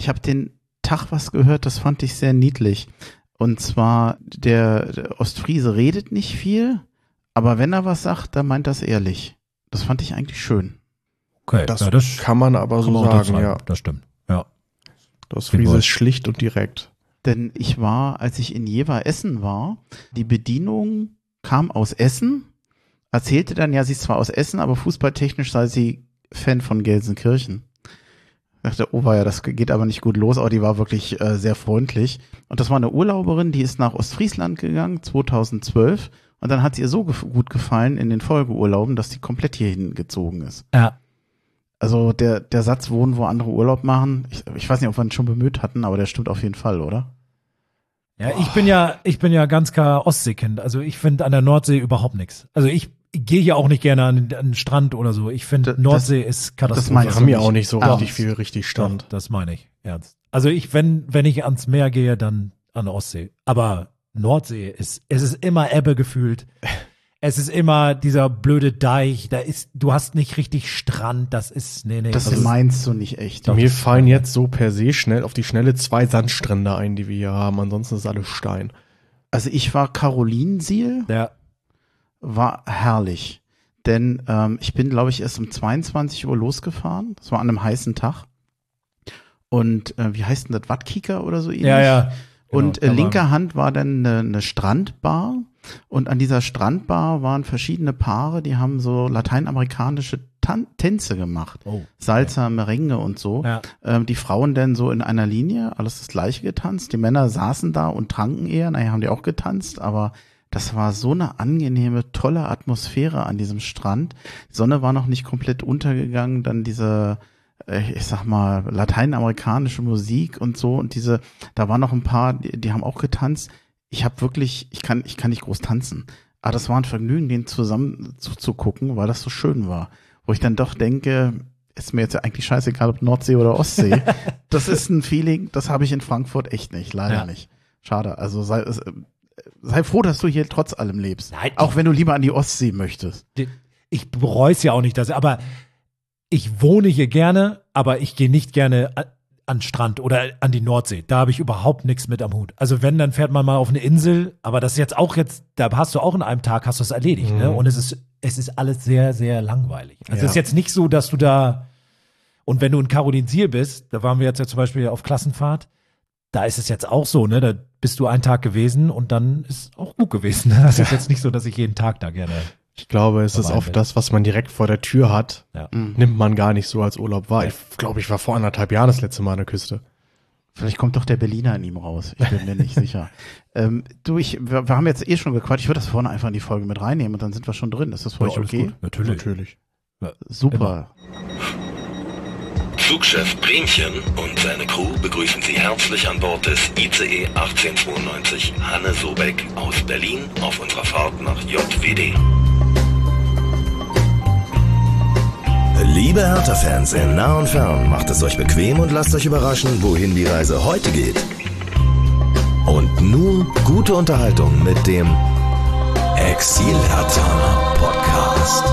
Ich habe den Tag was gehört, das fand ich sehr niedlich. Und zwar, der Ostfriese redet nicht viel, aber wenn er was sagt, dann meint das ehrlich. Das fand ich eigentlich schön. Okay, Das, ja, das kann man aber so sagen, ja. Das stimmt, ja. Das Ostfriese ist schlicht und direkt. Denn als ich in Jever Essen war, die Bedienung kam aus Essen, erzählte dann, ja, sie ist zwar aus Essen, aber fußballtechnisch sei sie Fan von Gelsenkirchen. Ich dachte, oh ja, das geht aber nicht gut los, aber die war wirklich sehr freundlich. Und das war eine Urlauberin, die ist nach Ostfriesland gegangen, 2012. Und dann hat es ihr so gut gefallen in den Folgeurlauben, dass die komplett hierhin gezogen ist. Ja. Also der Satz, wohnen, wo andere Urlaub machen, ich weiß nicht, ob wir ihn schon bemüht hatten, aber der stimmt auf jeden Fall, oder? Ja, ich bin ja ganz klar Ostseekind. Also ich finde an der Nordsee überhaupt nichts. Also ich gehe ja auch nicht gerne an den Strand oder so. Ich finde Nordsee ist katastrophal. Das haben ja auch nicht so richtig Stand. Doch, das meine ich, ernst. Also wenn ich ans Meer gehe, dann an der Ostsee. Aber Nordsee es ist immer Ebbe gefühlt. Es ist immer dieser blöde Deich, du hast nicht richtig Strand, das ist, nee. Das meinst du nicht echt. Mir fallen jetzt so per se auf die Schnelle 2 Sandstrände ein, die wir hier haben, ansonsten ist alles Stein. Also ich war Karolinsiel, war herrlich, denn ich bin, glaube ich, erst um 22 Uhr losgefahren, das war an einem heißen Tag und wie heißt denn das, Wattkieker oder so ähnlich? Ja. Genau, und linker Hand war dann eine Strandbar. Und an dieser Strandbar waren verschiedene Paare, die haben so lateinamerikanische Tänze gemacht. Oh, okay. Salsa, Merengue und so. Ja. Die Frauen dann so in einer Linie, alles das Gleiche getanzt. Die Männer saßen da und tranken eher. Naja, haben die auch getanzt, aber das war so eine angenehme, tolle Atmosphäre an diesem Strand. Die Sonne war noch nicht komplett untergegangen, dann diese, ich sag mal, lateinamerikanische Musik und so. Und da waren noch ein paar, die haben auch getanzt. Ich habe wirklich, ich kann nicht groß tanzen, aber das war ein Vergnügen, den zusammen zuzugucken, weil das so schön war. Wo ich dann doch denke, ist mir jetzt ja eigentlich scheißegal, ob Nordsee oder Ostsee. Das ist ein Feeling, das habe ich in Frankfurt echt nicht, leider nicht. Schade, also sei froh, dass du hier trotz allem lebst. Nein, auch wenn du lieber an die Ostsee möchtest. Ich bereue es ja auch nicht, aber ich wohne hier gerne, aber ich gehe nicht gerne an Strand oder an die Nordsee. Da habe ich überhaupt nichts mit am Hut. Also wenn, dann fährt man mal auf eine Insel, aber das ist jetzt, da hast du auch in einem Tag, hast du es erledigt, ne? Und es ist alles sehr, sehr langweilig. Also es ist jetzt nicht so, dass du da, und wenn du in Karolinsiel bist, da waren wir jetzt ja zum Beispiel auf Klassenfahrt, da ist es jetzt auch so, ne? Da bist du einen Tag gewesen und dann ist auch gut gewesen. Das ist jetzt nicht so, dass ich jeden Tag da gerne. Ich glaube, es ist oft das, was man direkt vor der Tür hat, nimmt man gar nicht so als Urlaub wahr. Ich glaube, ich war vor 1,5 Jahren das letzte Mal an der Küste. Vielleicht kommt doch der Berliner in ihm raus. Ich bin mir nicht sicher. Wir haben jetzt schon gequatscht. Ich würde das vorne einfach in die Folge mit reinnehmen und dann sind wir schon drin. Ist das für euch okay? Gut. Natürlich. Ja, super. Flugchef Bremchen und seine Crew begrüßen Sie herzlich an Bord des ICE 1892 Hanne Sobeck aus Berlin auf unserer Fahrt nach JWD. Liebe Hertha-Fans in nah und fern, macht es euch bequem und lasst euch überraschen, wohin die Reise heute geht. Und nun gute Unterhaltung mit dem Exil Hertha Podcast.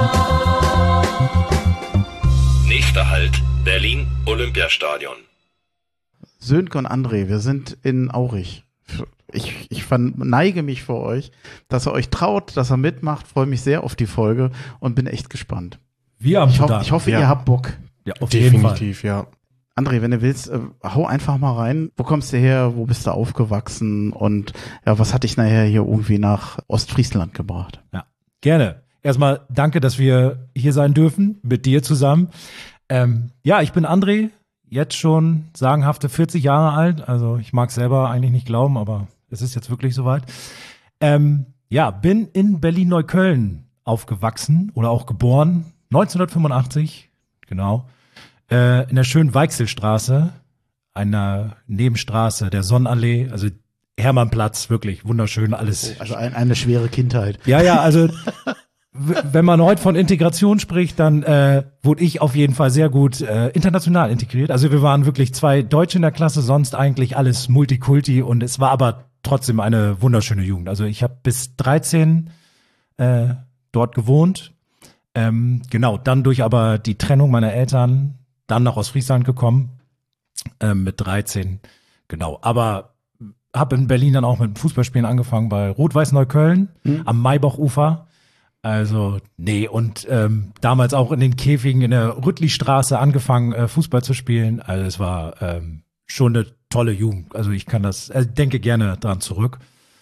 Nächster Halt, Berlin Olympiastadion. Sönke und André, wir sind in Aurich. Ich verneige mich vor euch, dass ihr euch traut, dass ihr mitmacht, freue mich sehr auf die Folge und bin echt gespannt. Ich hoffe, ihr habt Bock. Ja, auf jeden Fall. Definitiv, ja. André, wenn du willst, hau einfach mal rein. Wo kommst du her? Wo bist du aufgewachsen? Und ja, was hat dich nachher hier irgendwie nach Ostfriesland gebracht? Ja, gerne. Erstmal danke, dass wir hier sein dürfen, mit dir zusammen. Ich bin André, jetzt schon sagenhafte 40 Jahre alt. Also ich mag selber eigentlich nicht glauben, aber es ist jetzt wirklich soweit. Bin in Berlin-Neukölln aufgewachsen oder auch geboren. 1985, genau, in der schönen Weichselstraße, einer Nebenstraße der Sonnenallee, also Hermannplatz, wirklich wunderschön alles. Also eine schwere Kindheit. Ja, also wenn man heute von Integration spricht, dann wurde ich auf jeden Fall sehr gut international integriert. Also wir waren wirklich 2 Deutsche in der Klasse, sonst eigentlich alles Multikulti und es war aber trotzdem eine wunderschöne Jugend. Also ich habe bis 13 dort gewohnt. Dann durch aber die Trennung meiner Eltern dann nach Ostfriesland gekommen mit 13. Genau, aber habe in Berlin dann auch mit Fußballspielen angefangen bei Rot-Weiß Neukölln am Maybach-Ufer. Also, nee, und damals auch in den Käfigen in der Rüttlistraße angefangen, Fußball zu spielen. Also es war schon eine tolle Jugend. Also ich kann denke gerne dran zurück.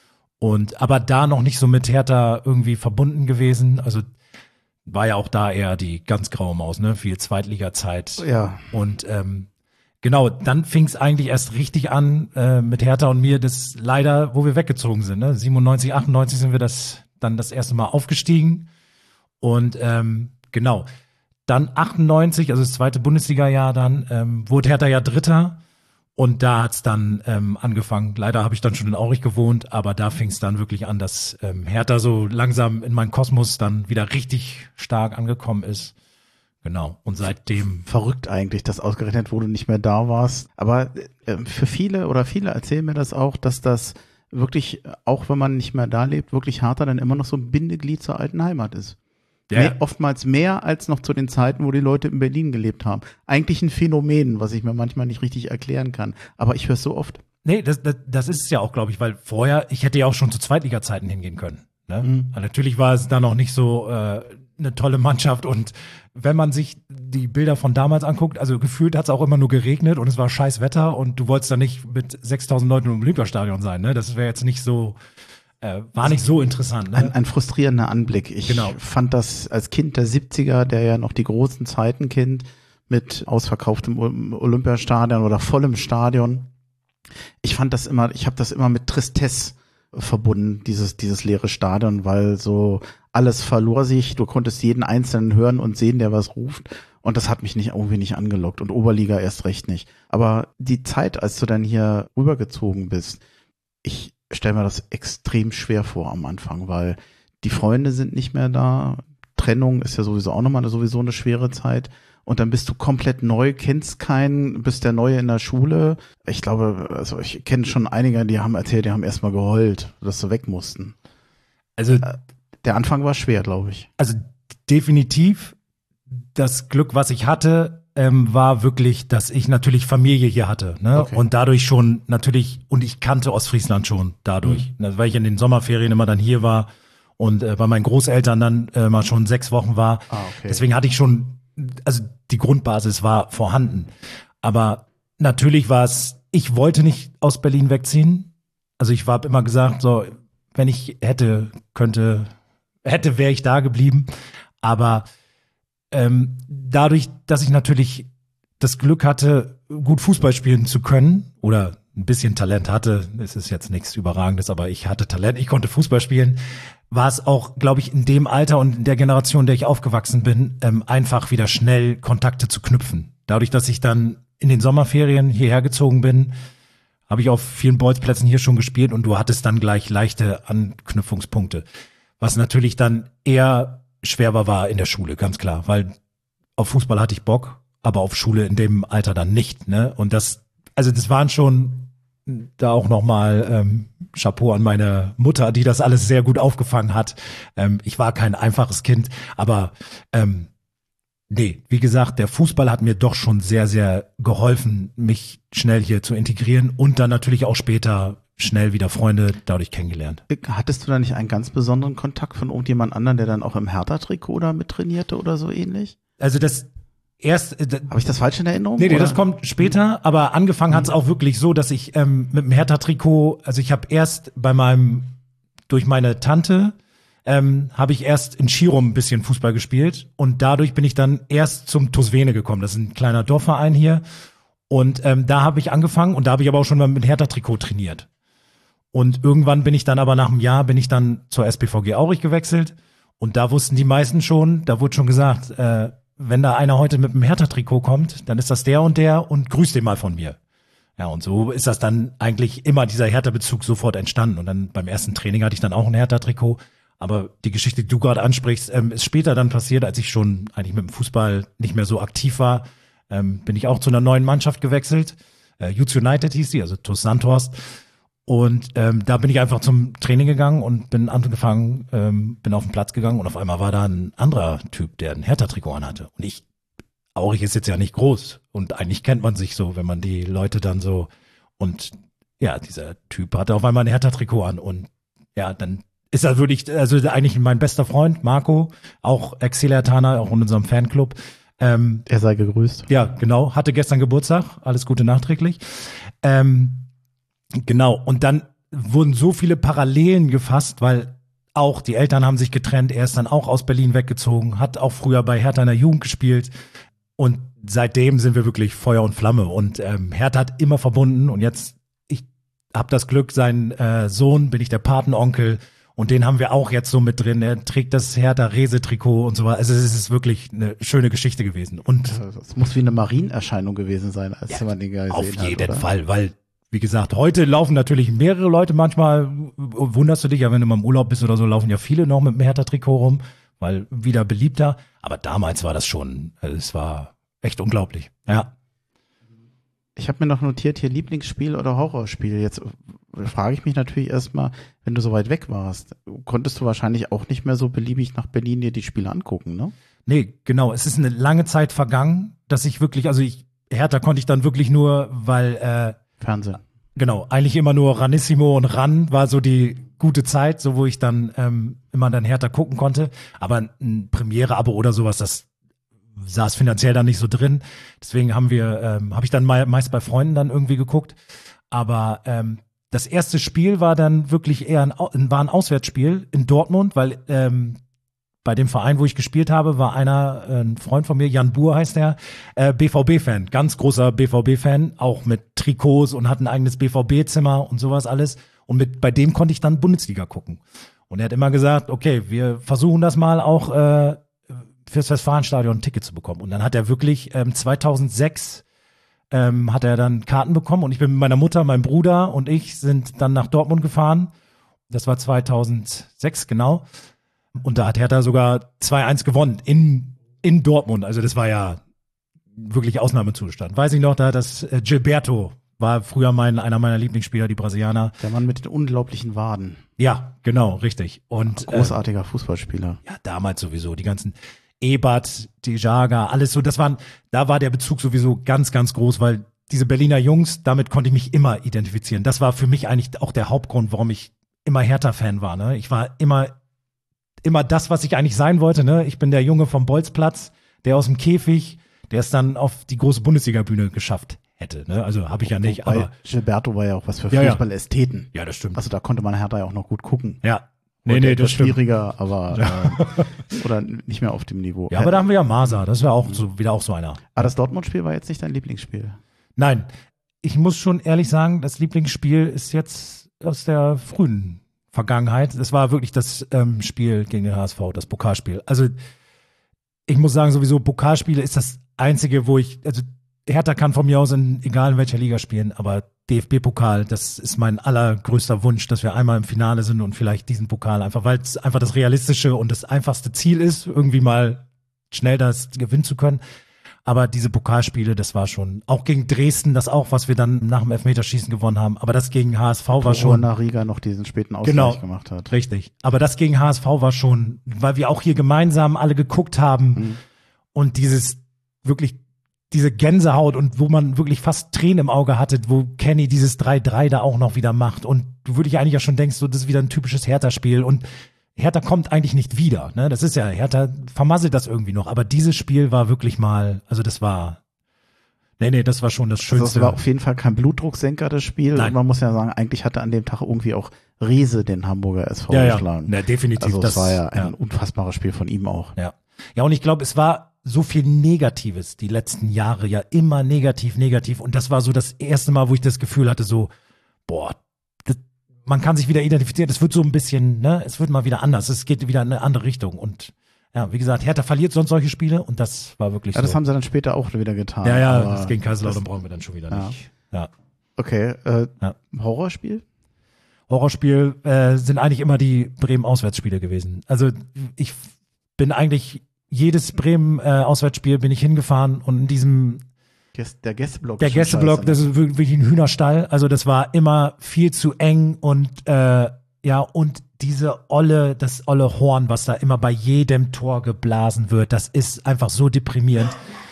Aber da noch nicht so mit Hertha irgendwie verbunden gewesen. Also war ja auch da eher die ganz graue Maus, ne? Viel Zweitliga-Zeit. Ja. Und genau, dann fing es eigentlich erst richtig an mit Hertha und mir, das leider, wo wir weggezogen sind. Ne? 97, 98 sind wir dann das erste Mal aufgestiegen. Und genau, dann 98, also das zweite Bundesliga-Jahr dann, wurde Hertha ja Dritter. Und da hat's dann angefangen. Leider habe ich dann schon in Aurich gewohnt, aber da fing es dann wirklich an, dass Hertha so langsam in meinen Kosmos dann wieder richtig stark angekommen ist. Genau. Und seitdem. Verrückt eigentlich, dass ausgerechnet, wo du nicht mehr da warst. Aber für viele erzählen mir das auch, dass das wirklich, auch wenn man nicht mehr da lebt, wirklich Hertha dann immer noch so ein Bindeglied zur alten Heimat ist. Ja. Oftmals mehr als noch zu den Zeiten, wo die Leute in Berlin gelebt haben. Eigentlich ein Phänomen, was ich mir manchmal nicht richtig erklären kann. Aber ich höre es so oft. Nee, das ist es ja auch, glaube ich, weil vorher, ich hätte ja auch schon zu Zweitliga-Zeiten hingehen können. Ne? Natürlich war es da noch nicht so eine tolle Mannschaft und wenn man sich die Bilder von damals anguckt, also gefühlt hat es auch immer nur geregnet und es war scheiß Wetter und du wolltest da nicht mit 6.000 Leuten im Olympiastadion sein. Ne? Das wäre jetzt nicht so... war nicht so interessant. Ne? Ein frustrierender Anblick. Ich fand das als Kind der 70er, der ja noch die großen Zeiten kennt, mit ausverkauftem Olympiastadion oder vollem Stadion. Ich habe das immer mit Tristesse verbunden, dieses leere Stadion, weil so alles verlor sich. Du konntest jeden Einzelnen hören und sehen, der was ruft. Und das hat mich irgendwie nicht angelockt und Oberliga erst recht nicht. Aber die Zeit, als du dann hier rübergezogen bist, ich stelle mir das extrem schwer vor am Anfang, weil die Freunde sind nicht mehr da. Trennung ist ja sowieso auch nochmal sowieso eine schwere Zeit. Und dann bist du komplett neu, kennst keinen, bist der Neue in der Schule. Ich glaube, also ich kenne schon einige, die haben erzählt, die haben erstmal geheult, dass sie weg mussten. Also der Anfang war schwer, glaube ich. Also definitiv das Glück, was ich hatte, war wirklich, dass ich natürlich Familie hier hatte, ne? Okay. Und dadurch schon natürlich, und ich kannte Ostfriesland schon dadurch, weil ich in den Sommerferien immer dann hier war und bei meinen Großeltern dann mal schon 6 Wochen war. Okay. Deswegen hatte ich schon, also die Grundbasis war vorhanden. Aber natürlich war es, ich wollte nicht aus Berlin wegziehen. Also ich habe immer gesagt, so, wenn ich wäre ich da geblieben. Aber dadurch, dass ich natürlich das Glück hatte, gut Fußball spielen zu können oder ein bisschen Talent hatte, es ist jetzt nichts Überragendes, aber ich hatte Talent, ich konnte Fußball spielen, war es auch, glaube ich, in dem Alter und in der Generation, in der ich aufgewachsen bin, einfach wieder schnell Kontakte zu knüpfen. Dadurch, dass ich dann in den Sommerferien hierher gezogen bin, habe ich auf vielen Bolzplätzen hier schon gespielt und du hattest dann gleich leichte Anknüpfungspunkte. Was natürlich dann eher schwer war in der Schule, ganz klar, weil auf Fußball hatte ich Bock, aber auf Schule in dem Alter dann nicht, ne? Und das waren schon da auch nochmal Chapeau an meine Mutter, die das alles sehr gut aufgefangen hat. Ich war kein einfaches Kind, aber nee, wie gesagt, der Fußball hat mir doch schon sehr, sehr geholfen, mich schnell hier zu integrieren und dann natürlich auch später schnell wieder Freunde dadurch kennengelernt. Hattest du da nicht einen ganz besonderen Kontakt von irgendjemand anderen, der dann auch im Hertha-Trikot da mit trainierte oder so ähnlich? Also das erst... Habe ich das falsch in Erinnerung? Nee, das kommt später, aber angefangen hat es auch wirklich so, dass ich mit dem Hertha-Trikot, also ich habe erst durch meine Tante, habe ich erst in Schirum ein bisschen Fußball gespielt und dadurch bin ich dann erst zum TuS Wene gekommen. Das ist ein kleiner Dorfverein hier und da habe ich angefangen und da habe ich aber auch schon mal mit Hertha-Trikot trainiert. Und irgendwann bin ich dann aber nach einem Jahr zur SPVG Aurich gewechselt und da wussten die meisten schon, da wurde schon gesagt, wenn da einer heute mit einem Hertha-Trikot kommt, dann ist das der und grüßt den mal von mir. Ja, und so ist das dann eigentlich immer dieser Hertha-Bezug sofort entstanden und dann beim ersten Training hatte ich dann auch ein Hertha-Trikot, aber die Geschichte, die du gerade ansprichst, ist später dann passiert, als ich schon eigentlich mit dem Fußball nicht mehr so aktiv war, bin ich auch zu einer neuen Mannschaft gewechselt, Youth United hieß die, also TuS Sandhorst. Und da bin ich einfach zum Training gegangen und bin angefangen, bin auf den Platz gegangen und auf einmal war da ein anderer Typ, der ein Hertha-Trikot anhatte. Und ich Aurich ist jetzt ja nicht groß und eigentlich kennt man sich so, wenn man die Leute dann so und ja, dieser Typ hatte auf einmal ein Hertha-Trikot an und ja, dann ist er wirklich, also eigentlich mein bester Freund, Marco, auch Ex-Herthaner, auch in unserem Fanclub. Er sei gegrüßt. Ja, genau, hatte gestern Geburtstag, alles Gute nachträglich. Genau, und dann wurden so viele Parallelen gefasst, weil auch die Eltern haben sich getrennt, er ist dann auch aus Berlin weggezogen, hat auch früher bei Hertha in der Jugend gespielt und seitdem sind wir wirklich Feuer und Flamme und Hertha hat immer verbunden und jetzt, ich habe das Glück, sein Sohn, bin ich der Patenonkel und den haben wir auch jetzt so mit drin, er trägt das Hertha-Rese-Trikot und so weiter, also es ist wirklich eine schöne Geschichte gewesen. Und es muss wie eine Marienerscheinung gewesen sein, als man den gesehen hat. Auf jeden Fall, weil wie gesagt, heute laufen natürlich mehrere Leute, manchmal wunderst du dich ja, wenn du mal im Urlaub bist oder so, laufen ja viele noch mit dem Hertha-Trikot rum, weil wieder beliebter. Aber damals war das schon, es war echt unglaublich. Ja. Ich habe mir noch notiert hier Lieblingsspiel oder Horrorspiel. Jetzt frage ich mich natürlich erstmal, wenn du so weit weg warst, konntest du wahrscheinlich auch nicht mehr so beliebig nach Berlin dir die Spiele angucken, ne? Nee, genau. Es ist eine lange Zeit vergangen, dass ich wirklich, also Hertha konnte ich dann wirklich nur, weil Fernsehen. Genau, eigentlich immer nur Ranissimo und Ran war so die gute Zeit, so wo ich dann immer dann Hertha gucken konnte. Aber ein Premiere-Abo oder sowas, das saß finanziell dann nicht so drin. Deswegen habe ich dann meist bei Freunden dann irgendwie geguckt. Aber das erste Spiel war dann wirklich eher ein Auswärtsspiel in Dortmund, weil bei dem Verein, wo ich gespielt habe, war ein Freund von mir, Jan Buhr heißt er, BVB-Fan, ganz großer BVB-Fan, auch mit Trikots und hat ein eigenes BVB-Zimmer und sowas alles. Und bei dem konnte ich dann Bundesliga gucken. Und er hat immer gesagt, okay, wir versuchen das mal auch fürs Westfalenstadion ein Ticket zu bekommen. Und dann hat er wirklich 2006 hat er dann Karten bekommen und ich bin mit meiner Mutter, meinem Bruder und ich sind dann nach Dortmund gefahren. Das war 2006, genau. Und da hat Hertha sogar 2-1 gewonnen in Dortmund. Also das war ja wirklich Ausnahmezustand. Weiß ich noch, da das Gilberto war früher einer meiner Lieblingsspieler, die Brasilianer. Der Mann mit den unglaublichen Waden. Ja, genau, richtig. Und großartiger Fußballspieler. Ja, damals sowieso. Die ganzen Ebert, Dejaga, alles so. Da war der Bezug sowieso ganz, ganz groß, weil diese Berliner Jungs, damit konnte ich mich immer identifizieren. Das war für mich eigentlich auch der Hauptgrund, warum ich immer Hertha-Fan war. Ne? Ich war immer das, was ich eigentlich sein wollte. Ne? Ich bin der Junge vom Bolzplatz, der aus dem Käfig, der es dann auf die große Bundesliga-Bühne geschafft hätte. Ne? Also habe ich ja nicht. Aber Gilberto war ja auch was für Fußballästheten. Ja, das stimmt. Also da konnte man Hertha ja auch noch gut gucken. Ja. Nee, das stimmt. Schwieriger, aber oder nicht mehr auf dem Niveau. Ja, aber da haben wir ja Masa, das wäre auch wieder auch so einer. Aber das Dortmund-Spiel war jetzt nicht dein Lieblingsspiel? Nein, ich muss schon ehrlich sagen, das Lieblingsspiel ist jetzt aus der frühen Vergangenheit. Es war wirklich das Spiel gegen den HSV, das Pokalspiel. Also ich muss sagen, sowieso Pokalspiele ist das einzige, wo also Hertha kann von mir aus egal in welcher Liga spielen, aber DFB-Pokal, das ist mein allergrößter Wunsch, dass wir einmal im Finale sind und vielleicht diesen Pokal einfach, weil es einfach das realistische und das einfachste Ziel ist, irgendwie mal schnell das gewinnen zu können. Aber diese Pokalspiele, das war schon, auch gegen Dresden, das auch, was wir dann nach dem Elfmeterschießen gewonnen haben. Aber das gegen HSV war schon. Nach Riga noch diesen späten Ausgleich gemacht hat. Richtig. Aber das gegen HSV war schon, weil wir auch hier gemeinsam alle geguckt haben und diese Gänsehaut und wo man wirklich fast Tränen im Auge hatte, wo Kenny dieses 3-3 da auch noch wieder macht. Und du wirklich eigentlich ja schon denkst, so, das ist wieder ein typisches Hertha-Spiel. Und Hertha kommt eigentlich nicht wieder. Ne? Das ist ja, Hertha vermasselt das irgendwie noch. Aber dieses Spiel war wirklich mal, also das war, das war schon das Schönste. Also das war auf jeden Fall kein Blutdrucksenker, das Spiel. Nein. Und man muss ja sagen, eigentlich hatte an dem Tag irgendwie auch Riese den Hamburger SV geschlagen. Ja, definitiv. Also das war ja ein unfassbares Spiel von ihm auch. Ja, und ich glaube, es war so viel Negatives die letzten Jahre, ja immer negativ. Und das war so das erste Mal, wo ich das Gefühl hatte, so, man kann sich wieder identifizieren. Es wird so ein bisschen, es wird mal wieder anders. Es geht wieder in eine andere Richtung. Und ja, wie gesagt, Hertha verliert sonst solche Spiele und das war wirklich so. Ja, das haben sie dann später auch wieder getan. Ja, das gegen Kaiserslautern brauchen wir dann schon wieder nicht. Ja. Okay, Horrorspiel? Horrorspiel sind eigentlich immer die Bremen-Auswärtsspiele gewesen. Also ich bin eigentlich jedes Bremen-Auswärtsspiel bin ich hingefahren und in diesem der Gästeblock. Der Gästeblock, das ist wirklich ein Hühnerstall. Also das war immer viel zu eng und und das olle Horn, was da immer bei jedem Tor geblasen wird, das ist einfach so deprimierend.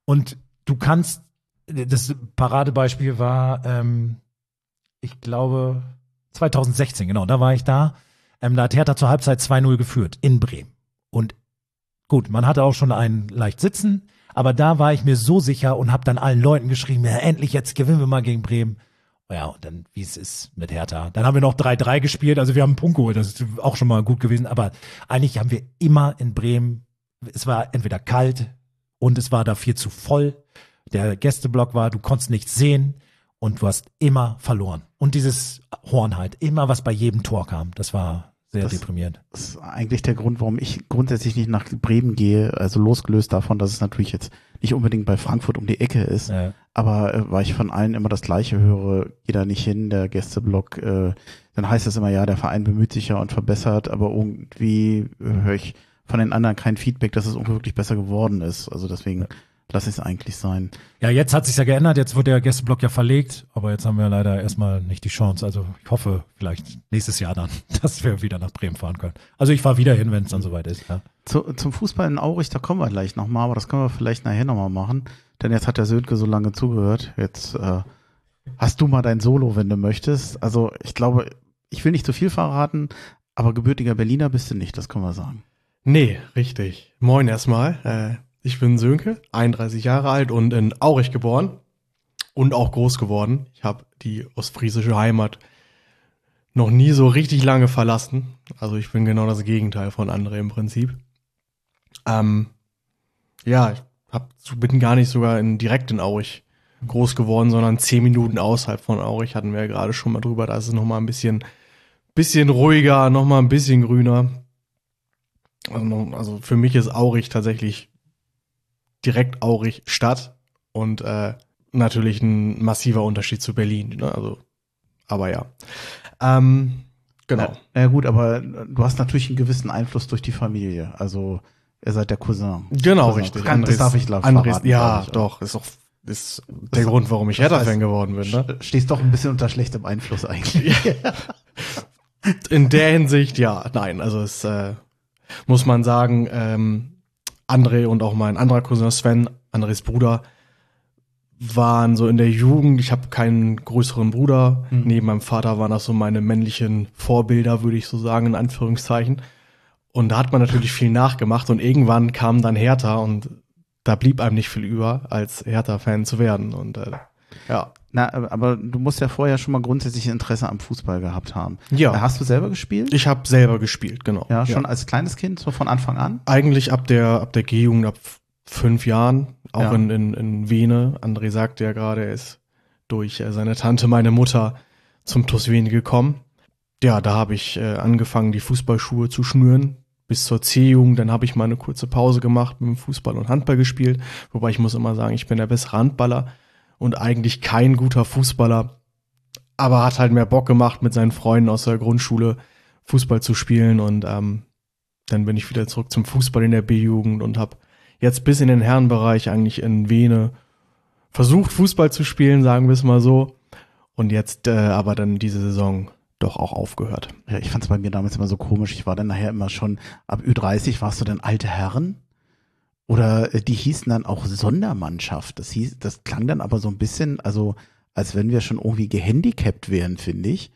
Und du kannst, das Paradebeispiel war, ich glaube, 2016, genau, da war ich da. Da hat Hertha zur Halbzeit 2-0 geführt in Bremen. Und gut, man hatte auch schon einen leicht sitzen, aber da war ich mir so sicher und habe dann allen Leuten geschrieben, ja, endlich, jetzt gewinnen wir mal gegen Bremen. Ja, und dann, wie es ist mit Hertha. Dann haben wir noch 3-3 gespielt, also wir haben einen Punkt geholt, das ist auch schon mal gut gewesen, aber eigentlich haben wir immer in Bremen, es war entweder kalt und es war da viel zu voll, der Gästeblock war, du konntest nichts sehen und du hast immer verloren. Und dieses Horn halt, immer was bei jedem Tor kam, das war sehr deprimierend. Das ist eigentlich der Grund, warum ich grundsätzlich nicht nach Bremen gehe, also losgelöst davon, dass es natürlich jetzt nicht unbedingt bei Frankfurt um die Ecke ist, aber weil ich von allen immer das Gleiche höre, geh da nicht hin, der Gästeblock, dann heißt es immer, ja, der Verein bemüht sich ja und verbessert, aber irgendwie höre ich von den anderen kein Feedback, dass es wirklich besser geworden ist, also deswegen lass es eigentlich sein. Ja, jetzt hat sich's ja geändert, jetzt wird der Gästeblock ja verlegt, aber jetzt haben wir leider erstmal nicht die Chance. Also ich hoffe vielleicht nächstes Jahr dann, dass wir wieder nach Bremen fahren können. Also ich fahre wieder hin, wenn es dann soweit ist. Ja. Zum Fußball in Aurich, da kommen wir gleich nochmal, aber das können wir vielleicht nachher nochmal machen, denn jetzt hat der Sönke so lange zugehört. Jetzt hast du mal dein Solo, wenn du möchtest. Also ich glaube, ich will nicht zu viel verraten, aber gebürtiger Berliner bist du nicht, das können wir sagen. Nee, richtig. Moin erstmal. Ich bin Sönke, 31 Jahre alt und in Aurich geboren und auch groß geworden. Ich habe die ostfriesische Heimat noch nie so richtig lange verlassen. Also ich bin genau das Gegenteil von André im Prinzip. Ja, ich bin gar nicht sogar direkt in Aurich groß geworden, sondern 10 Minuten außerhalb von Aurich, hatten wir ja gerade schon mal drüber. Da ist es nochmal ein bisschen ruhiger, nochmal ein bisschen grüner. Also für mich ist Aurich tatsächlich direkt Aurich Stadt und natürlich ein massiver Unterschied zu Berlin. Ne? Also, aber ja. Genau. Na gut, aber du hast natürlich einen gewissen Einfluss durch die Familie. Also ihr seid der Cousin. Genau, richtig. Das darf ich verraten. Ja, doch. Ist der Grund, warum ich Hertha-Fan geworden bin. Ne? Stehst doch ein bisschen unter schlechtem Einfluss eigentlich. In der Hinsicht, ja. Nein, also es muss man sagen, André und auch mein anderer Cousin Sven, Andres Bruder, waren so in der Jugend, ich habe keinen größeren Bruder, neben meinem Vater waren das so meine männlichen Vorbilder, würde ich so sagen, in Anführungszeichen. Und da hat man natürlich viel nachgemacht und irgendwann kam dann Hertha und da blieb einem nicht viel über, als Hertha-Fan zu werden. Und ja. Na, aber du musst ja vorher schon mal grundsätzlich Interesse am Fußball gehabt haben. Ja. Hast du selber gespielt? Ich habe selber gespielt, genau. Ja, schon als kleines Kind, so von Anfang an? Eigentlich ab der G-Jugend, ab 5 Jahren, auch in Vene. André sagte ja gerade, er ist durch seine Tante, meine Mutter, zum TuS Vene gekommen. Ja, da habe ich angefangen, die Fußballschuhe zu schnüren. Bis zur C-Jugend, dann habe ich mal eine kurze Pause gemacht, mit dem Fußball und Handball gespielt. Wobei ich muss immer sagen, ich bin der bessere Handballer und eigentlich kein guter Fußballer, aber hat halt mehr Bock gemacht, mit seinen Freunden aus der Grundschule Fußball zu spielen und dann bin ich wieder zurück zum Fußball in der B-Jugend und habe jetzt bis in den Herrenbereich eigentlich in Vene versucht, Fußball zu spielen, sagen wir es mal so, und jetzt aber dann diese Saison doch auch aufgehört. Ja, ich fand es bei mir damals immer so komisch, ich war dann nachher immer schon, ab Ü30 warst du dann alte Herren? Oder die hießen dann auch Sondermannschaft. Das klang dann aber so ein bisschen, also als wenn wir schon irgendwie gehandicapt wären, finde ich.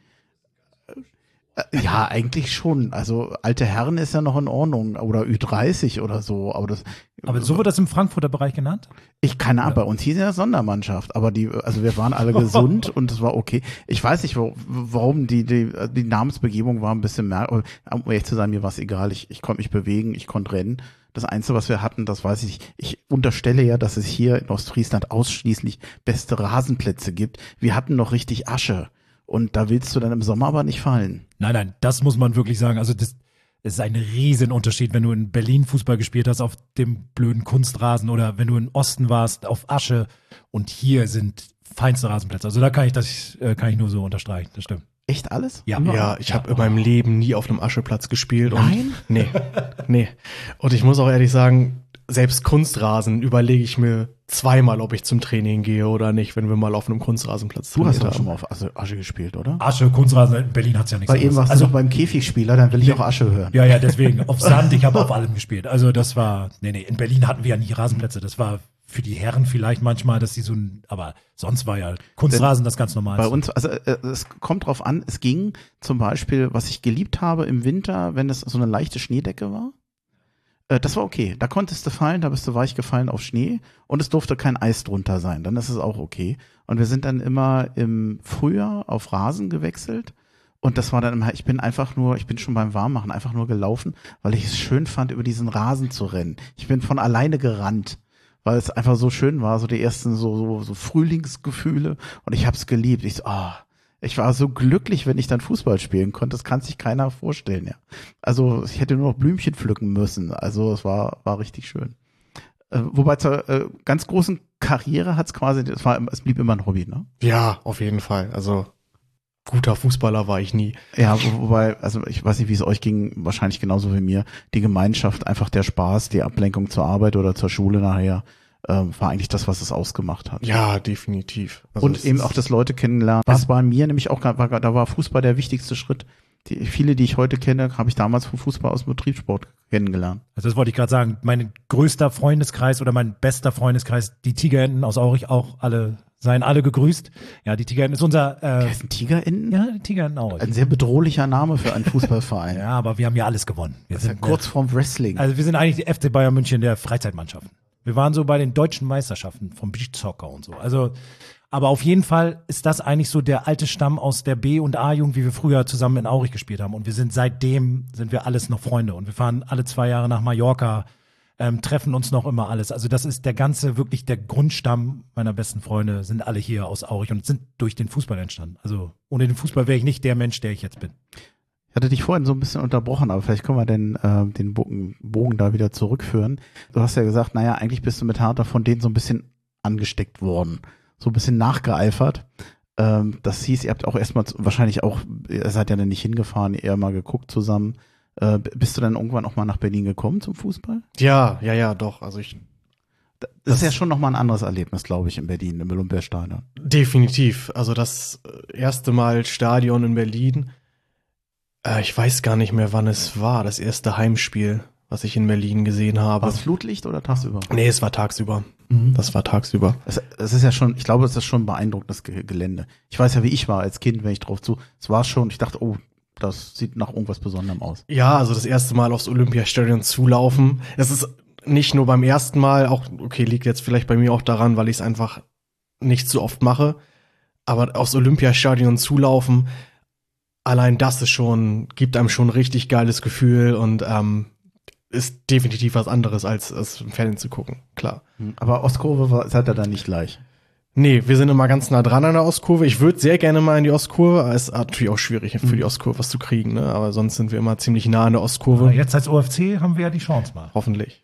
Ja, eigentlich schon. Also alte Herren ist ja noch in Ordnung oder Ü30 oder so. Aber so wird das im Frankfurter Bereich genannt? Keine Ahnung, bei uns hieß ja Sondermannschaft, aber also wir waren alle gesund und es war okay. Ich weiß nicht, warum die Namensbegebung war ein bisschen merkwürdig. Um ehrlich zu sein, mir war es egal. Ich konnte mich bewegen, ich konnte rennen. Das Einzige, was wir hatten, das weiß ich nicht. Ich unterstelle ja, dass es hier in Ostfriesland ausschließlich beste Rasenplätze gibt. Wir hatten noch richtig Asche. Und da willst du dann im Sommer aber nicht fallen. Nein, das muss man wirklich sagen. Also das ist ein Riesenunterschied, wenn du in Berlin Fußball gespielt hast auf dem blöden Kunstrasen oder wenn du im Osten warst auf Asche. Und hier sind feinste Rasenplätze. Also da kann ich nur so unterstreichen. Das stimmt. Echt alles? Ja, ich habe in meinem Leben nie auf einem Ascheplatz gespielt. Nein? Und, nee. Und ich muss auch ehrlich sagen, selbst Kunstrasen überlege ich mir zweimal, ob ich zum Training gehe oder nicht, wenn wir mal auf einem Kunstrasenplatz trainiert haben. Du hast doch schon mal auf Asche gespielt, oder? Asche, Kunstrasen, in Berlin hat's ja nichts. Bei eben warst du noch beim Käfigspieler, dann will ich auch Asche hören. Ja, deswegen. Auf Sand, ich habe auf allem gespielt. Also das war, in Berlin hatten wir ja nie Rasenplätze. Das war für die Herren vielleicht manchmal, dass die aber sonst war ja Kunstrasen das ganz normal. Bei uns, also es kommt drauf an, es ging zum Beispiel, was ich geliebt habe im Winter, wenn es so eine leichte Schneedecke war, das war okay. Da konntest du fallen, da bist du weich gefallen auf Schnee und es durfte kein Eis drunter sein, dann ist es auch okay. Und wir sind dann immer im Frühjahr auf Rasen gewechselt. Und das war dann immer, ich bin schon beim Warmmachen einfach nur gelaufen, weil ich es schön fand, über diesen Rasen zu rennen. Ich bin von alleine gerannt, weil es einfach so schön war, so die ersten so Frühlingsgefühle. Und ich habe es geliebt. Ich war so glücklich, wenn ich dann Fußball spielen konnte. Das kann sich keiner vorstellen, ja. Also ich hätte nur noch Blümchen pflücken müssen. Also es war richtig schön. Wobei zur ganz großen Karriere hat's quasi, es blieb immer ein Hobby, ne? Ja, auf jeden Fall. Also guter Fußballer war ich nie. Ja, wobei, also ich weiß nicht, wie es euch ging, wahrscheinlich genauso wie mir. Die Gemeinschaft, einfach der Spaß, die Ablenkung zur Arbeit oder zur Schule nachher, war eigentlich das, was es ausgemacht hat. Ja, definitiv. Also und eben auch das Leute kennenlernen. Was bei mir nämlich auch, da war Fußball der wichtigste Schritt. Viele, die ich heute kenne, habe ich damals vom Fußball aus dem Betriebssport kennengelernt. Also das wollte ich gerade sagen. Mein größter Freundeskreis oder mein bester Freundeskreis, die Tigerenten aus Aurich, seien alle gegrüßt. Ja, die Tigerenten ist unser... heißen Tigerenten? Ja, die Tigerenten Aurich. Ein sehr bedrohlicher Name für einen Fußballverein. Ja, aber wir haben ja alles gewonnen. Wir sind ja kurz vorm Wrestling. Also wir sind eigentlich die FC Bayern München der Freizeitmannschaften. Wir waren so bei den deutschen Meisterschaften vom Beachsoccer und so. Also, aber auf jeden Fall ist das eigentlich so der alte Stamm aus der B- und A-Jugend, wie wir früher zusammen in Aurich gespielt haben. Und seitdem sind wir alles noch Freunde. Und wir fahren alle 2 Jahre nach Mallorca, treffen uns noch immer alles. Also das ist wirklich der Grundstamm meiner besten Freunde, sind alle hier aus Aurich und sind durch den Fußball entstanden. Also ohne den Fußball wäre ich nicht der Mensch, der ich jetzt bin. Ich hatte dich vorhin so ein bisschen unterbrochen, aber vielleicht können wir den Bogen da wieder zurückführen. Du hast ja gesagt, naja, eigentlich bist du mit Hertha von denen so ein bisschen angesteckt worden, so ein bisschen nachgeeifert. Das hieß, ihr habt auch erstmal wahrscheinlich auch, ihr seid ja dann nicht hingefahren, eher mal geguckt zusammen. Bist du dann irgendwann auch mal nach Berlin gekommen zum Fußball? Ja, doch. Also das ist ja schon nochmal ein anderes Erlebnis, glaube ich, in Berlin, im Olympiastadion. Definitiv. Also das erste Mal Stadion in Berlin. Ich weiß gar nicht mehr, wann es war, das erste Heimspiel, was ich in Berlin gesehen habe. War es Flutlicht oder tagsüber? Nee, es war tagsüber. Das war tagsüber. Es ist ja schon, ich glaube, es ist schon ein beeindruckendes Gelände. Ich weiß ja, wie ich war als Kind, wenn ich drauf zu. Es war schon, ich dachte, oh, das sieht nach irgendwas Besonderem aus. Ja, also das erste Mal aufs Olympiastadion zulaufen. Es ist nicht nur beim ersten Mal, auch, okay, liegt jetzt vielleicht bei mir auch daran, weil ich es einfach nicht so oft mache. Aber aufs Olympiastadion zulaufen, allein das gibt einem schon ein richtig geiles Gefühl und ist definitiv was anderes, als es im Fernsehen zu gucken, klar. Aber Ostkurve seid ihr da nicht gleich? Nee, wir sind immer ganz nah dran an der Ostkurve. Ich würde sehr gerne mal in die Ostkurve, aber es ist natürlich auch schwierig für die Ostkurve was zu kriegen, ne? Aber sonst sind wir immer ziemlich nah an der Ostkurve. Aber jetzt als OFC haben wir ja die Chance mal. Hoffentlich.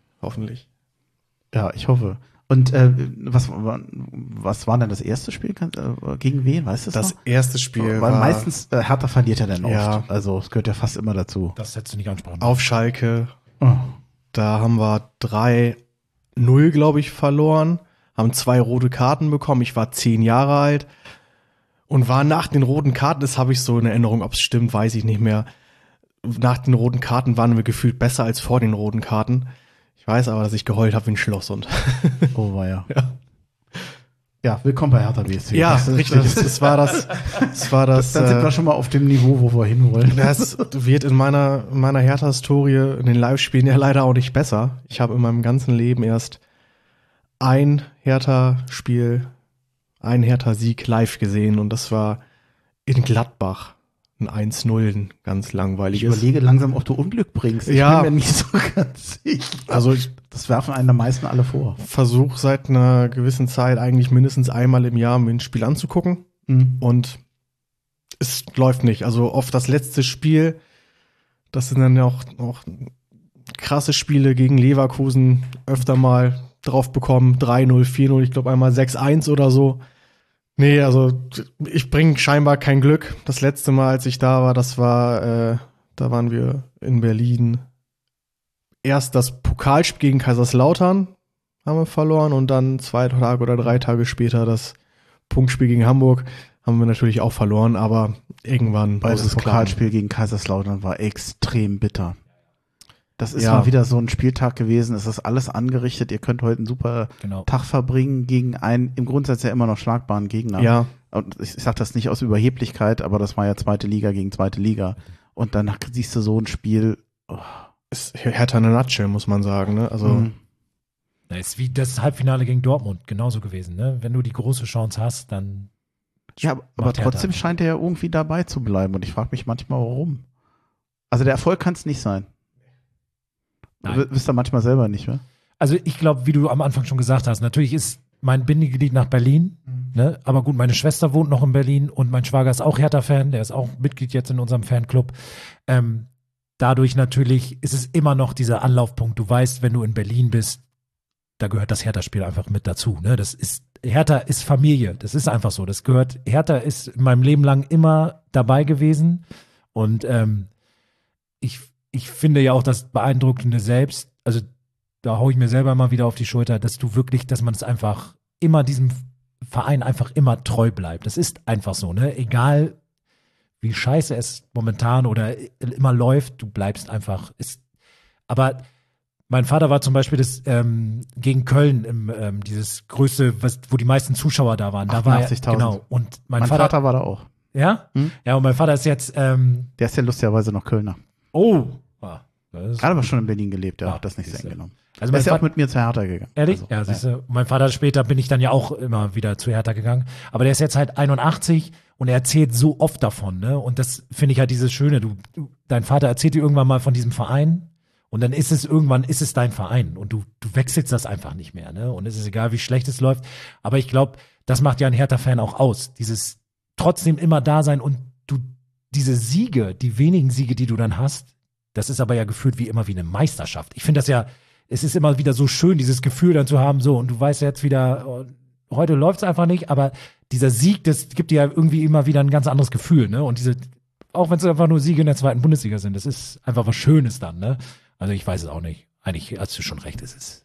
Ja, ich hoffe. Und was war denn das erste Spiel? Gegen wen, weißt du das? Das erste Spiel weil meistens Hertha verliert ja dann oft. Ja. Also es gehört ja fast immer dazu. Das hättest du nicht ansprechen. Auf Schalke. Da haben wir 3-0, glaube ich, verloren. Haben 2 rote Karten bekommen. Ich war 10 Jahre alt und war nach den roten Karten, das habe ich so in Erinnerung, ob es stimmt, weiß ich nicht mehr. Nach den roten Karten waren wir gefühlt besser als vor den roten Karten. Ich weiß aber, dass ich geheult habe wie ein Schloss und oh weia. Ja. Ja, willkommen bei Hertha BSC. Ja, richtig. Das war das. Dann sind wir schon mal auf dem Niveau, wo wir hinwollen. Das wird in meiner Hertha-Historie in den Live-Spielen ja leider auch nicht besser. Ich habe in meinem ganzen Leben erst ein Hertha-Spiel, ein Hertha-Sieg live gesehen und das war in Gladbach. Ein 1-0, ganz langweilig. Ich überlege langsam, ob du Unglück bringst. Ich bin mir nicht so ganz sicher. Also das werfen einem am meisten alle vor. Versuche seit einer gewissen Zeit eigentlich mindestens einmal im Jahr mir ein Spiel anzugucken. Und es läuft nicht. Also oft das letzte Spiel, das sind dann ja auch krasse Spiele gegen Leverkusen öfter mal drauf bekommen. 3-0, 4-0, ich glaube einmal 6-1 oder so. Nee, also ich bringe scheinbar kein Glück. Das letzte Mal, als ich da war, da waren wir in Berlin. Erst das Pokalspiel gegen Kaiserslautern haben wir verloren und dann 2 Tage oder 3 Tage später das Punktspiel gegen Hamburg haben wir natürlich auch verloren, aber irgendwann weil das Pokalspiel gegen Kaiserslautern war extrem bitter. Das ist mal wieder so ein Spieltag gewesen. Es ist alles angerichtet. Ihr könnt heute einen super Tag verbringen gegen einen im Grundsatz ja immer noch schlagbaren Gegner. Ja. Und ich sage das nicht aus Überheblichkeit, aber das war ja zweite Liga gegen zweite Liga. Und danach siehst du so ein Spiel. Ist Hertha in a nutshell, muss man sagen. Ne? Also Das ist wie das Halbfinale gegen Dortmund genauso gewesen. Ne? Wenn du die große Chance hast, dann ja, aber trotzdem scheint er ja irgendwie dabei zu bleiben. Und ich frage mich manchmal, warum. Also der Erfolg kann es nicht sein. Wisst ihr manchmal selber nicht, ne? Also ich glaube, wie du am Anfang schon gesagt hast, natürlich ist mein Bindeglied nach Berlin, ne? Aber gut, meine Schwester wohnt noch in Berlin und mein Schwager ist auch Hertha-Fan, der ist auch Mitglied jetzt in unserem Fanclub. Dadurch natürlich ist es immer noch dieser Anlaufpunkt. Du weißt, wenn du in Berlin bist, da gehört das Hertha-Spiel einfach mit dazu. Ne? Hertha ist Familie, das ist einfach so. Hertha ist in meinem Leben lang immer dabei gewesen und ich finde ja auch das Beeindruckende selbst, also da haue ich mir selber mal wieder auf die Schulter, dass man es einfach immer diesem Verein einfach immer treu bleibt. Das ist einfach so, ne? Egal wie scheiße es momentan oder immer läuft, du bleibst einfach. Aber mein Vater war zum Beispiel gegen Köln dieses größte, wo die meisten Zuschauer da waren. Da war 88.000. Genau. Und mein Vater war da auch. Ja? Ja, und mein Vater ist jetzt der ist ja lustigerweise noch Kölner. Oh. Gerade aber schon in Berlin gelebt, der hat das nicht sehr genommen. Also der ist ja auch mit mir zu Hertha gegangen. Ehrlich? Also, ja, siehst du. Mein Vater später bin ich dann ja auch immer wieder zu Hertha gegangen. Aber der ist jetzt halt 81 und er erzählt so oft davon, ne? Und das finde ich halt dieses Schöne. Dein Vater erzählt dir irgendwann mal von diesem Verein und dann ist es dein Verein und du wechselst das einfach nicht mehr, ne? Und es ist egal, wie schlecht es läuft. Aber ich glaube, das macht ja ein Hertha-Fan auch aus. Dieses trotzdem immer da sein und diese Siege, die wenigen Siege, die du dann hast, das ist aber ja gefühlt wie immer wie eine Meisterschaft. Ich finde das ja, es ist immer wieder so schön, dieses Gefühl dann zu haben, so, und du weißt jetzt wieder, heute läuft es einfach nicht, aber dieser Sieg, das gibt dir ja irgendwie immer wieder ein ganz anderes Gefühl, ne? Und auch wenn es einfach nur Siege in der zweiten Bundesliga sind, das ist einfach was Schönes dann, ne? Also ich weiß es auch nicht. Eigentlich hast du schon recht, es ist.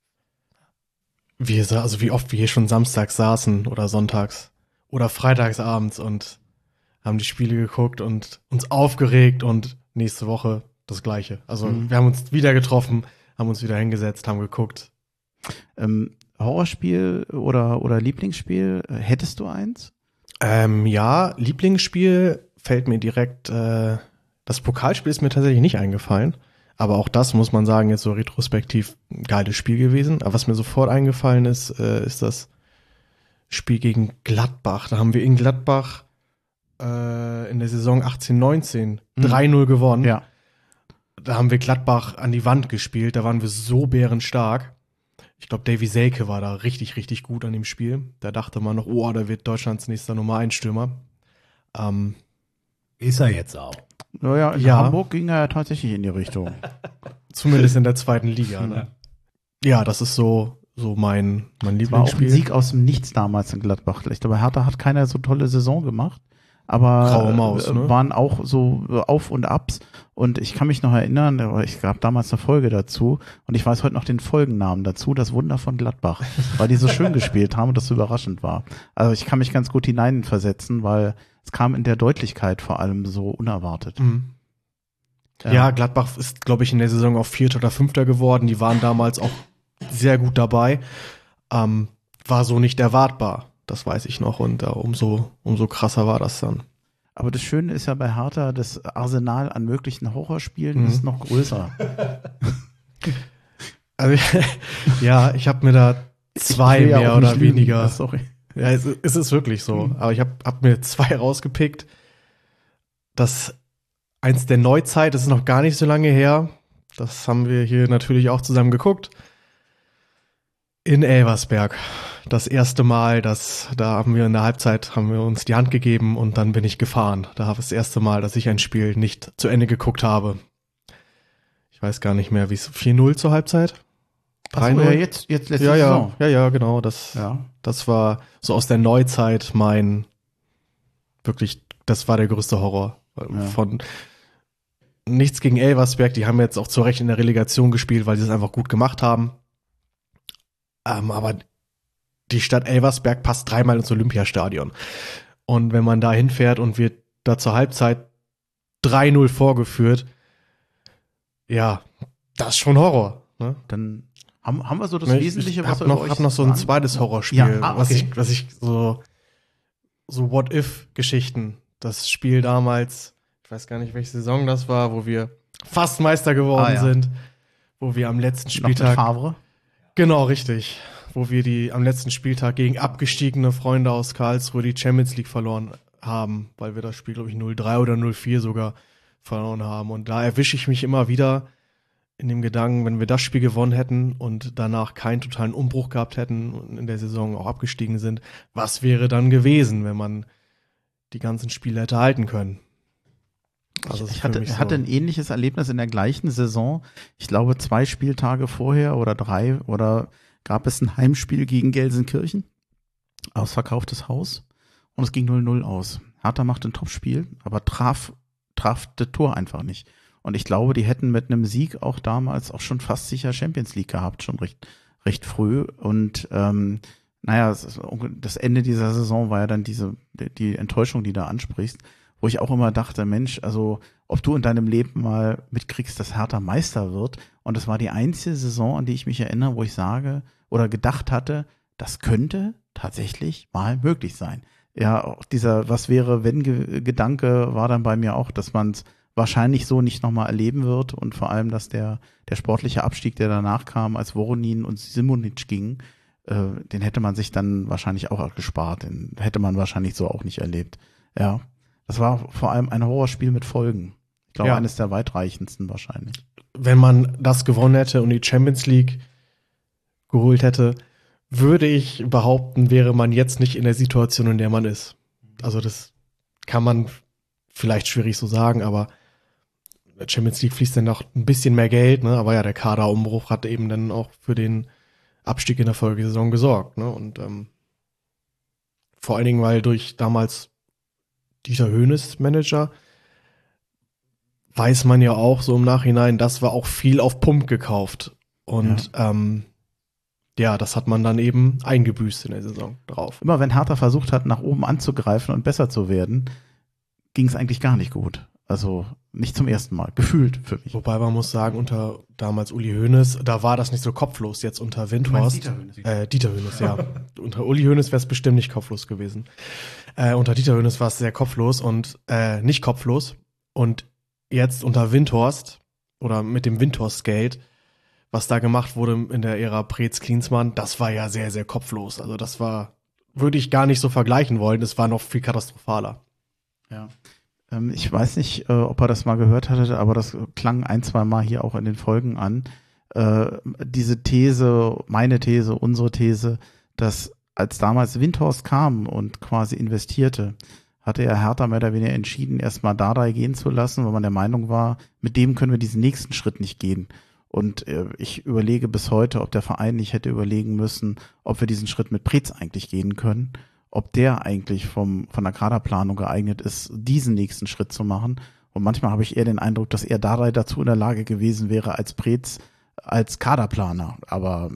Wie oft wir hier schon samstags saßen oder sonntags oder freitagsabends und haben die Spiele geguckt und uns aufgeregt und nächste Woche das Gleiche. Also wir haben uns wieder getroffen, haben uns wieder hingesetzt, haben geguckt. Horrorspiel oder Lieblingsspiel, hättest du eins? Ja, Lieblingsspiel fällt mir direkt, das Pokalspiel ist mir tatsächlich nicht eingefallen, aber auch das muss man sagen, jetzt so retrospektiv ein geiles Spiel gewesen. Aber was mir sofort eingefallen ist, ist das Spiel gegen Gladbach. Da haben wir in Gladbach in der Saison 18/19 3-0 gewonnen. Ja. Da haben wir Gladbach an die Wand gespielt, da waren wir so bärenstark. Ich glaube, Davy Selke war da richtig, richtig gut an dem Spiel. Da dachte man noch, da wird Deutschlands nächster Nummer 1 Stürmer. Ist er jetzt auch. Naja, in Hamburg ging er ja tatsächlich in die Richtung. Zumindest in der zweiten Liga. Ne? Ja, das ist so mein Lieblingsspiel. War auch ein Sieg aus dem Nichts damals in Gladbach. Ich glaube, Hertha hat keine so tolle Saison gemacht. Aber Graue Maus, ne? Waren auch so Auf und Abs. Und ich kann mich noch erinnern, ich gab damals eine Folge dazu und ich weiß heute noch den Folgennamen dazu, das Wunder von Gladbach, weil die so schön gespielt haben und das so überraschend war. Also ich kann mich ganz gut hineinversetzen, weil es kam in der Deutlichkeit vor allem so unerwartet. Mhm. Ja, Gladbach ist, glaube ich, in der Saison auch 4. oder 5. geworden. Die waren damals auch sehr gut dabei. War so nicht erwartbar. Das weiß ich noch und umso krasser war das dann. Aber das Schöne ist ja bei Hertha, das Arsenal an möglichen Horrorspielen ist noch größer. Also, ja, ich habe mir da 2 mehr oder weniger. Sorry. Ja, es ist wirklich so. Aber ich hab mir 2 rausgepickt. Das eins der Neuzeit, das ist noch gar nicht so lange her. Das haben wir hier natürlich auch zusammen geguckt. In Elversberg. Das erste Mal, da haben wir in der Halbzeit uns die Hand gegeben und dann bin ich gefahren. Da war das erste Mal, dass ich ein Spiel nicht zu Ende geguckt habe. Ich weiß gar nicht mehr, wie es 4-0 zur Halbzeit? 3-0? Ja, jetzt letzte Saison. Ja, genau. Das war so aus der Neuzeit das war der größte Horror. Ja. Von nichts gegen Elversberg, die haben jetzt auch zu Recht in der Relegation gespielt, weil sie es einfach gut gemacht haben. Aber die Stadt Elversberg passt 3-mal ins Olympiastadion. Und wenn man da hinfährt und wird da zur Halbzeit 3-0 vorgeführt, ja, Das ist schon Horror. Ne? Dann haben wir so das Wesentliche, was wir noch, ich habe noch so ein zweites Horrorspiel, ja, okay. was ich so What-If-Geschichten. Das Spiel damals, ich weiß gar nicht, welche Saison das war, wo wir fast Meister geworden sind, wo wir am letzten Spieltag. Noch mit Favre? Genau, richtig. Wo wir am letzten Spieltag gegen abgestiegene Freunde aus Karlsruhe die Champions League verloren haben, weil wir das Spiel, glaube ich, 0-3 oder 0-4 sogar verloren haben. Und da erwische ich mich immer wieder in dem Gedanken, wenn wir das Spiel gewonnen hätten und danach keinen totalen Umbruch gehabt hätten und in der Saison auch abgestiegen sind, was wäre dann gewesen, wenn man die ganzen Spiele hätte halten können? Also ich hatte ein ähnliches Erlebnis in der gleichen Saison. Ich glaube 2 Spieltage vorher oder 3 oder gab es ein Heimspiel gegen Gelsenkirchen, ausverkauftes Haus und es ging 0-0 aus. Hertha machte ein Topspiel, aber traf das Tor einfach nicht. Und ich glaube, die hätten mit einem Sieg auch damals auch schon fast sicher Champions League gehabt, schon recht früh. Und das Ende dieser Saison war ja dann die Enttäuschung, die du ansprichst, wo ich auch immer dachte, Mensch, also ob du in deinem Leben mal mitkriegst, dass Hertha Meister wird. Und es war die einzige Saison, an die ich mich erinnere, wo ich sage oder gedacht hatte, das könnte tatsächlich mal möglich sein. Ja, auch dieser Was wäre, wenn Gedanke war dann bei mir auch, dass man es wahrscheinlich so nicht nochmal erleben wird und vor allem, dass der sportliche Abstieg, der danach kam, als Voronin und Simonic ging, den hätte man sich dann wahrscheinlich auch gespart. Den hätte man wahrscheinlich so auch nicht erlebt. Ja, das war vor allem ein Horrorspiel mit Folgen. Ich glaube, eines der weitreichendsten wahrscheinlich. Wenn man das gewonnen hätte und die Champions League geholt hätte, würde ich behaupten, wäre man jetzt nicht in der Situation, in der man ist. Also das kann man vielleicht schwierig so sagen, aber in der Champions League fließt dann noch ein bisschen mehr Geld, ne? Aber ja, der Kaderumbruch hat eben dann auch für den Abstieg in der Folgesaison gesorgt, ne? Und vor allen Dingen, weil durch damals Dieter Hoeneß Manager, weiß man ja auch so im Nachhinein, das war auch viel auf Pump gekauft. Und das hat man dann eben eingebüßt in der Saison drauf. Immer wenn Hertha versucht hat, nach oben anzugreifen und besser zu werden, ging es eigentlich gar nicht gut. Also nicht zum ersten Mal, gefühlt für mich. Wobei man muss sagen, unter damals Uli Hoeneß, da war das nicht so kopflos, jetzt unter Windhorst. Dieter Hoeneß, ja. Unter Uli Hoeneß wäre es bestimmt nicht kopflos gewesen. Unter Dieter Hoeneß war es sehr kopflos und nicht kopflos. Und jetzt unter Windhorst oder mit dem Windhorst-Geld, was da gemacht wurde in der Ära Preetz-Klinsmann, das war ja sehr, sehr kopflos. Also das würde ich gar nicht so vergleichen wollen. Das war noch viel katastrophaler. Ja. Ich weiß nicht, ob er das mal gehört hatte, aber das klang 1-2 Mal hier auch in den Folgen an. Diese These, meine These, unsere These, dass als damals Windhorst kam und quasi investierte, hatte er Hertha mehr oder weniger entschieden, erstmal Dardai gehen zu lassen, weil man der Meinung war, mit dem können wir diesen nächsten Schritt nicht gehen. Und ich überlege bis heute, ob der Verein nicht hätte überlegen müssen, ob wir diesen Schritt mit Preetz eigentlich gehen können, ob der eigentlich von der Kaderplanung geeignet ist, diesen nächsten Schritt zu machen. Und manchmal habe ich eher den Eindruck, dass er Dardai dazu in der Lage gewesen wäre als Preetz, als Kaderplaner. Aber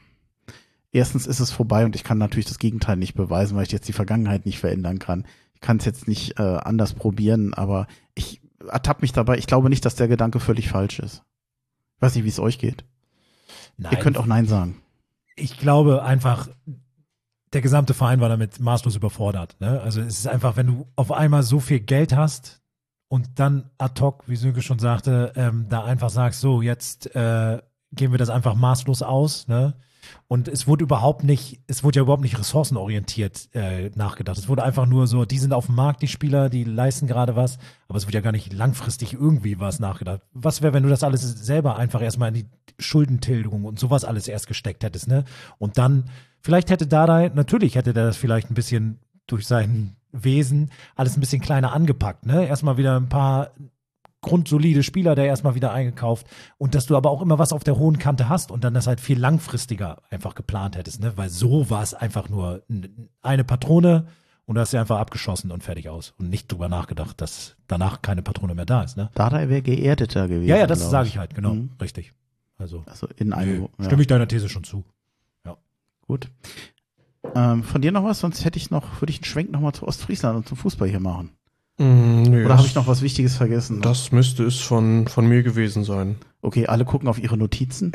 erstens ist es vorbei und ich kann natürlich das Gegenteil nicht beweisen, weil ich jetzt die Vergangenheit nicht verändern kann. Ich kann es jetzt nicht anders probieren, aber ich ertappe mich dabei. Ich glaube nicht, dass der Gedanke völlig falsch ist. Ich weiß nicht, wie es euch geht. Nein. Ihr könnt auch Nein sagen. Ich glaube einfach, der gesamte Verein war damit maßlos überfordert. Ne? Also es ist einfach, wenn du auf einmal so viel Geld hast und dann ad hoc, wie Sönke schon sagte, da einfach sagst, so jetzt gehen wir das einfach maßlos aus. Ne? Und es wurde ja überhaupt nicht ressourcenorientiert nachgedacht. Es wurde einfach nur so, die sind auf dem Markt, die Spieler, die leisten gerade was, aber es wird ja gar nicht langfristig irgendwie was nachgedacht. Was wäre, wenn du das alles selber einfach erstmal in die Schuldentilgung und sowas alles erst gesteckt hättest, ne? Und dann, vielleicht hätte der das vielleicht ein bisschen durch sein Wesen alles ein bisschen kleiner angepackt, ne? Erstmal wieder ein paar grundsolide Spieler, der erstmal wieder eingekauft und dass du aber auch immer was auf der hohen Kante hast und dann das halt viel langfristiger einfach geplant hättest, ne? Weil so war es einfach nur eine Patrone und du hast sie einfach abgeschossen und fertig aus und nicht drüber nachgedacht, dass danach keine Patrone mehr da ist, ne? Dardai wäre geerdeter gewesen. Ja, das sage ich halt, genau, richtig. Also in einem, stimme ich deiner These schon zu. Ja. Gut. Von dir noch was? Sonst würde ich einen Schwenk nochmal zu Ostfriesland und zum Fußball hier machen. Nö, Nee, Oder habe ich noch was Wichtiges vergessen? Das müsste es von mir gewesen sein. Okay, alle gucken auf ihre Notizen.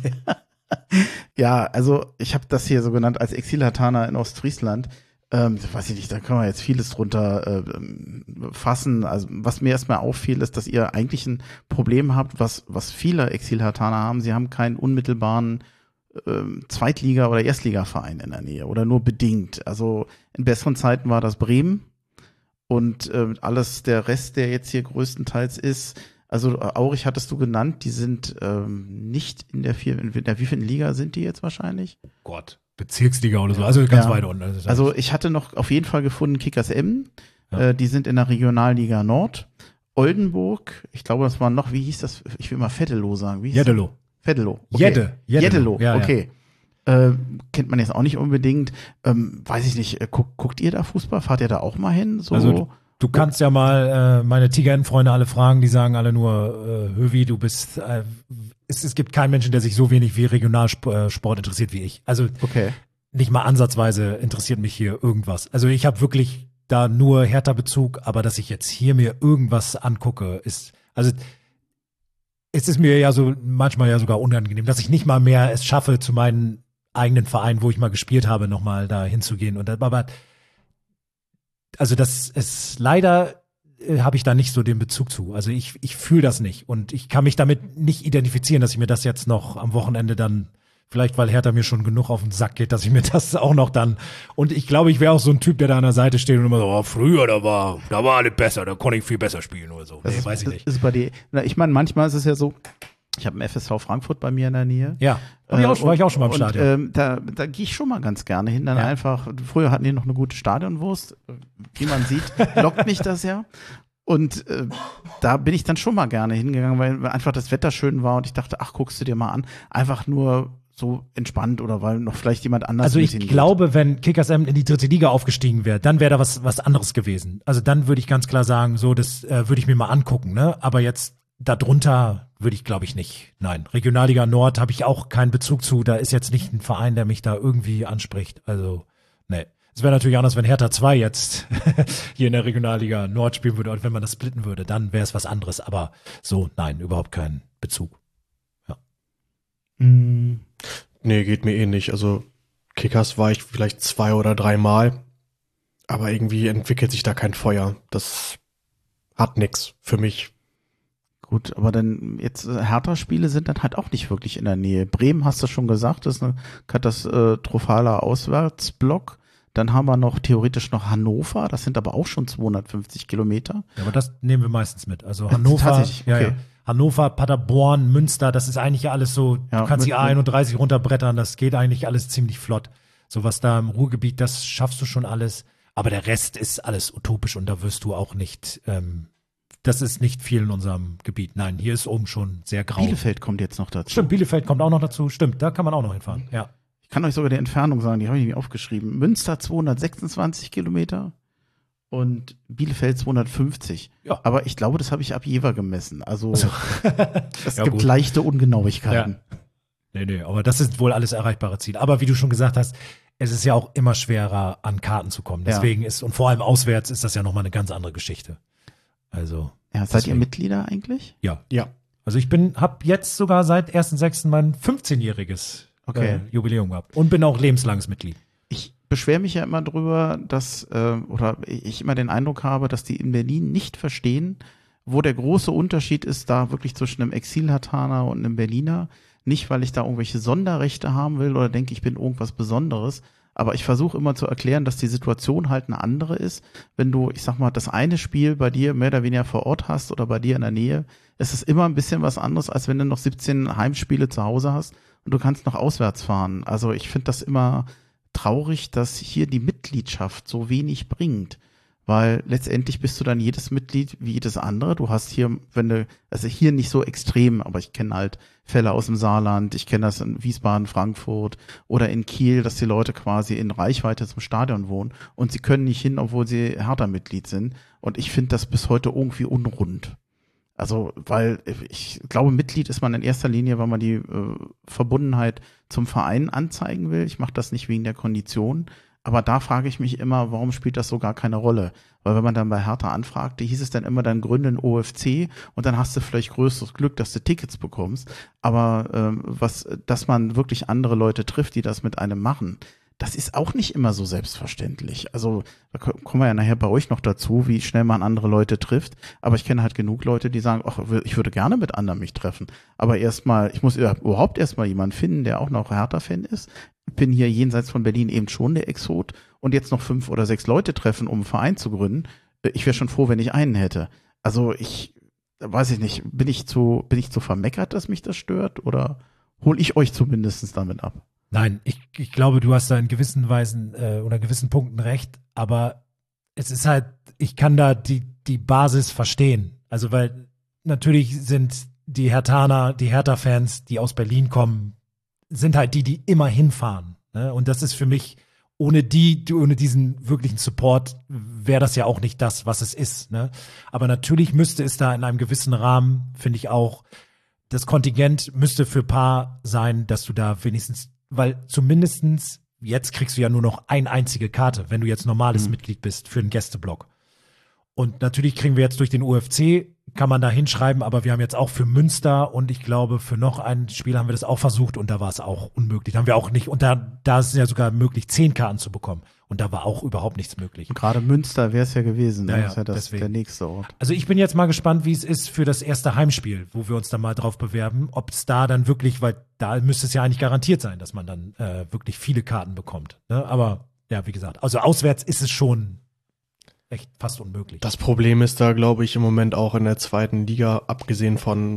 Ja, also ich habe das hier so genannt als Exilhartaner in Ostfriesland. Weiß ich nicht, da kann man jetzt vieles drunter fassen. Also was mir erstmal auffiel, ist, dass ihr eigentlich ein Problem habt, was viele Exilhartaner haben. Sie haben keinen unmittelbaren Zweitliga- oder Erstligaverein in der Nähe oder nur bedingt. Also in besseren Zeiten war das Bremen und der Rest, der jetzt hier größtenteils ist, also Aurich hattest du genannt, die sind nicht in der wievielten Liga sind die jetzt wahrscheinlich? Gott, Bezirksliga oder so, also ganz weit unten. Also ich hatte noch auf jeden Fall gefunden Kickers Emden, die sind in der Regionalliga Nord. Oldenburg, ich glaube, das war noch, wie hieß das? Ich will mal Vettelow sagen. Jeddelow. Vettelow. Okay. Jeddelow, ja, okay. Kennt man jetzt auch nicht unbedingt. Weiß ich nicht, guckt ihr da Fußball? Fahrt ihr da auch mal hin? So? Also du kannst ja mal meine Tigerentenfreunde alle fragen, die sagen alle nur, Hövi, du bist, es gibt keinen Menschen, der sich so wenig wie Regionalsport interessiert wie ich. Also nicht mal ansatzweise interessiert mich hier irgendwas. Also ich habe wirklich da nur Hertha-Bezug, aber dass ich jetzt hier mir irgendwas angucke, es ist mir ja so manchmal ja sogar unangenehm, dass ich nicht mal mehr es schaffe, zu meinem eigenen Verein, wo ich mal gespielt habe, nochmal da hinzugehen. Aber also das ist leider habe ich da nicht so den Bezug zu. Also ich fühle das nicht und ich kann mich damit nicht identifizieren, dass ich mir das jetzt noch am Wochenende dann, vielleicht weil Hertha mir schon genug auf den Sack geht, dass ich mir das auch noch dann, und ich glaube, ich wäre auch so ein Typ, der da an der Seite steht und immer so, oh, früher, da war alle besser, da konnte ich viel besser spielen oder so. Nee, weiß ich nicht. Ist bei dir, ich meine, manchmal ist es ja so, ich habe einen FSV Frankfurt bei mir in der Nähe. Ja, war ich auch schon mal im Stadion. Da gehe ich schon mal ganz gerne hin. Dann einfach, früher hatten die noch eine gute Stadionwurst. Wie man sieht, lockt mich das ja. Und da bin ich dann schon mal gerne hingegangen, weil einfach das Wetter schön war und ich dachte, ach, guckst du dir mal an. Einfach nur so entspannt oder weil noch vielleicht jemand anders Also ich glaube, wenn Kickers Emden in die 3. Liga aufgestiegen wäre, dann wäre da was anderes gewesen. Also dann würde ich ganz klar sagen, so, das würde ich mir mal angucken, ne? Aber jetzt darunter würde ich, glaube ich, nicht. Nein, Regionalliga Nord habe ich auch keinen Bezug zu. Da ist jetzt nicht ein Verein, der mich da irgendwie anspricht. Also, nee. Es wäre natürlich anders, wenn Hertha 2 jetzt hier in der Regionalliga Nord spielen würde und wenn man das splitten würde, dann wäre es was anderes. Aber so, nein, überhaupt keinen Bezug. Ja. Nee, geht mir ähnlich. Also Kickers war ich vielleicht 2 oder 3 Mal, aber irgendwie entwickelt sich da kein Feuer. Das hat nix für mich. Gut, aber dann jetzt Hertha-Spiele sind dann halt auch nicht wirklich in der Nähe. Bremen, hast du schon gesagt, das ist ein katastrophaler Auswärtsblock. Dann haben wir noch theoretisch noch Hannover, das sind aber auch schon 250 Kilometer. Ja, aber das nehmen wir meistens mit. Also Hannover, tatsächlich, okay. Ja. Hannover, Paderborn, Münster, das ist eigentlich alles so, du kannst die A31 runterbrettern, das geht eigentlich alles ziemlich flott. So was da im Ruhrgebiet, das schaffst du schon alles. Aber der Rest ist alles utopisch und da wirst du auch nicht, das ist nicht viel in unserem Gebiet. Nein, hier ist oben schon sehr grau. Bielefeld kommt jetzt noch dazu. Stimmt, Bielefeld kommt auch noch dazu. Stimmt, da kann man auch noch hinfahren, ja. Ich kann euch sogar die Entfernung sagen, die habe ich mir aufgeschrieben. Münster 226 Kilometer und Bielefeld 250. Ja. Aber ich glaube, das habe ich ab Jever gemessen. Also es gibt leichte Ungenauigkeiten. Ja. Nee, aber das sind wohl alles erreichbare Ziele. Aber wie du schon gesagt hast, es ist ja auch immer schwerer, an Karten zu kommen. Deswegen und vor allem auswärts ist das ja nochmal eine ganz andere Geschichte. Also. Ja, seid ihr Mitglieder eigentlich? Ja. Also ich habe jetzt sogar seit 1.6. mein 15-jähriges Jubiläum gehabt und bin auch lebenslanges Mitglied. Ich beschwere mich ja immer drüber, dass oder ich immer den Eindruck habe, dass die in Berlin nicht verstehen, wo der große Unterschied ist da wirklich zwischen einem Exilhartaner und einem Berliner. Nicht, weil ich da irgendwelche Sonderrechte haben will oder denke, ich bin irgendwas Besonderes, aber ich versuche immer zu erklären, dass die Situation halt eine andere ist. Wenn du, ich sag mal, das eine Spiel bei dir mehr oder weniger vor Ort hast oder bei dir in der Nähe, ist es immer ein bisschen was anderes, als wenn du noch 17 Heimspiele zu Hause hast und du kannst noch auswärts fahren. Also ich finde das immer traurig, dass hier die Mitgliedschaft so wenig bringt. Weil letztendlich bist du dann jedes Mitglied wie jedes andere. Du hast hier, also hier nicht so extrem, aber ich kenne halt Fälle aus dem Saarland, ich kenne das in Wiesbaden, Frankfurt oder in Kiel, dass die Leute quasi in Reichweite zum Stadion wohnen und sie können nicht hin, obwohl sie Hertha-Mitglied sind. Und ich finde das bis heute irgendwie unrund. Also, weil ich glaube, Mitglied ist man in erster Linie, weil man die Verbundenheit zum Verein anzeigen will. Ich mache das nicht wegen der Kondition. Aber da frage ich mich immer, warum spielt das so gar keine Rolle? Weil wenn man dann bei Hertha anfragte, hieß es dann immer, dann gründe ein OFC und dann hast du vielleicht größeres Glück, dass du Tickets bekommst. Aber dass man wirklich andere Leute trifft, die das mit einem machen, das ist auch nicht immer so selbstverständlich. Also da kommen wir ja nachher bei euch noch dazu, wie schnell man andere Leute trifft. Aber ich kenne halt genug Leute, die sagen, ach, ich würde gerne mit anderen mich treffen. Aber ich muss überhaupt erstmal jemanden finden, der auch noch Hertha-Fan ist. Ich bin hier jenseits von Berlin eben schon der Exot und jetzt noch 5 oder 6 Leute treffen, um einen Verein zu gründen. Ich wäre schon froh, wenn ich einen hätte. Also weiß ich nicht, bin ich zu vermeckert, dass mich das stört oder hole ich euch zumindest damit ab? Nein, ich glaube, du hast da in gewissen Weisen oder gewissen Punkten recht, aber es ist halt, ich kann da die Basis verstehen. Also weil natürlich sind die Herthaner, die Hertha-Fans, die aus Berlin kommen, sind halt die immer hinfahren. Ne? Und das ist für mich, ohne diesen wirklichen Support wäre das ja auch nicht das, was es ist. Ne? Aber natürlich müsste es da in einem gewissen Rahmen, finde ich auch, das Kontingent müsste für Paar sein, dass du da wenigstens, weil zumindestens jetzt kriegst du ja nur noch eine einzige Karte, wenn du jetzt normales Mitglied bist für einen Gästeblock. Und natürlich kriegen wir jetzt durch den UFC, kann man da hinschreiben, aber wir haben jetzt auch für Münster und ich glaube für noch ein Spiel haben wir das auch versucht und da war es auch unmöglich. Da haben wir auch nicht, und da ist es ja sogar möglich, 10 Karten zu bekommen und da war auch überhaupt nichts möglich. Und gerade Münster wäre es ja gewesen, ja, das ist ja deswegen der nächste Ort. Also ich bin jetzt mal gespannt, wie es ist für das erste Heimspiel, wo wir uns dann mal drauf bewerben, ob es da dann wirklich, weil da müsste es ja eigentlich garantiert sein, dass man dann wirklich viele Karten bekommt. Ne? Aber ja, wie gesagt, also auswärts ist es schon echt fast unmöglich. Das Problem ist da, glaube ich, im Moment auch in der 2. Liga, abgesehen von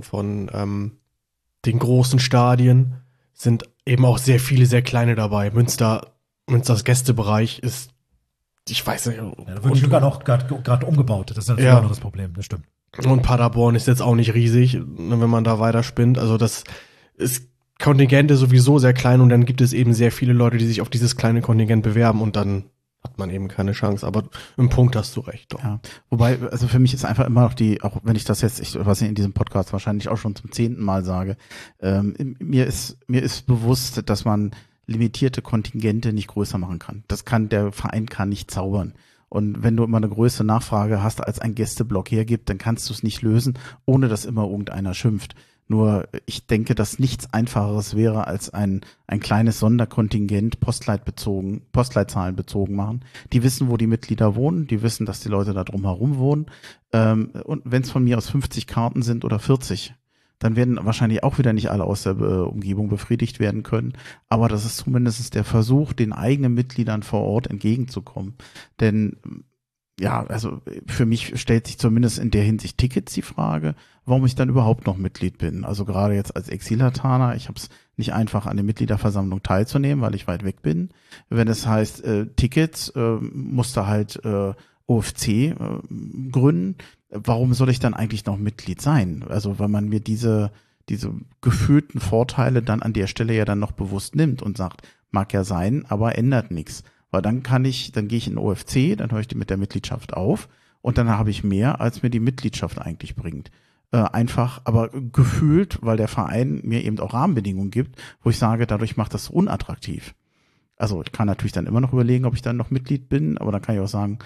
den großen Stadien, sind eben auch sehr viele, sehr kleine dabei. Münsters Gästebereich ist, ich weiß nicht. Ja, da wird sogar noch gerade umgebaut. Das ist natürlich auch noch das Problem, das stimmt. Und Paderborn ist jetzt auch nicht riesig, wenn man da weiter spinnt. Also das ist Kontingente sowieso sehr klein und dann gibt es eben sehr viele Leute, die sich auf dieses kleine Kontingent bewerben und dann hat man eben keine Chance, aber im Punkt hast du recht. Doch. Ja, wobei, also für mich ist einfach immer noch auch wenn ich das jetzt, was ich in diesem Podcast wahrscheinlich auch schon zum 10. Mal sage, mir ist bewusst, dass man limitierte Kontingente nicht größer machen kann. Der Verein kann nicht zaubern. Und wenn du immer eine größere Nachfrage hast, als ein Gästeblock hergibt, dann kannst du es nicht lösen, ohne dass immer irgendeiner schimpft. Nur ich denke, dass nichts Einfacheres wäre, als ein kleines Sonderkontingent Postleitzahlen bezogen machen. Die wissen, wo die Mitglieder wohnen, die wissen, dass die Leute da drumherum wohnen. Und wenn es von mir aus 50 Karten sind oder 40, dann werden wahrscheinlich auch wieder nicht alle aus der Umgebung befriedigt werden können. Aber das ist zumindest der Versuch, den eigenen Mitgliedern vor Ort entgegenzukommen. Denn ja, also für mich stellt sich zumindest in der Hinsicht Tickets die Frage, warum ich dann überhaupt noch Mitglied bin. Also gerade jetzt als Exil-Herthaner, ich habe es nicht einfach an der Mitgliederversammlung teilzunehmen, weil ich weit weg bin. Wenn es heißt Tickets, musste halt OFC gründen. Warum soll ich dann eigentlich noch Mitglied sein? Also weil man mir diese gefühlten Vorteile dann an der Stelle ja dann noch bewusst nimmt und sagt, mag ja sein, aber ändert nichts. Weil dann gehe ich in den OFC, dann höre ich die mit der Mitgliedschaft auf und dann habe ich mehr, als mir die Mitgliedschaft eigentlich bringt. Einfach, aber gefühlt, weil der Verein mir eben auch Rahmenbedingungen gibt, wo ich sage, dadurch macht das unattraktiv. Also ich kann natürlich dann immer noch überlegen, ob ich dann noch Mitglied bin, aber dann kann ich auch sagen,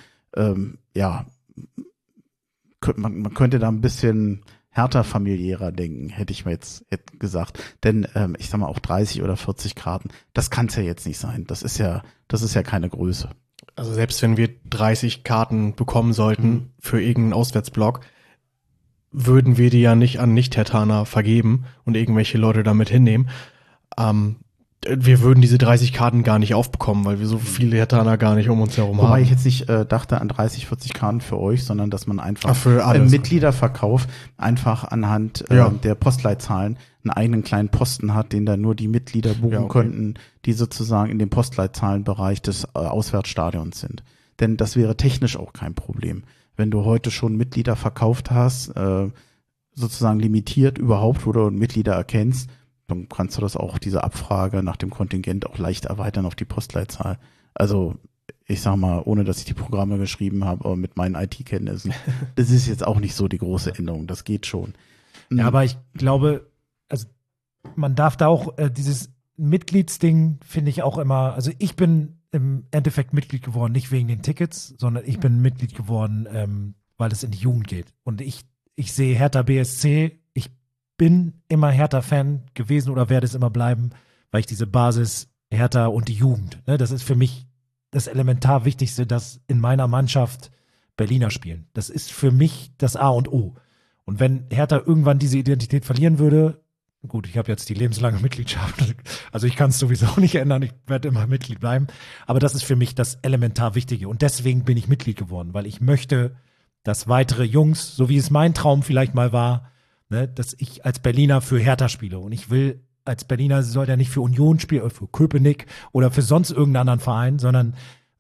man könnte da ein bisschen härter familiärer denken, hätte ich mir jetzt gesagt. Denn ich sag mal auch 30 oder 40 Karten, das kann es ja jetzt nicht sein. Das ist ja keine Größe. Also selbst wenn wir 30 Karten bekommen sollten für irgendeinen Auswärtsblock, würden wir die ja nicht an Nicht-Herthaner vergeben und irgendwelche Leute damit hinnehmen. Wir würden diese 30 Karten gar nicht aufbekommen, weil wir so viele Herthaner gar nicht um uns herum haben. Wobei ich jetzt nicht dachte an 30, 40 Karten für euch, sondern dass man einfach im Mitgliederverkauf einfach anhand der Postleitzahlen einen eigenen kleinen Posten hat, den dann nur die Mitglieder buchen könnten, die sozusagen in dem Postleitzahlenbereich des Auswärtsstadions sind. Denn das wäre technisch auch kein Problem. Wenn du heute schon Mitglieder verkauft hast, sozusagen limitiert überhaupt, wo du Mitglieder erkennst, dann kannst du das auch, diese Abfrage nach dem Kontingent auch leicht erweitern auf die Postleitzahl. Also ich sag mal, ohne dass ich die Programme geschrieben habe, aber mit meinen IT-Kenntnissen, das ist jetzt auch nicht so die große Änderung, das geht schon. Ja, aber ich glaube, also man darf da auch dieses Mitgliedsding finde ich auch immer, also ich bin im Endeffekt Mitglied geworden, nicht wegen den Tickets, sondern ich bin Mitglied geworden, weil es in die Jugend geht. Und ich sehe Hertha BSC, ich bin immer Hertha-Fan gewesen oder werde es immer bleiben, weil ich diese Basis Hertha und die Jugend, ne, das ist für mich das elementar Wichtigste, dass in meiner Mannschaft Berliner spielen. Das ist für mich das A und O. Und wenn Hertha irgendwann diese Identität verlieren würde, gut, ich habe jetzt die lebenslange Mitgliedschaft, also ich kann es sowieso nicht ändern, ich werde immer Mitglied bleiben, aber das ist für mich das elementar Wichtige und deswegen bin ich Mitglied geworden, weil ich möchte, dass weitere Jungs, so wie es mein Traum vielleicht mal war, ne, dass ich als Berliner für Hertha spiele und ich will als Berliner soll der nicht für Union spielen oder für Köpenick oder für sonst irgendeinen anderen Verein, sondern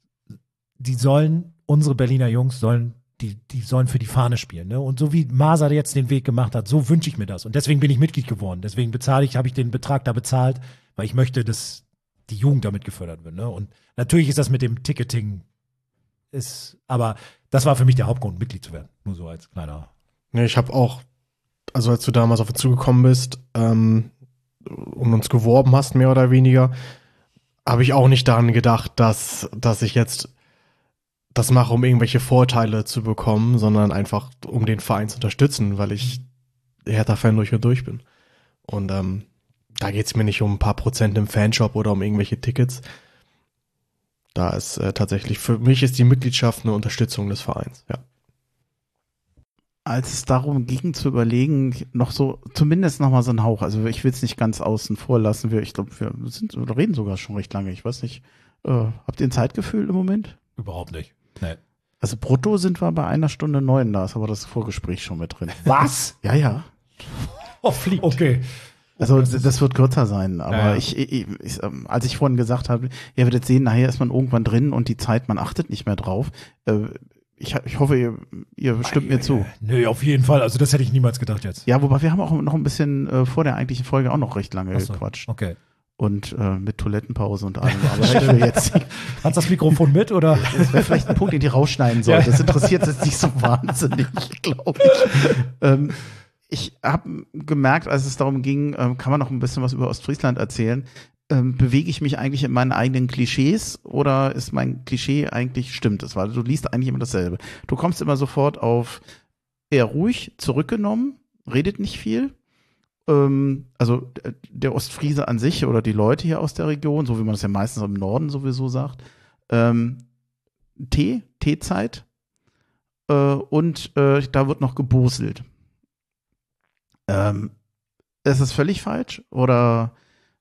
unsere Berliner Jungs sollen für die Fahne spielen. Ne? Und so wie Maser jetzt den Weg gemacht hat, so wünsche ich mir das. Und deswegen bin ich Mitglied geworden. Deswegen habe ich den Betrag da bezahlt, weil ich möchte, dass die Jugend damit gefördert wird. Ne? Und natürlich ist das mit dem Ticketing, aber das war für mich der Hauptgrund, Mitglied zu werden. Nur so als kleiner. Ja, ich habe auch, also als du damals auf uns zugekommen bist, und uns geworben hast, mehr oder weniger, habe ich auch nicht daran gedacht, dass ich jetzt das mache, um irgendwelche Vorteile zu bekommen, sondern einfach, um den Verein zu unterstützen, weil ich Hertha-Fan durch und durch bin. Und da geht es mir nicht um ein paar Prozent im Fanshop oder um irgendwelche Tickets. Da ist tatsächlich, für mich ist die Mitgliedschaft eine Unterstützung des Vereins, ja. Als es darum ging zu überlegen, noch so, zumindest noch mal so ein Hauch, also ich will es nicht ganz außen vor lassen, ich glaube, wir reden sogar schon recht lange, ich weiß nicht, habt ihr ein Zeitgefühl im Moment? Überhaupt nicht, nee. Also brutto sind wir bei 1 Stunde 9, da ist aber das Vorgespräch schon mit drin. Was? Ja. Oh, fliegt. Okay. Also das wird kürzer sein, aber ja. Als ich vorhin gesagt habe, ihr werdet sehen, nachher ist man irgendwann drin und die Zeit, man achtet nicht mehr drauf, ich hoffe, ihr stimmt mir zu. Nö, auf jeden Fall. Also das hätte ich niemals gedacht jetzt. Ja, wobei wir haben auch noch ein bisschen vor der eigentlichen Folge auch noch recht lange gequatscht. Okay. Und mit Toilettenpause und allem. Aber ich will jetzt nicht. Hast du das Mikrofon mit, oder? Das wäre vielleicht ein Punkt, den die rausschneiden sollte. Ja. Das interessiert jetzt nicht so wahnsinnig, glaube ich. Ich habe gemerkt, als es darum ging, kann man noch ein bisschen was über Ostfriesland erzählen, bewege ich mich eigentlich in meinen eigenen Klischees oder ist mein Klischee eigentlich, stimmt es? Weil du liest eigentlich immer dasselbe. Du kommst immer sofort auf eher ruhig, zurückgenommen, redet nicht viel. Also der Ostfriese an sich oder die Leute hier aus der Region, so wie man es ja meistens im Norden sowieso sagt. Teezeit und da wird noch geboselt. Ist das völlig falsch oder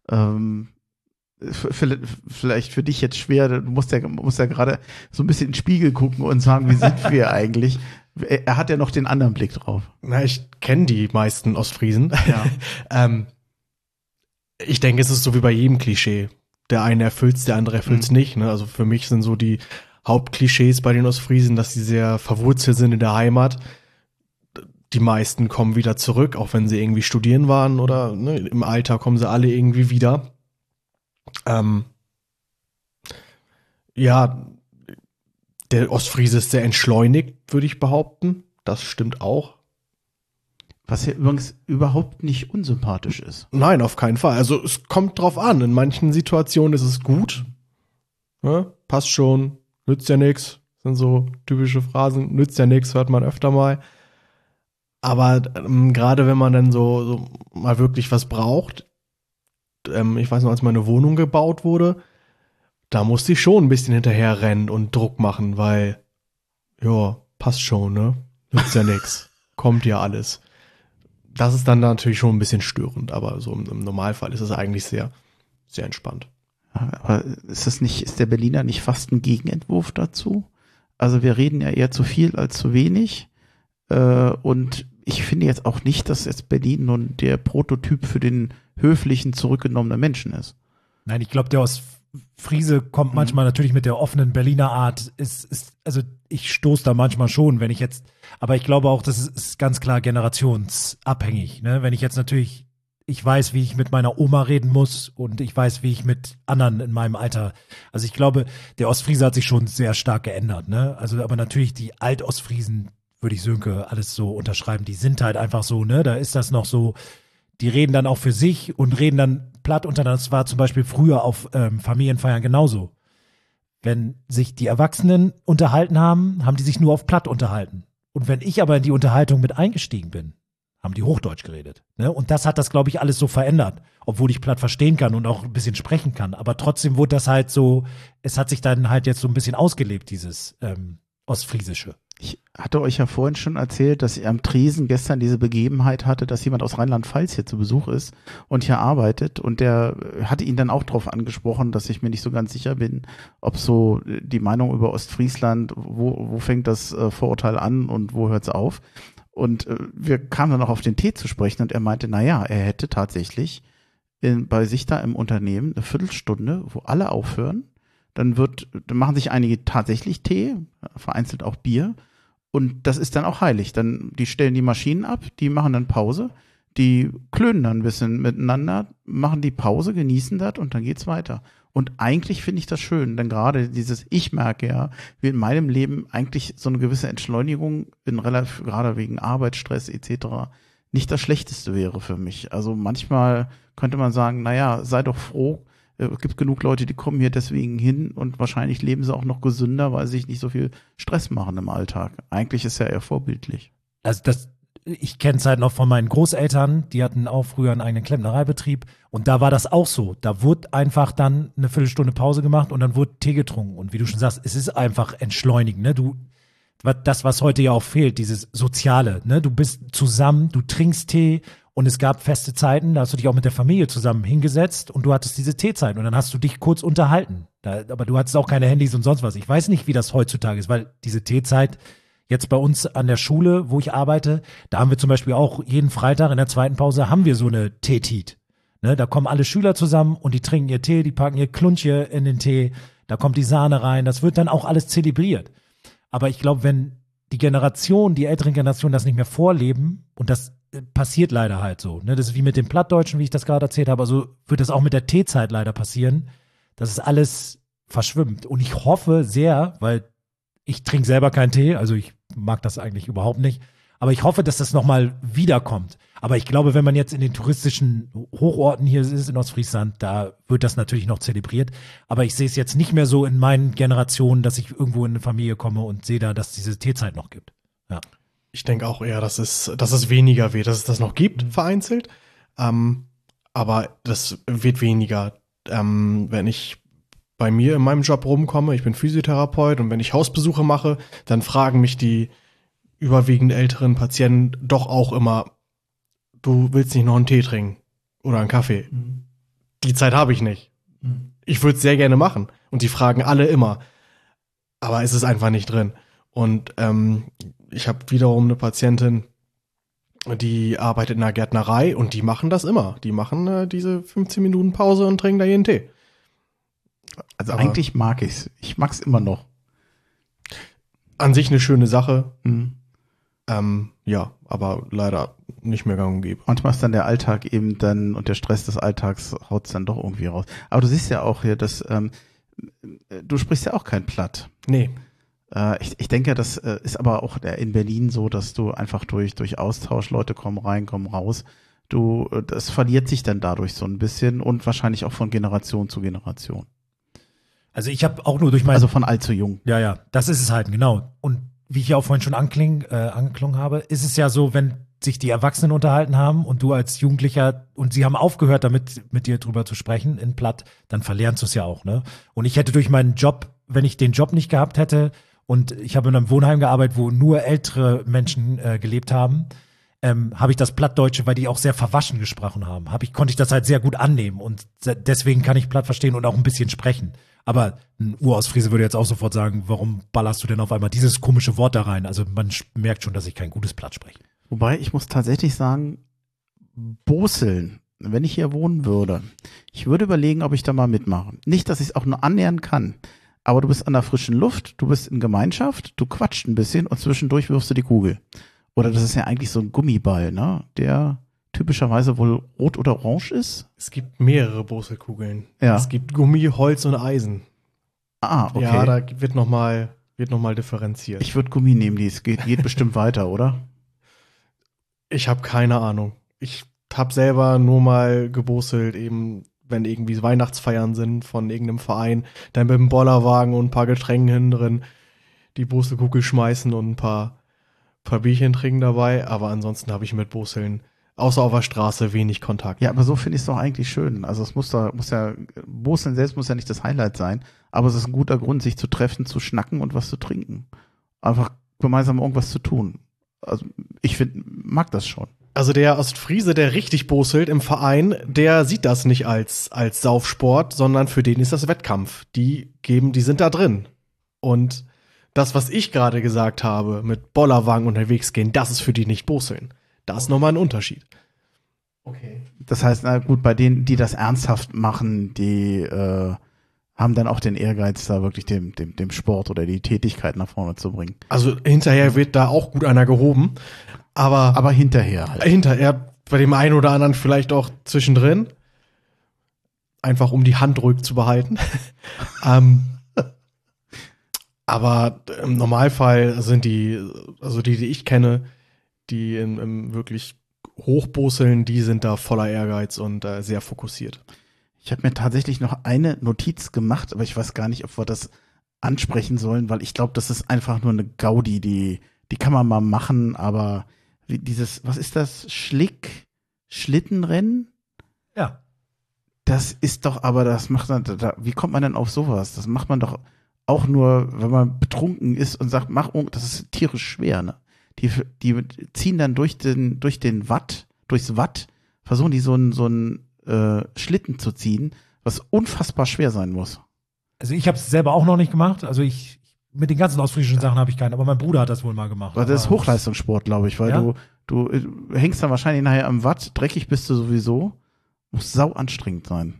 vielleicht für dich jetzt schwer, du musst ja gerade so ein bisschen in den Spiegel gucken und sagen, wie sind wir eigentlich? Er hat ja noch den anderen Blick drauf. Na, ich kenne die meisten Ostfriesen. Ja. Ich denke, es ist so wie bei jedem Klischee. Der eine erfüllt's, der andere erfüllt's nicht. Ne? Also für mich sind so die Hauptklischees bei den Ostfriesen, dass sie sehr verwurzelt sind in der Heimat. Die meisten kommen wieder zurück, auch wenn sie irgendwie studieren waren oder ne, im Alter kommen sie alle irgendwie wieder. Ja, der Ostfriese ist sehr entschleunigt, würde ich behaupten. Das stimmt auch. Was ja übrigens überhaupt nicht unsympathisch ist. Nein, auf keinen Fall. Also es kommt drauf an. In manchen Situationen ist es gut. Ja, passt schon, nützt ja nix. Sind so typische Phrasen, nützt ja nix, hört man öfter mal. Aber gerade wenn man dann so mal wirklich was braucht, ich weiß noch, als meine Wohnung gebaut wurde, da musste ich schon ein bisschen hinterher rennen und Druck machen, weil, ja, passt schon, ne? Nützt ja nix. Kommt ja alles. Das ist dann natürlich schon ein bisschen störend, aber so im Normalfall ist es eigentlich sehr, sehr entspannt. Aber ist der Berliner nicht fast ein Gegenentwurf dazu? Also wir reden ja eher zu viel als zu wenig. Und ich finde jetzt auch nicht, dass jetzt Berlin nun der Prototyp für den höflichen, zurückgenommenen Menschen ist. Nein, ich glaube, der Ostfriese kommt manchmal natürlich mit der offenen Berliner Art. Also ich stoße da manchmal schon, wenn ich jetzt, aber ich glaube auch, das ist ganz klar generationsabhängig. Ne? Wenn ich jetzt natürlich, ich weiß, wie ich mit meiner Oma reden muss und ich weiß, wie ich mit anderen in meinem Alter, also ich glaube, der Ostfriese hat sich schon sehr stark geändert. Ne? Also aber natürlich die Altostfriesen, würde ich Sönke alles so unterschreiben, die sind halt einfach so, ne, da ist das noch so, die reden dann auch für sich und reden dann platt untereinander. Das war zum Beispiel früher auf Familienfeiern genauso. Wenn sich die Erwachsenen unterhalten haben, haben die sich nur auf Platt unterhalten. Und wenn ich aber in die Unterhaltung mit eingestiegen bin, haben die Hochdeutsch geredet. Ne? Und das hat das, glaube ich, alles so verändert. Obwohl ich Platt verstehen kann und auch ein bisschen sprechen kann. Aber trotzdem wurde das halt so, es hat sich dann halt jetzt so ein bisschen ausgelebt, dieses Ostfriesische. Ich hatte euch ja vorhin schon erzählt, dass ich am Tresen gestern diese Begebenheit hatte, dass jemand aus Rheinland-Pfalz hier zu Besuch ist und hier arbeitet. Und der hatte ihn dann auch darauf angesprochen, dass ich mir nicht so ganz sicher bin, ob so die Meinung über Ostfriesland, wo fängt das Vorurteil an und wo hört es auf? Und wir kamen dann auch auf den Tee zu sprechen und er meinte, naja, er hätte tatsächlich bei sich da im Unternehmen eine Viertelstunde, wo alle aufhören. Dann machen sich einige tatsächlich Tee, vereinzelt auch Bier. Und das ist dann auch heilig. Die stellen die Maschinen ab, die machen dann Pause, die klönen dann ein bisschen miteinander, machen die Pause, genießen das und dann geht's weiter. Und eigentlich finde ich das schön, denn gerade ich merke ja, wie in meinem Leben eigentlich so eine gewisse Entschleunigung gerade wegen Arbeitsstress etc. nicht das Schlechteste wäre für mich. Also manchmal könnte man sagen, naja, sei doch froh, es gibt genug Leute, die kommen hier deswegen hin und wahrscheinlich leben sie auch noch gesünder, weil sie sich nicht so viel Stress machen im Alltag. Eigentlich ist ja eher vorbildlich. Also ich kenne es halt noch von meinen Großeltern, die hatten auch früher einen eigenen Klempnereibetrieb und da war das auch so. Da wurde einfach dann eine Viertelstunde Pause gemacht und dann wurde Tee getrunken. Und wie du schon sagst, es ist einfach entschleunigend, ne? Das, was heute ja auch fehlt, dieses Soziale, ne? Du bist zusammen, du trinkst Tee und es gab feste Zeiten, da hast du dich auch mit der Familie zusammen hingesetzt und du hattest diese Teezeiten und dann hast du dich kurz unterhalten. Aber du hattest auch keine Handys und sonst was. Ich weiß nicht, wie das heutzutage ist, weil diese Teezeit jetzt bei uns an der Schule, wo ich arbeite, da haben wir zum Beispiel auch jeden Freitag in der zweiten Pause haben wir so eine Teetit. Ne, da kommen alle Schüler zusammen und die trinken ihr Tee, die packen ihr Klunche in den Tee, da kommt die Sahne rein, das wird dann auch alles zelebriert. Aber ich glaube, wenn die älteren Generationen das nicht mehr vorleben und das passiert leider halt so. Ne? Das ist wie mit dem Plattdeutschen, wie ich das gerade erzählt habe. Also wird das auch mit der Teezeit leider passieren, dass es alles verschwimmt. Und ich hoffe sehr, weil ich trinke selber keinen Tee, also ich mag das eigentlich überhaupt nicht, aber ich hoffe, dass das nochmal wiederkommt. Aber ich glaube, wenn man jetzt in den touristischen Hochorten hier ist in Ostfriesland, da wird das natürlich noch zelebriert. Aber ich sehe es jetzt nicht mehr so in meinen Generationen, dass ich irgendwo in eine Familie komme und sehe da, dass es diese Teezeit noch gibt. Ja. Ich denke auch eher, dass es weniger wird, dass es das noch gibt, vereinzelt. Aber das wird weniger, wenn ich bei mir in meinem Job rumkomme. Ich bin Physiotherapeut und wenn ich Hausbesuche mache, dann fragen mich die überwiegend älteren Patienten doch auch immer, du willst nicht noch einen Tee trinken oder einen Kaffee? Mhm. Die Zeit habe ich nicht. Mhm. Ich würde es sehr gerne machen. Und die fragen alle immer. Aber es ist einfach nicht drin. Und ich habe wiederum eine Patientin, die arbeitet in einer Gärtnerei und die machen das immer. Die machen diese 15 Minuten Pause und trinken da jeden Tee. Also eigentlich mag ich's. Ich mag's immer noch. An sich eine schöne Sache. Mhm. Ja, aber leider nicht mehr gang und gäbe. Manchmal ist dann der Alltag eben dann und der Stress des Alltags haut's dann doch irgendwie raus. Aber du siehst ja auch hier, dass du sprichst ja auch kein Platt. Nee. Ich denke, das ist aber auch in Berlin so, dass du einfach durch Austausch, Leute kommen rein, kommen raus, das verliert sich dann dadurch so ein bisschen und wahrscheinlich auch von Generation zu Generation. Also ich habe auch nur durch Also von alt zu jung. Ja, das ist es halt, genau. Und wie ich ja auch vorhin schon angeklungen habe, ist es ja so, wenn sich die Erwachsenen unterhalten haben und du als Jugendlicher und sie haben aufgehört, damit mit dir drüber zu sprechen in Platt, dann verlernst du es ja auch, ne? Und ich hätte durch meinen Job, wenn ich den Job nicht gehabt hätte und ich habe in einem Wohnheim gearbeitet, wo nur ältere Menschen gelebt haben, habe ich das Plattdeutsche, weil die auch sehr verwaschen gesprochen haben, konnte ich das halt sehr gut annehmen und deswegen kann ich Platt verstehen und auch ein bisschen sprechen. Aber ein Urostfriese würde jetzt auch sofort sagen, warum ballerst du denn auf einmal dieses komische Wort da rein? Also man merkt schon, dass ich kein gutes Platt spreche. Wobei, ich muss tatsächlich sagen, Boseln, wenn ich hier wohnen würde, ich würde überlegen, ob ich da mal mitmache. Nicht, dass ich es auch nur annähern kann, aber du bist an der frischen Luft, du bist in Gemeinschaft, du quatscht ein bisschen und zwischendurch wirfst du die Kugel. Oder das ist ja eigentlich so ein Gummiball, ne? Der typischerweise wohl rot oder orange ist. Es gibt mehrere Boselkugeln. Ja. Es gibt Gummi, Holz und Eisen. Ah, okay. Ja, da wird noch mal differenziert. Ich würde Gummi nehmen, geht bestimmt weiter, oder? Ich habe keine Ahnung. Ich habe selber nur mal geboselt, eben wenn irgendwie Weihnachtsfeiern sind von irgendeinem Verein, dann mit dem Bollerwagen und ein paar Getränken hinten drin die Boselkugel schmeißen und ein paar Bierchen trinken dabei. Aber ansonsten habe ich mit Boseln außer auf der Straße wenig Kontakt. Ja, aber so finde ich es doch eigentlich schön. Also es muss ja, Boseln selbst muss ja nicht das Highlight sein, aber es ist ein guter Grund, sich zu treffen, zu schnacken und was zu trinken. Einfach gemeinsam irgendwas zu tun. Also ich mag das schon. Also der Ostfriese, der richtig boselt im Verein, der sieht das nicht als Saufsport, sondern für den ist das Wettkampf. Die sind da drin. Und das, was ich gerade gesagt habe, mit Bollerwagen unterwegs gehen, das ist für die nicht boseln. Da ist nochmal ein Unterschied. Okay. Das heißt, na gut, bei denen, die das ernsthaft machen, die haben dann auch den Ehrgeiz, da wirklich dem Sport oder die Tätigkeit nach vorne zu bringen. Also hinterher wird da auch gut einer gehoben, aber hinterher halt. Hinterher, bei dem einen oder anderen vielleicht auch zwischendrin, einfach um die Hand ruhig zu behalten. Aber im Normalfall sind die ich kenne, die im wirklich hochboseln, die sind da voller Ehrgeiz und sehr fokussiert. Ich habe mir tatsächlich noch eine Notiz gemacht, aber ich weiß gar nicht, ob wir das ansprechen sollen, weil ich glaube, das ist einfach nur eine Gaudi, die kann man mal machen, aber was ist das? Schlittenrennen? Ja. Das ist doch, aber wie kommt man denn auf sowas? Das macht man doch auch nur, wenn man betrunken ist und sagt, das ist tierisch schwer, ne? Die ziehen dann durchs Watt, versuchen die so einen Schlitten zu ziehen, was unfassbar schwer sein muss. Also ich habe es selber auch noch nicht gemacht. Also mit den ganzen ostfriesischen Sachen habe ich keinen, aber mein Bruder hat das wohl mal gemacht. Aber das ist Hochleistungssport, glaube ich, weil du hängst dann wahrscheinlich nachher am Watt, dreckig bist du sowieso, muss sau anstrengend sein.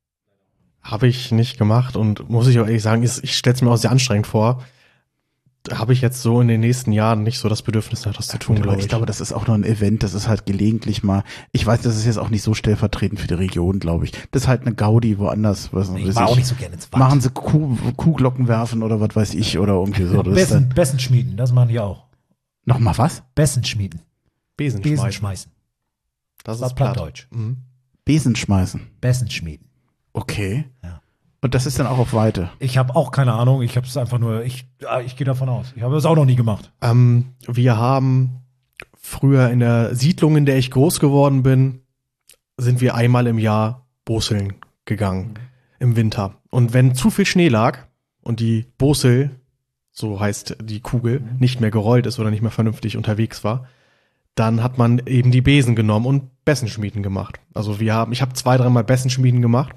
Habe ich nicht gemacht und muss ich auch ehrlich sagen, ich stelle es mir auch sehr anstrengend vor. Da habe ich jetzt so in den nächsten Jahren nicht so das Bedürfnis, das zu tun, glaube ich. Ich glaube, das ist auch noch ein Event, das ist halt gegelegentlich mal, ich weiß, das ist jetzt auch nicht so stellvertretend für die Region, glaube ich. Das ist halt eine Gaudi woanders. Ich war auch nicht so gerne ins Watt. Machen sie Kuhglocken werfen oder was weiß ich oder irgendwie so. Bessen schmieden, das machen die auch. Nochmal was? Bessen schmieden. Besen schmeißen. Das ist Plattdeutsch. Mhm. Besen schmeißen. Bessen schmieden. Okay. Ja. Und das ist dann auch auf Weite? Ich habe auch keine Ahnung. Ich habe es einfach nur, ich gehe davon aus. Ich habe es auch noch nie gemacht. Wir haben früher in der Siedlung, in der ich groß geworden bin, sind wir einmal im Jahr boseln gegangen im Winter. Und wenn zu viel Schnee lag und die Bosel, so heißt die Kugel, nicht mehr gerollt ist oder nicht mehr vernünftig unterwegs war, dann hat man eben die Besen genommen und Bessenschmieden gemacht. Also ich habe 2-3 Mal Bessenschmieden gemacht.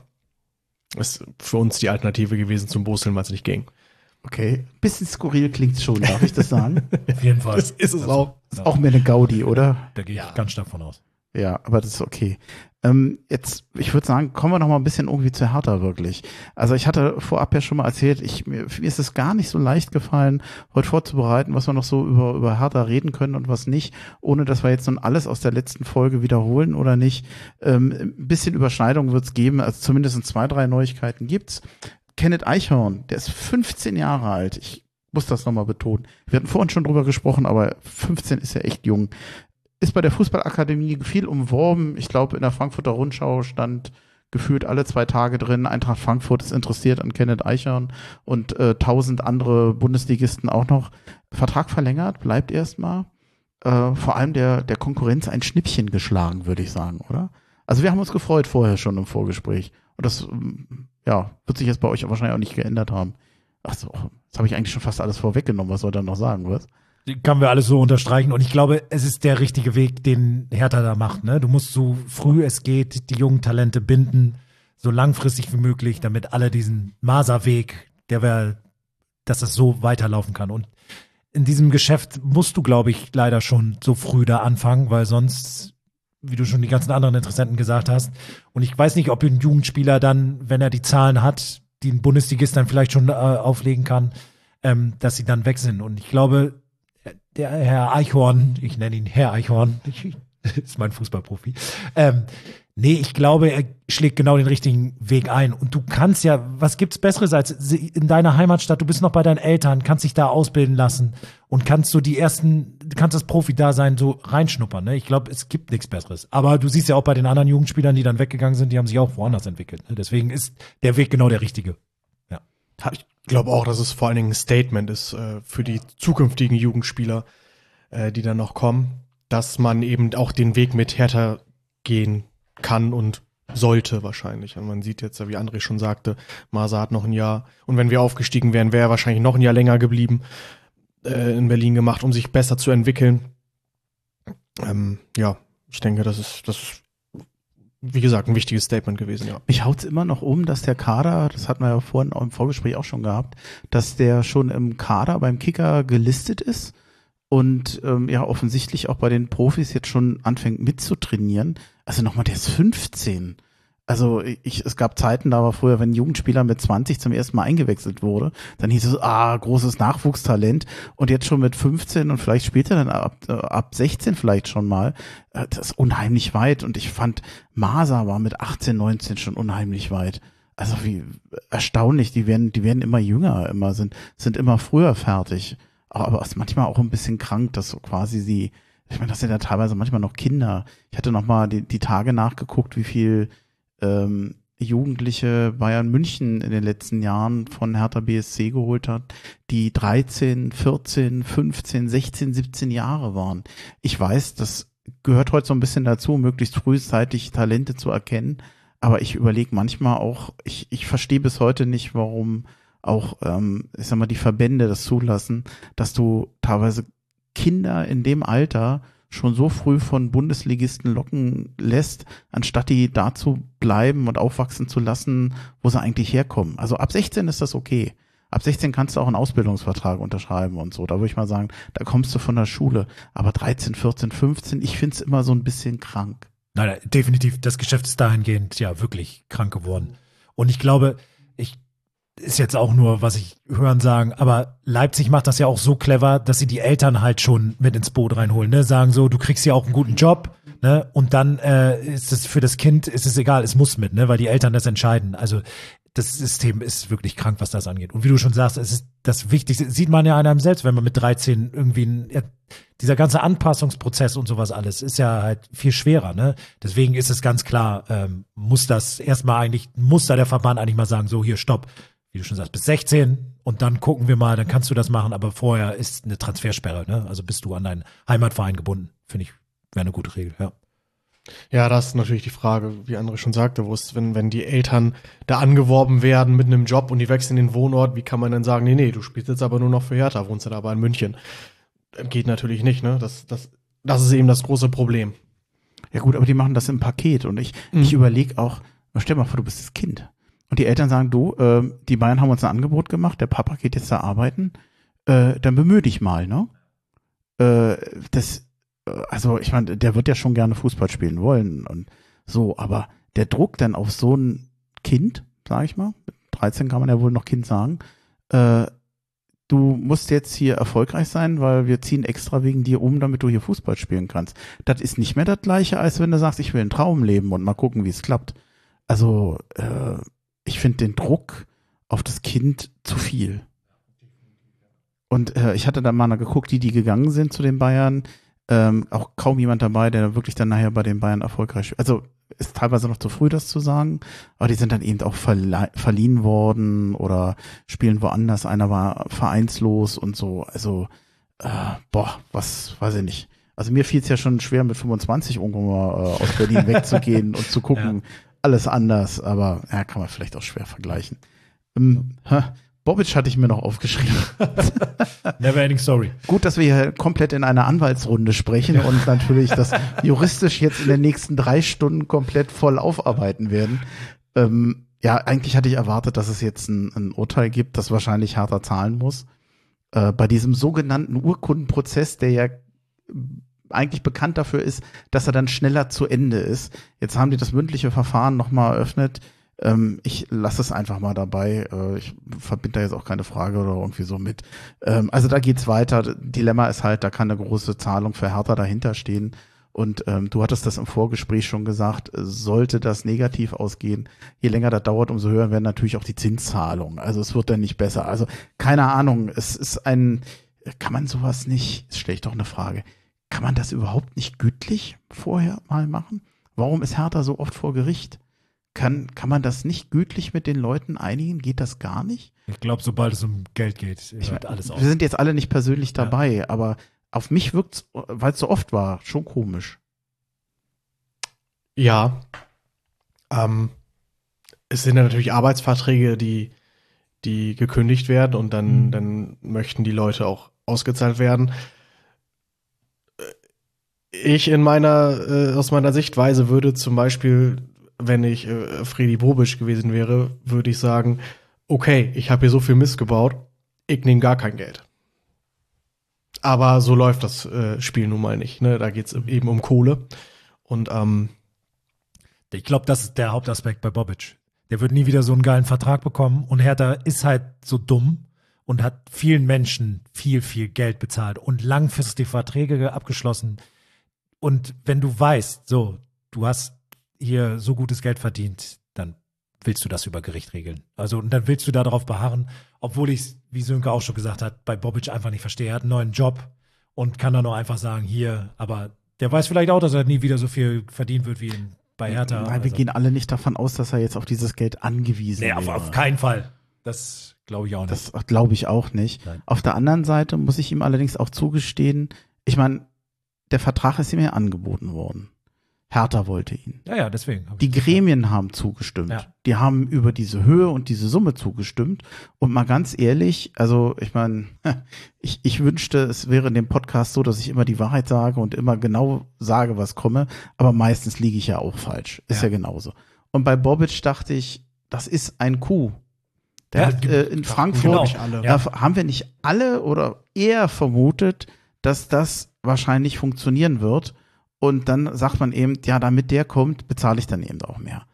Ist für uns die Alternative gewesen zum Boseln, weil es nicht ging. Okay, bisschen skurril klingt's schon, darf ich das sagen? Auf jeden Fall. Das ist es auch. Ist auch mehr eine Gaudi, oder? Da gehe ich ganz stark von aus. Ja, aber das ist okay. Jetzt, ich würde sagen, kommen wir noch mal ein bisschen irgendwie zu Hertha wirklich. Also ich hatte vorab ja schon mal erzählt, mir ist es gar nicht so leicht gefallen, heute vorzubereiten, was wir noch so über Hertha reden können und was nicht, ohne dass wir jetzt nun alles aus der letzten Folge wiederholen oder nicht. Ein bisschen Überschneidung wird's geben, also zumindest 2-3 Neuigkeiten gibt's. Kenneth Eichhorn, der ist 15 Jahre alt. Ich muss das nochmal betonen. Wir hatten vorhin schon drüber gesprochen, aber 15 ist ja echt jung. Ist bei der Fußballakademie viel umworben. Ich glaube, in der Frankfurter Rundschau stand gefühlt alle 2 Tage drin. Eintracht Frankfurt ist interessiert an Kenneth Eichhorn und 1000 andere Bundesligisten auch noch. Vertrag verlängert, bleibt erstmal. Vor allem der Konkurrenz ein Schnippchen geschlagen, würde ich sagen, oder? Also wir haben uns gefreut vorher schon im Vorgespräch. Und das wird sich jetzt bei euch wahrscheinlich auch nicht geändert haben. Achso, jetzt habe ich eigentlich schon fast alles vorweggenommen. Was soll ich dann noch sagen, was? Können wir alles so unterstreichen. Und ich glaube, es ist der richtige Weg, den Hertha da macht. Ne? Du musst so früh es geht die jungen Talente binden, so langfristig wie möglich, damit alle diesen Maser-Weg, dass das so weiterlaufen kann. Und in diesem Geschäft musst du, glaube ich, leider schon so früh da anfangen, weil sonst, wie du schon die ganzen anderen Interessenten gesagt hast, und ich weiß nicht, ob ein Jugendspieler dann, wenn er die Zahlen hat, die ein Bundesligist dann vielleicht schon auflegen kann, dass sie dann weg sind. Und ich glaube, der Herr Eichhorn, ich nenne ihn Herr Eichhorn, ist mein Fußballprofi, Nee, ich glaube, er schlägt genau den richtigen Weg ein. Und du kannst ja, was gibt's Besseres als in deiner Heimatstadt? Du bist noch bei deinen Eltern, kannst dich da ausbilden lassen und kannst so kannst das Profi-Dasein so reinschnuppern. Ne? Ich glaube, es gibt nichts Besseres. Aber du siehst ja auch bei den anderen Jugendspielern, die dann weggegangen sind, die haben sich auch woanders entwickelt. Ne? Deswegen ist der Weg genau der richtige. Ja. Ich glaube auch, dass es vor allen Dingen ein Statement ist für die zukünftigen Jugendspieler, die dann noch kommen, dass man eben auch den Weg mit Hertha gehen kann und sollte wahrscheinlich. Und man sieht jetzt, wie André schon sagte, Masa hat noch ein Jahr. Und wenn wir aufgestiegen wären, wäre er wahrscheinlich noch ein Jahr länger geblieben, in Berlin gemacht, um sich besser zu entwickeln. Ich denke, das ist, wie gesagt, ein wichtiges Statement gewesen, ja. Mich haut's immer noch dass der Kader, das hatten wir ja vorhin im Vorgespräch auch schon gehabt, dass der schon im Kader beim Kicker gelistet ist und offensichtlich auch bei den Profis jetzt schon anfängt mitzutrainieren. Also nochmal, der ist 15. Also es gab Zeiten, da war früher, wenn ein Jugendspieler mit 20 zum ersten Mal eingewechselt wurde, dann hieß es, großes Nachwuchstalent, und jetzt schon mit 15 und vielleicht später dann ab 16 vielleicht schon mal. Das ist unheimlich weit, und ich fand, Masa war mit 18, 19 schon unheimlich weit. Also wie erstaunlich, die werden immer jünger, sind immer früher fertig. Aber es ist manchmal auch ein bisschen krank, dass so quasi ich meine, das sind ja teilweise manchmal noch Kinder. Ich hatte noch mal die Tage nachgeguckt, wie viel Jugendliche Bayern München in den letzten Jahren von Hertha BSC geholt hat, die 13, 14, 15, 16, 17 Jahre waren. Ich weiß, das gehört heute so ein bisschen dazu, möglichst frühzeitig Talente zu erkennen, aber ich überlege manchmal auch, ich verstehe bis heute nicht, warum auch, ich sag mal, die Verbände das zulassen, dass du teilweise Kinder in dem Alter schon so früh von Bundesligisten locken lässt, anstatt die da zu bleiben und aufwachsen zu lassen, wo sie eigentlich herkommen. Also ab 16 ist das okay. Ab 16 kannst du auch einen Ausbildungsvertrag unterschreiben und so. Da würde ich mal sagen, da kommst du von der Schule. Aber 13, 14, 15, ich finde es immer so ein bisschen krank. Nein, definitiv. Das Geschäft ist dahingehend ja wirklich krank geworden. Und ich glaube, ist jetzt auch nur, was ich hören sagen, aber Leipzig macht das ja auch so clever, dass sie die Eltern halt schon mit ins Boot reinholen, ne? Sagen so, du kriegst ja auch einen guten Job, ne? Und dann ist es für das Kind, ist es egal, es muss mit, ne? Weil die Eltern das entscheiden. Also das System ist wirklich krank, was das angeht. Und wie du schon sagst, es ist das Wichtigste, sieht man ja an einem selbst, wenn man mit 13 irgendwie dieser ganze Anpassungsprozess und sowas alles ist ja halt viel schwerer, ne? Deswegen ist es ganz klar, muss da der Verband eigentlich mal sagen, so hier, stopp. Wie du schon sagst, bis 16 und dann gucken wir mal, dann kannst du das machen, aber vorher ist eine Transfersperre, ne? Also bist du an deinen Heimatverein gebunden, finde ich, wäre eine gute Regel, ja. Ja, das ist natürlich die Frage, wie André schon sagte, wenn die Eltern da angeworben werden mit einem Job und die wechseln den Wohnort, wie kann man dann sagen, nee, du spielst jetzt aber nur noch für Hertha, wohnst du da aber in München. Geht natürlich nicht, ne? Das ist eben das große Problem. Ja gut, aber die machen das im Paket, und ich überlege auch, stell dir mal vor, du bist das Kind. Und die Eltern sagen, die Bayern haben uns ein Angebot gemacht, der Papa geht jetzt da arbeiten, dann bemühe dich mal, ne? Also ich meine, der wird ja schon gerne Fußball spielen wollen und so, aber der Druck dann auf so ein Kind, sag ich mal, mit 13 kann man ja wohl noch Kind sagen, du musst jetzt hier erfolgreich sein, weil wir ziehen extra wegen dir um, damit du hier Fußball spielen kannst. Das ist nicht mehr das Gleiche, als wenn du sagst, ich will einen Traum leben und mal gucken, wie es klappt. Also, ich finde den Druck auf das Kind zu viel. Und ich hatte da mal geguckt, die gegangen sind zu den Bayern, auch kaum jemand dabei, der wirklich dann nachher bei den Bayern erfolgreich spielt. Also ist teilweise noch zu früh, das zu sagen, aber die sind dann eben auch verliehen worden oder spielen woanders. Einer war vereinslos und so. Also, was weiß ich nicht. Also mir fiel es ja schon schwer, mit 25 irgendwo mal aus Berlin wegzugehen und zu gucken, alles anders, aber kann man vielleicht auch schwer vergleichen. Bobic hatte ich mir noch aufgeschrieben. Never ending story. Gut, dass wir hier komplett in einer Anwaltsrunde sprechen und natürlich das juristisch jetzt in den nächsten 3 Stunden komplett voll aufarbeiten werden. Eigentlich hatte ich erwartet, dass es jetzt ein Urteil gibt, das wahrscheinlich Hertha zahlen muss. Bei diesem sogenannten Urkundenprozess, der ja eigentlich bekannt dafür ist, dass er dann schneller zu Ende ist. Jetzt haben die das mündliche Verfahren nochmal eröffnet. Ich lasse es einfach mal dabei. Ich verbinde da jetzt auch keine Frage oder irgendwie so mit. Also da geht's weiter. Dilemma ist halt, da kann eine große Zahlung für Hertha dahinter stehen. Und du hattest das im Vorgespräch schon gesagt, sollte das negativ ausgehen, je länger das dauert, umso höher werden natürlich auch die Zinszahlungen. Also es wird dann nicht besser. Also keine Ahnung, es ist kann man sowas nicht, jetzt stelle ich doch eine Frage, kann man das überhaupt nicht gütlich vorher mal machen? Warum ist Hertha so oft vor Gericht? Kann man das nicht gütlich mit den Leuten einigen? Geht das gar nicht? Ich glaube, sobald es um Geld geht, hört alles auf. Wir sind jetzt alle nicht persönlich dabei, aber auf mich wirkt es, weil es so oft war, schon komisch. Ja. Es sind ja natürlich Arbeitsverträge, die gekündigt werden und dann möchten die Leute auch ausgezahlt werden. Ich aus meiner Sichtweise würde zum Beispiel, wenn ich Fredi Bobic gewesen wäre, würde ich sagen, okay, ich habe hier so viel Mist gebaut, ich nehme gar kein Geld. Aber so läuft das Spiel nun mal nicht. Ne? Da geht es eben um Kohle. Und ich glaube, das ist der Hauptaspekt bei Bobic. Der wird nie wieder so einen geilen Vertrag bekommen. Und Hertha ist halt so dumm und hat vielen Menschen viel, viel Geld bezahlt und langfristig Verträge abgeschlossen. Und wenn du weißt, so, du hast hier so gutes Geld verdient, dann willst du das über Gericht regeln. Also, und dann willst du darauf beharren, obwohl ich es, wie Sönke auch schon gesagt hat, bei Bobic einfach nicht verstehe. Er hat einen neuen Job und kann dann auch einfach sagen, hier, aber der weiß vielleicht auch, dass er nie wieder so viel verdienen wird wie bei Hertha. Nein, wir gehen alle nicht davon aus, dass er jetzt auf dieses Geld angewiesen wäre. Auf keinen Fall. Das glaube ich auch nicht. Das glaube ich auch nicht. Nein. Auf der anderen Seite muss ich ihm allerdings auch zugestehen, ich meine, der Vertrag ist ihm ja angeboten worden. Hertha wollte ihn. Ja, deswegen. Die Gremien haben zugestimmt. Ja. Die haben über diese Höhe und diese Summe zugestimmt. Und mal ganz ehrlich, also ich meine, ich wünschte, es wäre in dem Podcast so, dass ich immer die Wahrheit sage und immer genau sage, was komme. Aber meistens liege ich ja auch falsch. Ist ja genauso. Und bei Bobic dachte ich, das ist ein Coup. Der hat in Frankfurt, haben wir nicht alle oder eher vermutet, dass das wahrscheinlich funktionieren wird. Und dann sagt man eben, ja, damit der kommt, bezahle ich dann eben auch mehr.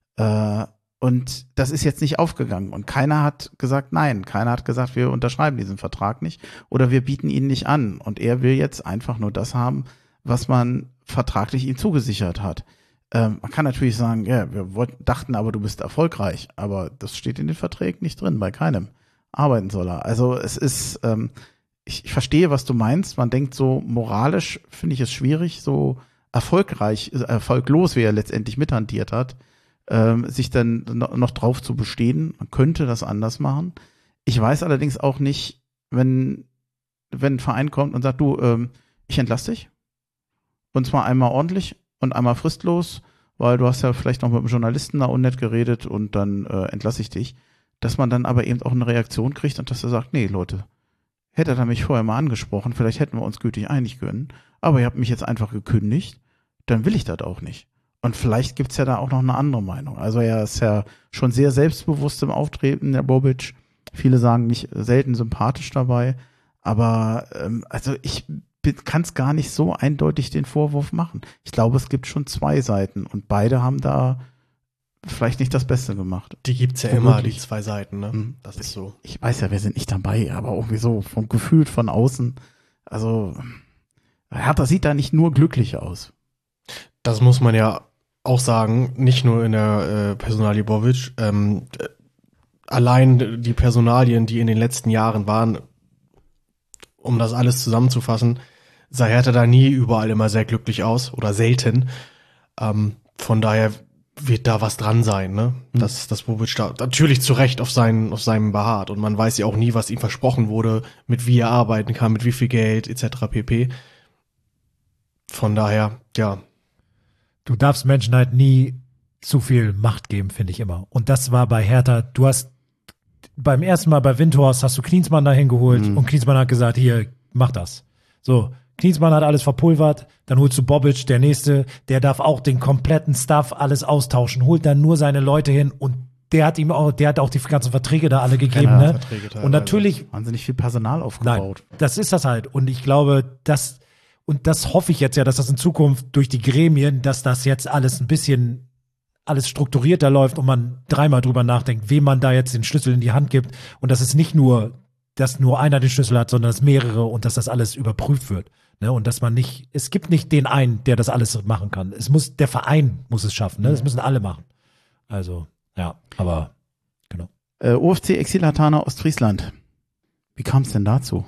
Und das ist jetzt nicht aufgegangen. Und keiner hat gesagt, nein. Keiner hat gesagt, wir unterschreiben diesen Vertrag nicht oder wir bieten ihn nicht an. Und er will jetzt einfach nur das haben, was man vertraglich ihm zugesichert hat. Man kann natürlich sagen, ja, wir dachten aber, du bist erfolgreich. Aber das steht in den Verträgen nicht drin, bei keinem. Arbeiten soll er. Also es ist, ich verstehe, was du meinst. Man denkt so, moralisch finde ich es schwierig, so erfolglos, wie er letztendlich mithantiert hat, sich dann noch drauf zu bestehen. Man könnte das anders machen. Ich weiß allerdings auch nicht, wenn ein Verein kommt und sagt, du, ich entlasse dich. Und zwar einmal ordentlich und einmal fristlos, weil du hast ja vielleicht noch mit einem Journalisten da unnett geredet und dann entlasse ich dich. Dass man dann aber eben auch eine Reaktion kriegt und dass er sagt, nee, Leute, hätte er mich vorher mal angesprochen, vielleicht hätten wir uns gütig einig können, aber ihr habt mich jetzt einfach gekündigt, dann will ich das auch nicht. Und vielleicht gibt's ja da auch noch eine andere Meinung. Also er ist ja schon sehr selbstbewusst im Auftreten, der Bobic. Viele sagen nicht selten sympathisch dabei, aber also ich kann es gar nicht so eindeutig den Vorwurf machen. Ich glaube, es gibt schon zwei Seiten und beide haben da vielleicht nicht das Beste gemacht. Die gibt's ja immer, die zwei Seiten, ne? Das ist so. Ich weiß ja, wir sind nicht dabei, aber irgendwie so vom Gefühl von außen. Also Hertha sieht da nicht nur glücklich aus. Das muss man ja auch sagen, nicht nur in der Personalie Bobic. Allein die Personalien, die in den letzten Jahren waren, um das alles zusammenzufassen, sah Hertha da nie überall immer sehr glücklich aus oder selten. Von daher wird da was dran sein, ne? Dass Bobic da natürlich zu Recht auf seinem beharrt und man weiß ja auch nie, was ihm versprochen wurde, mit wie er arbeiten kann, mit wie viel Geld etc. pp. Von daher, ja. Du darfst Menschen halt nie zu viel Macht geben, finde ich immer. Und das war bei Hertha, du hast beim ersten Mal bei Windhorst hast du Klinsmann dahin geholt und Klinsmann hat gesagt, hier, mach das. So, Klinsmann hat alles verpulvert, dann holst du Bobic, der Nächste, der darf auch den kompletten Stuff alles austauschen, holt dann nur seine Leute hin und der hat auch die ganzen Verträge da alle gegeben, ne? Und natürlich wahnsinnig viel Personal aufgebaut. Nein, das ist das halt. Und ich glaube, das hoffe ich jetzt ja, dass das in Zukunft durch die Gremien, dass das jetzt alles ein bisschen alles strukturierter läuft und man dreimal drüber nachdenkt, wem man da jetzt den Schlüssel in die Hand gibt und dass es nicht nur dass nur einer den Schlüssel hat, sondern dass mehrere und dass das alles überprüft wird. Ne? Und dass es gibt nicht den einen, der das alles machen kann. Der Verein muss es schaffen, ne? Das müssen alle machen. Also, ja, aber genau. OFC Exil Hatana Ostfriesland. Wie kam es denn dazu?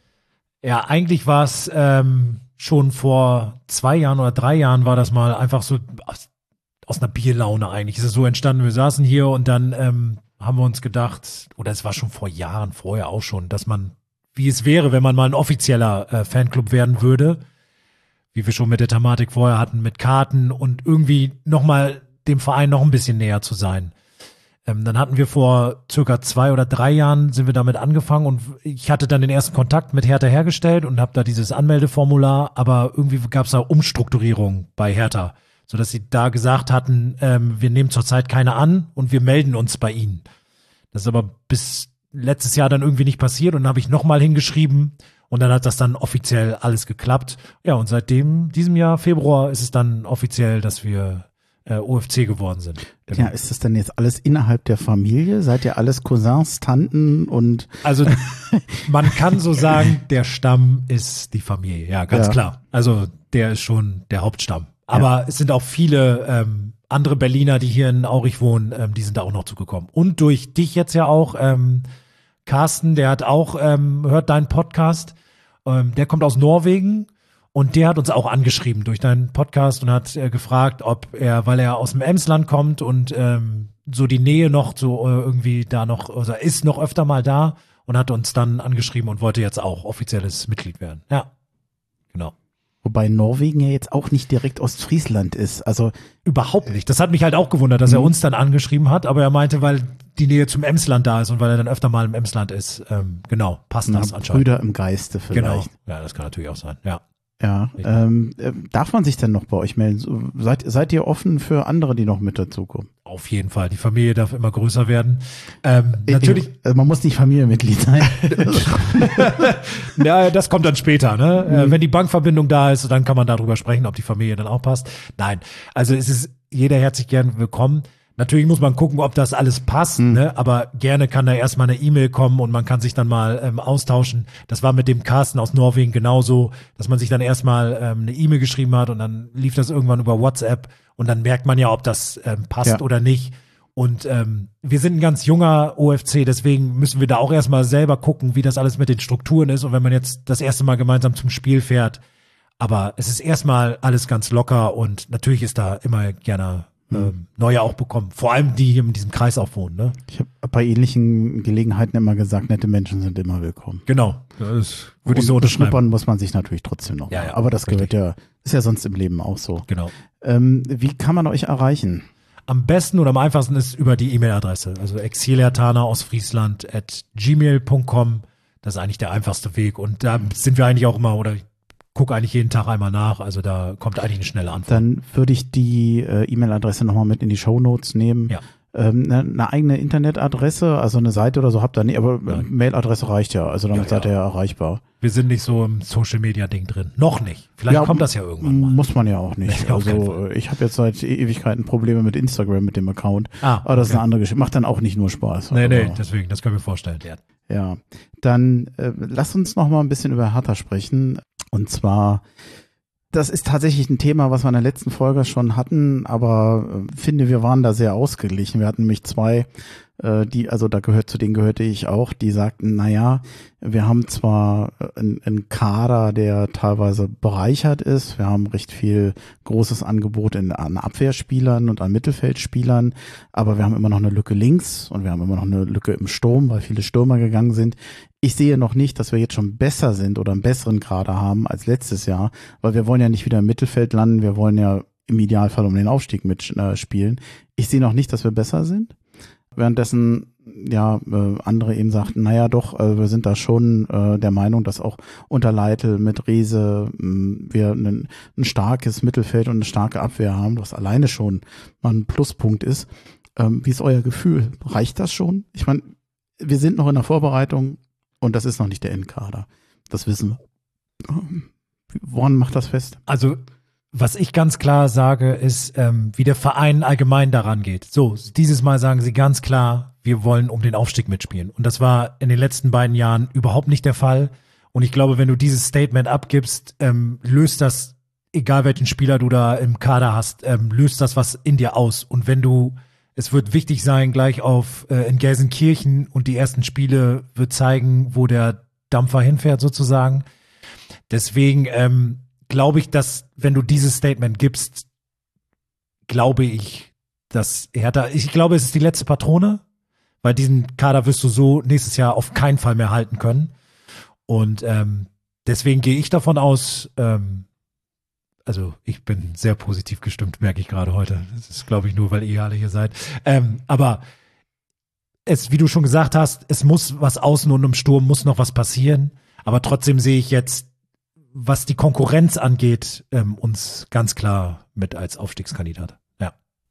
Ja, eigentlich war es schon vor 2 Jahren oder 3 Jahren war das mal einfach so aus einer Bierlaune eigentlich. Ist es so entstanden, wir saßen hier und dann haben wir uns gedacht, oder es war schon vor Jahren vorher auch schon, dass man, wie es wäre, wenn man mal ein offizieller Fanclub werden würde, wie wir schon mit der Thematik vorher hatten, mit Karten und irgendwie nochmal dem Verein noch ein bisschen näher zu sein. Dann hatten wir vor circa 2 oder 3 Jahren sind wir damit angefangen und ich hatte dann den ersten Kontakt mit Hertha hergestellt und habe da dieses Anmeldeformular, aber irgendwie gab es da Umstrukturierung bei Hertha, sodass sie da gesagt hatten, wir nehmen zurzeit keine an und wir melden uns bei ihnen. Das ist aber bis letztes Jahr dann irgendwie nicht passiert und dann habe ich nochmal hingeschrieben und dann hat das dann offiziell alles geklappt. Ja, und seitdem, diesem Jahr, Februar, ist es dann offiziell, dass wir OFC geworden sind. Genau. Ja, ist das denn jetzt alles innerhalb der Familie? Seid ihr alles Cousins, Tanten und? Also man kann so sagen, der Stamm ist die Familie, ja, ganz klar. Also der ist schon der Hauptstamm. Aber es sind auch viele andere Berliner, die hier in Aurich wohnen, die sind da auch noch zugekommen. Und durch dich jetzt ja auch, Carsten, der hat auch, hört deinen Podcast, der kommt aus Norwegen. Und der hat uns auch angeschrieben durch deinen Podcast und hat gefragt, ob er, weil er aus dem Emsland kommt und so die Nähe noch so irgendwie da noch, also ist noch öfter mal da und hat uns dann angeschrieben und wollte jetzt auch offizielles Mitglied werden. Ja, genau. Wobei Norwegen ja jetzt auch nicht direkt Ostfriesland ist. Also überhaupt nicht. Das hat mich halt auch gewundert, dass er uns dann angeschrieben hat, aber er meinte, weil die Nähe zum Emsland da ist und weil er dann öfter mal im Emsland ist, genau, passt das anscheinend. Brüder im Geiste vielleicht. Genau, ja, das kann natürlich auch sein, ja. Ja, darf man sich denn noch bei euch melden? Seid ihr offen für andere, die noch mit dazukommen? Auf jeden Fall. Die Familie darf immer größer werden. Natürlich. Man muss nicht Familienmitglied sein. Ja, das kommt dann später, ne? Wenn die Bankverbindung da ist, dann kann man darüber sprechen, ob die Familie dann auch passt. Nein. Also es ist jeder herzlich gern willkommen. Natürlich muss man gucken, ob das alles passt, ne? Aber gerne kann da erstmal eine E-Mail kommen und man kann sich dann mal austauschen. Das war mit dem Carsten aus Norwegen genauso, dass man sich dann erstmal eine E-Mail geschrieben hat und dann lief das irgendwann über WhatsApp und dann merkt man ja, ob das passt oder nicht. Und wir sind ein ganz junger OFC, deswegen müssen wir da auch erstmal selber gucken, wie das alles mit den Strukturen ist. Und wenn man jetzt das erste Mal gemeinsam zum Spiel fährt, aber es ist erstmal alles ganz locker und natürlich ist da immer gerne neue auch bekommen. Vor allem die hier in diesem Kreis auch wohnen. Ne? Ich habe bei ähnlichen Gelegenheiten immer gesagt, nette Menschen sind immer willkommen. Genau, das würde ich so unterschreiben. Schnuppern muss man sich natürlich trotzdem noch. Ja, aber das gehört ist ja sonst im Leben auch so. Genau. Wie kann man euch erreichen? Am besten oder am einfachsten ist über die E-Mail-Adresse. Also exilhertana@gmail.com. Das ist eigentlich der einfachste Weg. Und da sind wir eigentlich auch immer, oder gucke eigentlich jeden Tag einmal nach, also da kommt eigentlich eine schnelle Antwort. Dann würde ich die E-Mail-Adresse nochmal mit in die Shownotes nehmen. Ja. Eine eigene Internetadresse, also eine Seite oder so habt ihr nicht, aber Mailadresse reicht ja, also damit seid ihr ja erreichbar. Wir sind nicht so im Social-Media-Ding drin. Noch nicht. Vielleicht kommt das ja irgendwann mal. Muss man ja auch nicht. Also ich habe jetzt seit Ewigkeiten Probleme mit Instagram, mit dem Account. Aber das ist eine andere Geschichte. Macht dann auch nicht nur Spaß. Nee, deswegen, das können wir vorstellen. Ja, dann lass uns noch mal ein bisschen über Hertha sprechen. Und zwar, das ist tatsächlich ein Thema, was wir in der letzten Folge schon hatten, aber finde, wir waren da sehr ausgeglichen. Wir hatten nämlich 2, zu denen gehörte ich auch, die sagten, naja, wir haben zwar einen Kader, der teilweise bereichert ist, wir haben recht viel großes Angebot an Abwehrspielern und an Mittelfeldspielern, aber wir haben immer noch eine Lücke links und wir haben immer noch eine Lücke im Sturm, weil viele Stürmer gegangen sind. Ich sehe noch nicht, dass wir jetzt schon besser sind oder einen besseren Kader haben als letztes Jahr, weil wir wollen ja nicht wieder im Mittelfeld landen, wir wollen ja im Idealfall um den Aufstieg mitspielen. Ich sehe noch nicht, dass wir besser sind. Währenddessen andere eben sagten, naja doch, wir sind da schon der Meinung, dass auch unter Leitl mit Riese wir ein starkes Mittelfeld und eine starke Abwehr haben, was alleine schon mal ein Pluspunkt ist. Wie ist euer Gefühl? Reicht das schon? Ich meine, wir sind noch in der Vorbereitung und das ist noch nicht der Endkader. Das wissen wir. Woran macht das fest? Also was ich ganz klar sage, ist, wie der Verein allgemein daran geht. So, dieses Mal sagen sie ganz klar, wir wollen um den Aufstieg mitspielen. Und das war in den letzten beiden Jahren überhaupt nicht der Fall. Und ich glaube, wenn du dieses Statement abgibst, löst das, egal welchen Spieler du da im Kader hast, löst das was in dir aus. Und es wird wichtig sein, gleich in Gelsenkirchen, und die ersten Spiele wird zeigen, wo der Dampfer hinfährt sozusagen. Deswegen glaube ich, dass, wenn du dieses Statement gibst, glaube ich, dass Hertha, ich glaube, es ist die letzte Patrone, weil diesen Kader wirst du so nächstes Jahr auf keinen Fall mehr halten können. Und deswegen gehe ich davon aus, also ich bin sehr positiv gestimmt, merke ich gerade heute. Das ist, glaube ich, nur, weil ihr alle hier seid. Aber wie du schon gesagt hast, es muss was außen und im Sturm muss noch was passieren. Aber trotzdem sehe ich jetzt, was die Konkurrenz angeht, uns ganz klar mit als Aufstiegskandidat. Ja.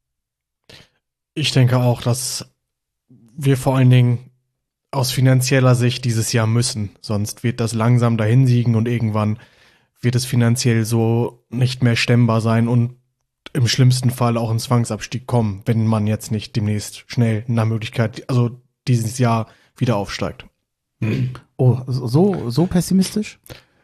Ich denke auch, dass wir vor allen Dingen aus finanzieller Sicht dieses Jahr müssen. Sonst wird das langsam dahinsiegen und irgendwann wird es finanziell so nicht mehr stemmbar sein und im schlimmsten Fall auch ein Zwangsabstieg kommen, wenn man jetzt nicht demnächst schnell nach Möglichkeit, also dieses Jahr wieder aufsteigt. Oh, so pessimistisch?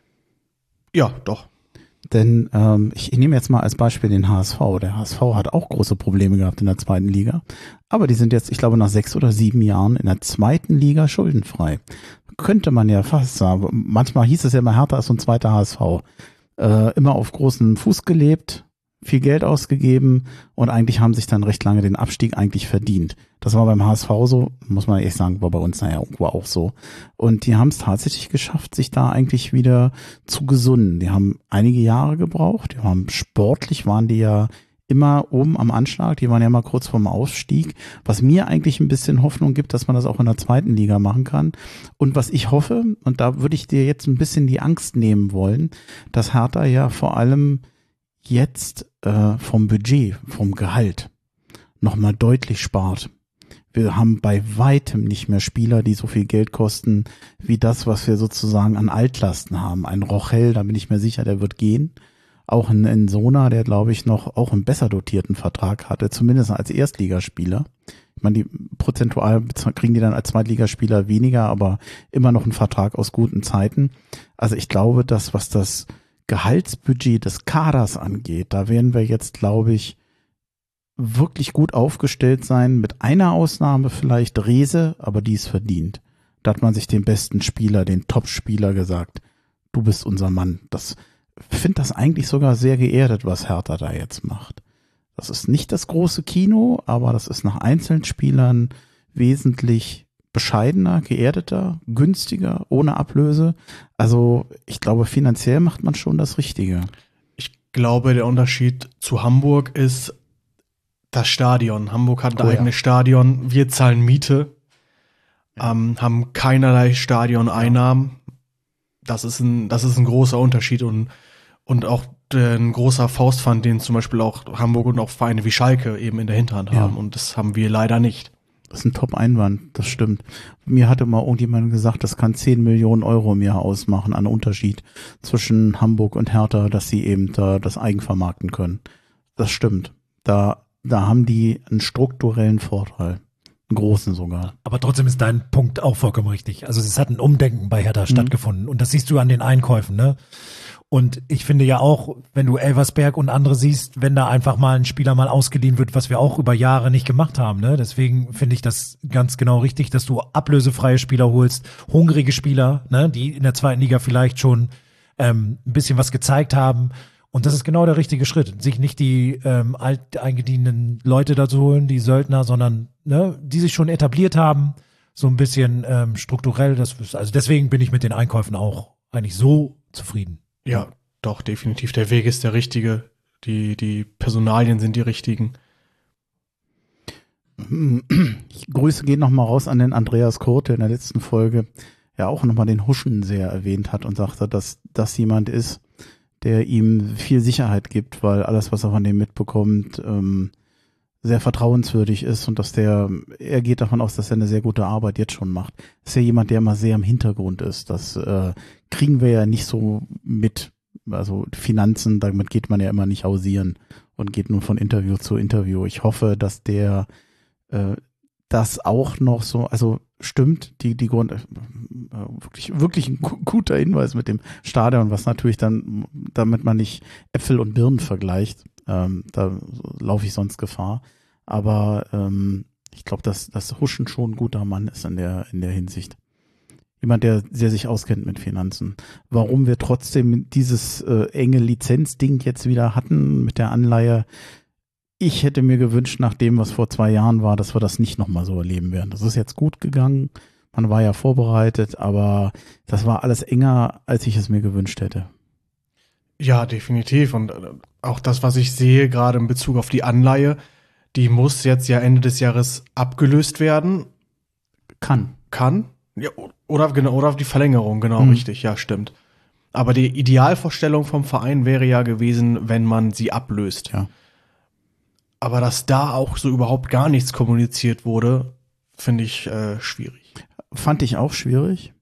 Ja, doch. Denn ich nehme jetzt mal als Beispiel den HSV. Der HSV hat auch große Probleme gehabt in der zweiten Liga. Aber die sind jetzt, ich glaube, nach 6 oder 7 Jahren in der zweiten Liga schuldenfrei. Könnte man ja fast sagen. Manchmal hieß es ja immer, Hertha ist so ein zweiter HSV. Immer auf großen Fuß gelebt, viel Geld ausgegeben und eigentlich haben sich dann recht lange den Abstieg eigentlich verdient. Das war beim HSV so, muss man ehrlich sagen, war bei uns irgendwo auch so. Und die haben es tatsächlich geschafft, sich da eigentlich wieder zu gesunden. Die haben einige Jahre gebraucht, sportlich waren die ja immer oben am Anschlag, die waren ja mal kurz vorm Aufstieg, was mir eigentlich ein bisschen Hoffnung gibt, dass man das auch in der zweiten Liga machen kann. Und was ich hoffe, und da würde ich dir jetzt ein bisschen die Angst nehmen wollen, dass Hertha ja vor allem jetzt vom Budget, vom Gehalt nochmal deutlich spart. Wir haben bei weitem nicht mehr Spieler, die so viel Geld kosten, wie das, was wir sozusagen an Altlasten haben. Ein Rochel, da bin ich mir sicher, der wird gehen. Auch ein Sona, der, glaube ich, noch auch einen besser dotierten Vertrag hatte, zumindest als Erstligaspieler. Ich meine, die prozentual kriegen die dann als Zweitligaspieler weniger, aber immer noch einen Vertrag aus guten Zeiten. Also ich glaube, dass, was das Gehaltsbudget des Kaders angeht, da werden wir jetzt, glaube ich, wirklich gut aufgestellt sein, mit einer Ausnahme vielleicht Rehse, aber die ist verdient. Da hat man sich den besten Spieler, den Top-Spieler gesagt, du bist unser Mann. Ich finde das eigentlich sogar sehr geerdet, was Hertha da jetzt macht. Das ist nicht das große Kino, aber das ist nach einzelnen Spielern wesentlich bescheidener, geerdeter, günstiger, ohne Ablöse. Also ich glaube, finanziell macht man schon das Richtige. Ich glaube, der Unterschied zu Hamburg ist das Stadion. Hamburg hat ein eigenes Stadion. Wir zahlen Miete, haben keinerlei Stadioneinnahmen. Das ist ein großer Unterschied und auch ein großer Faustpfand, den zum Beispiel auch Hamburg und auch Vereine wie Schalke eben in der Hinterhand haben. Und das haben wir leider nicht. Das ist ein Top-Einwand, das stimmt. Mir hatte mal irgendjemand gesagt, das kann 10 Millionen Euro im Jahr ausmachen an Unterschied zwischen Hamburg und Hertha, dass sie eben da das Eigenvermarkten können. Das stimmt. Da haben die einen strukturellen Vorteil. Einen großen sogar. Aber trotzdem ist dein Punkt auch vollkommen richtig. Also es hat ein Umdenken bei Hertha stattgefunden. Und das siehst du an den Einkäufen, ne? Und ich finde ja auch, wenn du Elversberg und andere siehst, wenn da einfach mal ein Spieler mal ausgeliehen wird, was wir auch über Jahre nicht gemacht haben, ne? Deswegen finde ich das ganz genau richtig, dass du ablösefreie Spieler holst, hungrige Spieler, ne? Die in der zweiten Liga vielleicht schon ein bisschen was gezeigt haben. Und das ist genau der richtige Schritt, sich nicht die eingedienten Leute dazu holen, die Söldner, sondern ne, die sich schon etabliert haben, so ein bisschen strukturell. Also deswegen bin ich mit den Einkäufen auch eigentlich so zufrieden. Ja, doch, definitiv. Der Weg ist der richtige. Die Personalien sind die richtigen. Grüße gehen nochmal raus an den Andreas Kurt, der in der letzten Folge ja auch nochmal den Huschen sehr erwähnt hat und sagte, dass das jemand ist, der ihm viel Sicherheit gibt, weil alles, was er von dem mitbekommt, sehr vertrauenswürdig ist und dass er geht davon aus, dass er eine sehr gute Arbeit jetzt schon macht. Ist ja jemand, der immer sehr im Hintergrund ist. Das kriegen wir ja nicht so mit. Also Finanzen, damit geht man ja immer nicht hausieren und geht nur von Interview zu Interview. Ich hoffe, dass der das auch noch so, also stimmt, die Grund, wirklich ein guter Hinweis mit dem Stadion, was natürlich dann, damit man nicht Äpfel und Birnen vergleicht, da laufe ich sonst Gefahr. Aber ich glaube, dass Huschen schon ein guter Mann ist in der Hinsicht. Jemand, der sich auskennt mit Finanzen. Warum wir trotzdem dieses enge Lizenzding jetzt wieder hatten mit der Anleihe, ich hätte mir gewünscht, nach dem, was vor 2 Jahren war, dass wir das nicht nochmal so erleben werden. Das ist jetzt gut gegangen, man war ja vorbereitet, aber das war alles enger, als ich es mir gewünscht hätte. Ja, definitiv. Und auch das, was ich sehe, gerade in Bezug auf die Anleihe, die muss jetzt ja Ende des Jahres abgelöst werden. Kann. Ja, oder auf die Verlängerung, genau, richtig, ja, stimmt. Aber die Idealvorstellung vom Verein wäre ja gewesen, wenn man sie ablöst. Ja. Aber dass da auch so überhaupt gar nichts kommuniziert wurde, finde ich schwierig. Fand ich auch schwierig.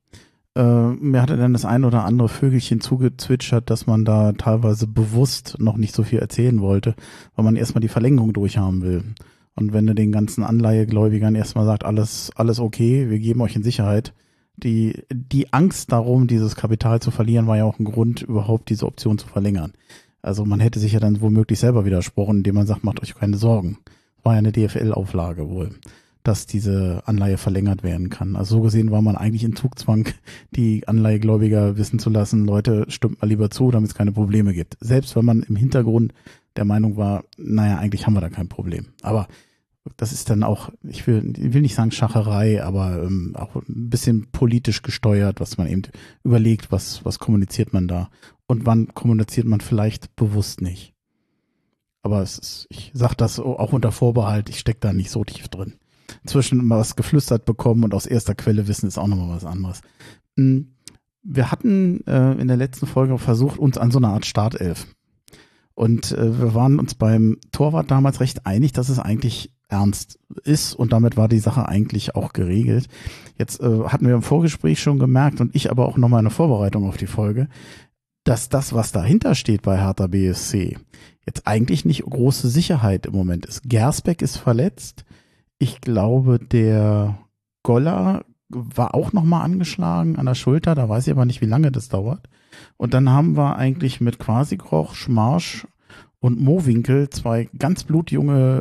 Mir hatte dann das ein oder andere Vögelchen zugezwitschert, dass man da teilweise bewusst noch nicht so viel erzählen wollte, weil man erstmal die Verlängerung durchhaben will. Und wenn du den ganzen Anleihegläubigern erstmal sagt, alles okay, wir geben euch in Sicherheit. Die Angst darum, dieses Kapital zu verlieren, war ja auch ein Grund, überhaupt diese Option zu verlängern. Also man hätte sich ja dann womöglich selber widersprochen, indem man sagt, macht euch keine Sorgen. War ja eine DFL-Auflage wohl, dass diese Anleihe verlängert werden kann. Also so gesehen war man eigentlich in Zugzwang, die Anleihegläubiger wissen zu lassen, Leute, stimmt mal lieber zu, damit es keine Probleme gibt. Selbst wenn man im Hintergrund der Meinung war, naja, eigentlich haben wir da kein Problem. Aber das ist dann auch, ich will nicht sagen Schacherei, aber auch ein bisschen politisch gesteuert, was man eben überlegt, was kommuniziert man da und wann kommuniziert man vielleicht bewusst nicht. Aber ich sage das auch unter Vorbehalt, ich stecke da nicht so tief drin. Inzwischen mal was geflüstert bekommen und aus erster Quelle wissen, ist auch nochmal was anderes. Wir hatten in der letzten Folge versucht, uns an so eine Art Startelf. Und wir waren uns beim Torwart damals recht einig, dass es eigentlich ernst ist und damit war die Sache eigentlich auch geregelt. Jetzt hatten wir im Vorgespräch schon gemerkt und ich aber auch nochmal eine Vorbereitung auf die Folge, dass das, was dahinter steht bei Hertha BSC, jetzt eigentlich nicht große Sicherheit im Moment ist. Gersbeck ist verletzt. Ich glaube, der Goller war auch nochmal angeschlagen an der Schulter. Da weiß ich aber nicht, wie lange das dauert. Und dann haben wir eigentlich mit Quasigroch, Schmarsch und Mowinkel 3 ganz blutjunge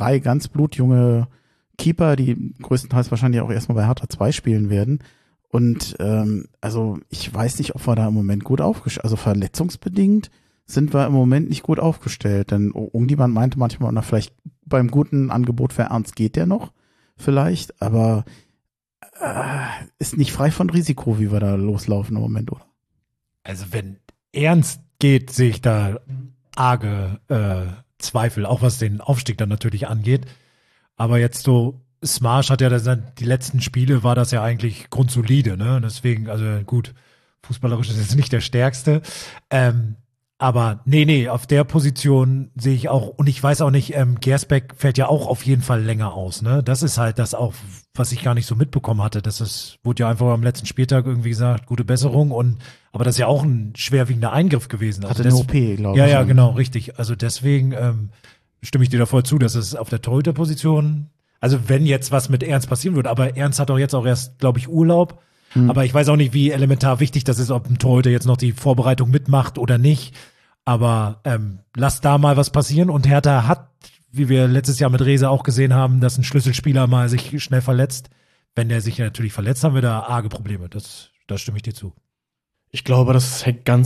Keeper, die größtenteils wahrscheinlich auch erstmal bei Hertha 2 spielen werden. Und also ich weiß nicht, ob wir da im Moment gut aufgestellt, also verletzungsbedingt sind wir im Moment nicht gut aufgestellt. Denn irgendjemand meinte manchmal, na vielleicht beim guten Angebot für Ernst geht der noch vielleicht, aber ist nicht frei von Risiko, wie wir da loslaufen im Moment, oder? Also wenn Ernst geht, sehe ich da arge Zweifel, auch was den Aufstieg dann natürlich angeht. Aber jetzt so, Smarsch hat ja die letzten Spiele, war das ja eigentlich grundsolide, ne? Deswegen, also gut, fußballerisch ist jetzt nicht der Stärkste. Aber nee, auf der Position sehe ich auch, und ich weiß auch nicht, Gersbeck fällt ja auch auf jeden Fall länger aus, ne? Das ist halt das auch, was ich gar nicht so mitbekommen hatte. Wurde ja einfach am letzten Spieltag irgendwie gesagt, gute Besserung aber das ist ja auch ein schwerwiegender Eingriff gewesen. Also eine OP, glaube ich. Ja, genau, richtig. Also deswegen stimme ich dir da voll zu, dass es auf der Torhüterposition, also wenn jetzt was mit Ernst passieren würde, aber Ernst hat doch jetzt auch erst, glaube ich, Urlaub. Aber ich weiß auch nicht, wie elementar wichtig das ist, ob ein Torhüter jetzt noch die Vorbereitung mitmacht oder nicht. Aber lass da mal was passieren. Und Hertha hat, wie wir letztes Jahr mit Rehse auch gesehen haben, dass ein Schlüsselspieler mal sich schnell verletzt. Wenn der sich natürlich verletzt, haben wir da arge Probleme. Da stimme ich dir zu. Ich glaube, das hängt ganz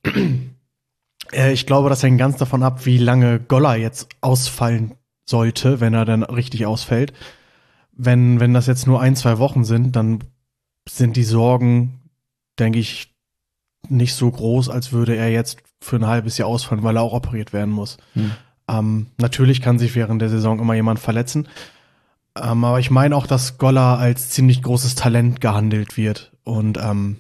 davon ab, wie lange Goller jetzt ausfallen sollte, wenn er dann richtig ausfällt. Wenn das jetzt nur 1-2 Wochen sind, dann sind die Sorgen, denke ich, nicht so groß, als würde er jetzt für ein halbes Jahr ausfallen, weil er auch operiert werden muss. Natürlich kann sich während der Saison immer jemand verletzen. Aber ich meine auch, dass Goller als ziemlich großes Talent gehandelt wird. Und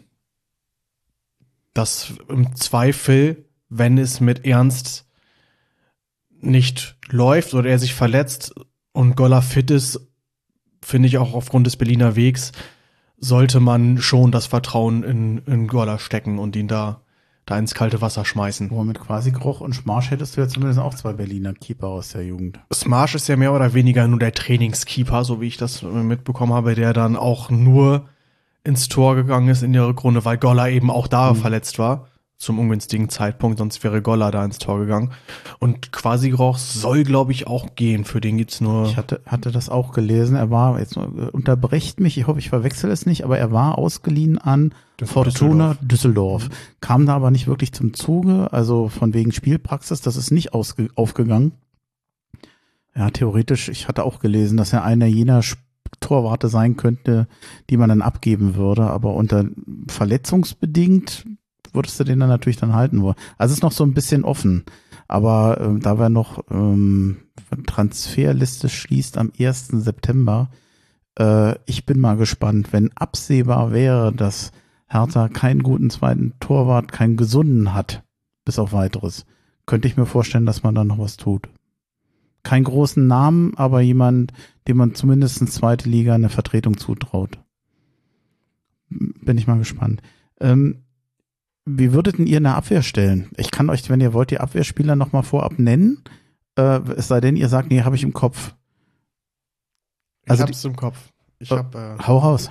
dass im Zweifel, wenn es mit Ernst nicht läuft oder er sich verletzt und Goller fit ist, finde ich auch aufgrund des Berliner Wegs, sollte man schon das Vertrauen in Goller stecken und ihn da da ins kalte Wasser schmeißen. Wo mit quasi Groch und Smarsch hättest du ja zumindest auch 2 Berliner Keeper aus der Jugend. Smarsch ist ja mehr oder weniger nur der Trainingskeeper, so wie ich das mitbekommen habe, der dann auch nur ins Tor gegangen ist in der Rückrunde, weil Goller eben auch da verletzt war. Zum ungünstigen Zeitpunkt, sonst wäre Goller da ins Tor gegangen. Und quasi Groch soll, glaube ich, auch gehen. Für den gibt's nur... Ich hatte das auch gelesen. Er war, jetzt unterbrecht mich, ich hoffe, ich verwechsel es nicht, aber er war ausgeliehen an Fortuna Düsseldorf. Kam da aber nicht wirklich zum Zuge, also von wegen Spielpraxis, das ist nicht aufgegangen. Ja, theoretisch, ich hatte auch gelesen, dass er einer jener Torwarte sein könnte, die man dann abgeben würde, aber unter verletzungsbedingt würdest du den dann natürlich dann halten wollen. Also es ist noch so ein bisschen offen, aber da wir noch Transferliste schließt am 1. September, ich bin mal gespannt, wenn absehbar wäre, dass Hertha keinen guten zweiten Torwart, keinen gesunden hat, bis auf weiteres, könnte ich mir vorstellen, dass man da noch was tut. Keinen großen Namen, aber jemand, dem man zumindest in zweite Liga eine Vertretung zutraut. Bin ich mal gespannt. Wie würdet denn ihr eine Abwehr stellen? Ich kann euch, wenn ihr wollt, die Abwehrspieler nochmal vorab nennen. Es sei denn, ihr sagt, nee, habe ich im Kopf. Also ich hab's im Kopf. Hau raus.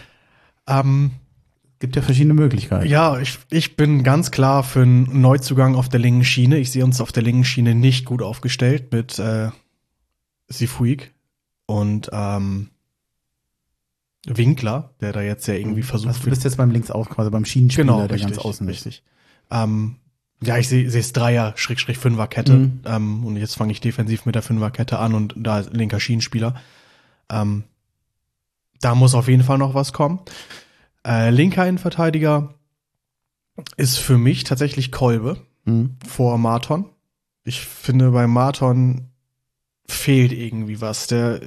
Gibt ja verschiedene Möglichkeiten. Ja, ich bin ganz klar für einen Neuzugang auf der linken Schiene. Ich sehe uns auf der linken Schiene nicht gut aufgestellt mit Sifuig und Winkler, der da jetzt ja irgendwie versucht. Also du bist jetzt beim Linksaußen, quasi beim Schienenspieler, genau, der richtig, ganz außen ist. Richtig. Ja, ich sehe es Dreier-Fünfer-Kette. Und jetzt fange ich defensiv mit der Fünferkette an und da ist linker Schienenspieler. Da muss auf jeden Fall noch was kommen. Linker Innenverteidiger ist für mich tatsächlich Kolbe vor Marton. Ich finde, bei Marton fehlt irgendwie was. Der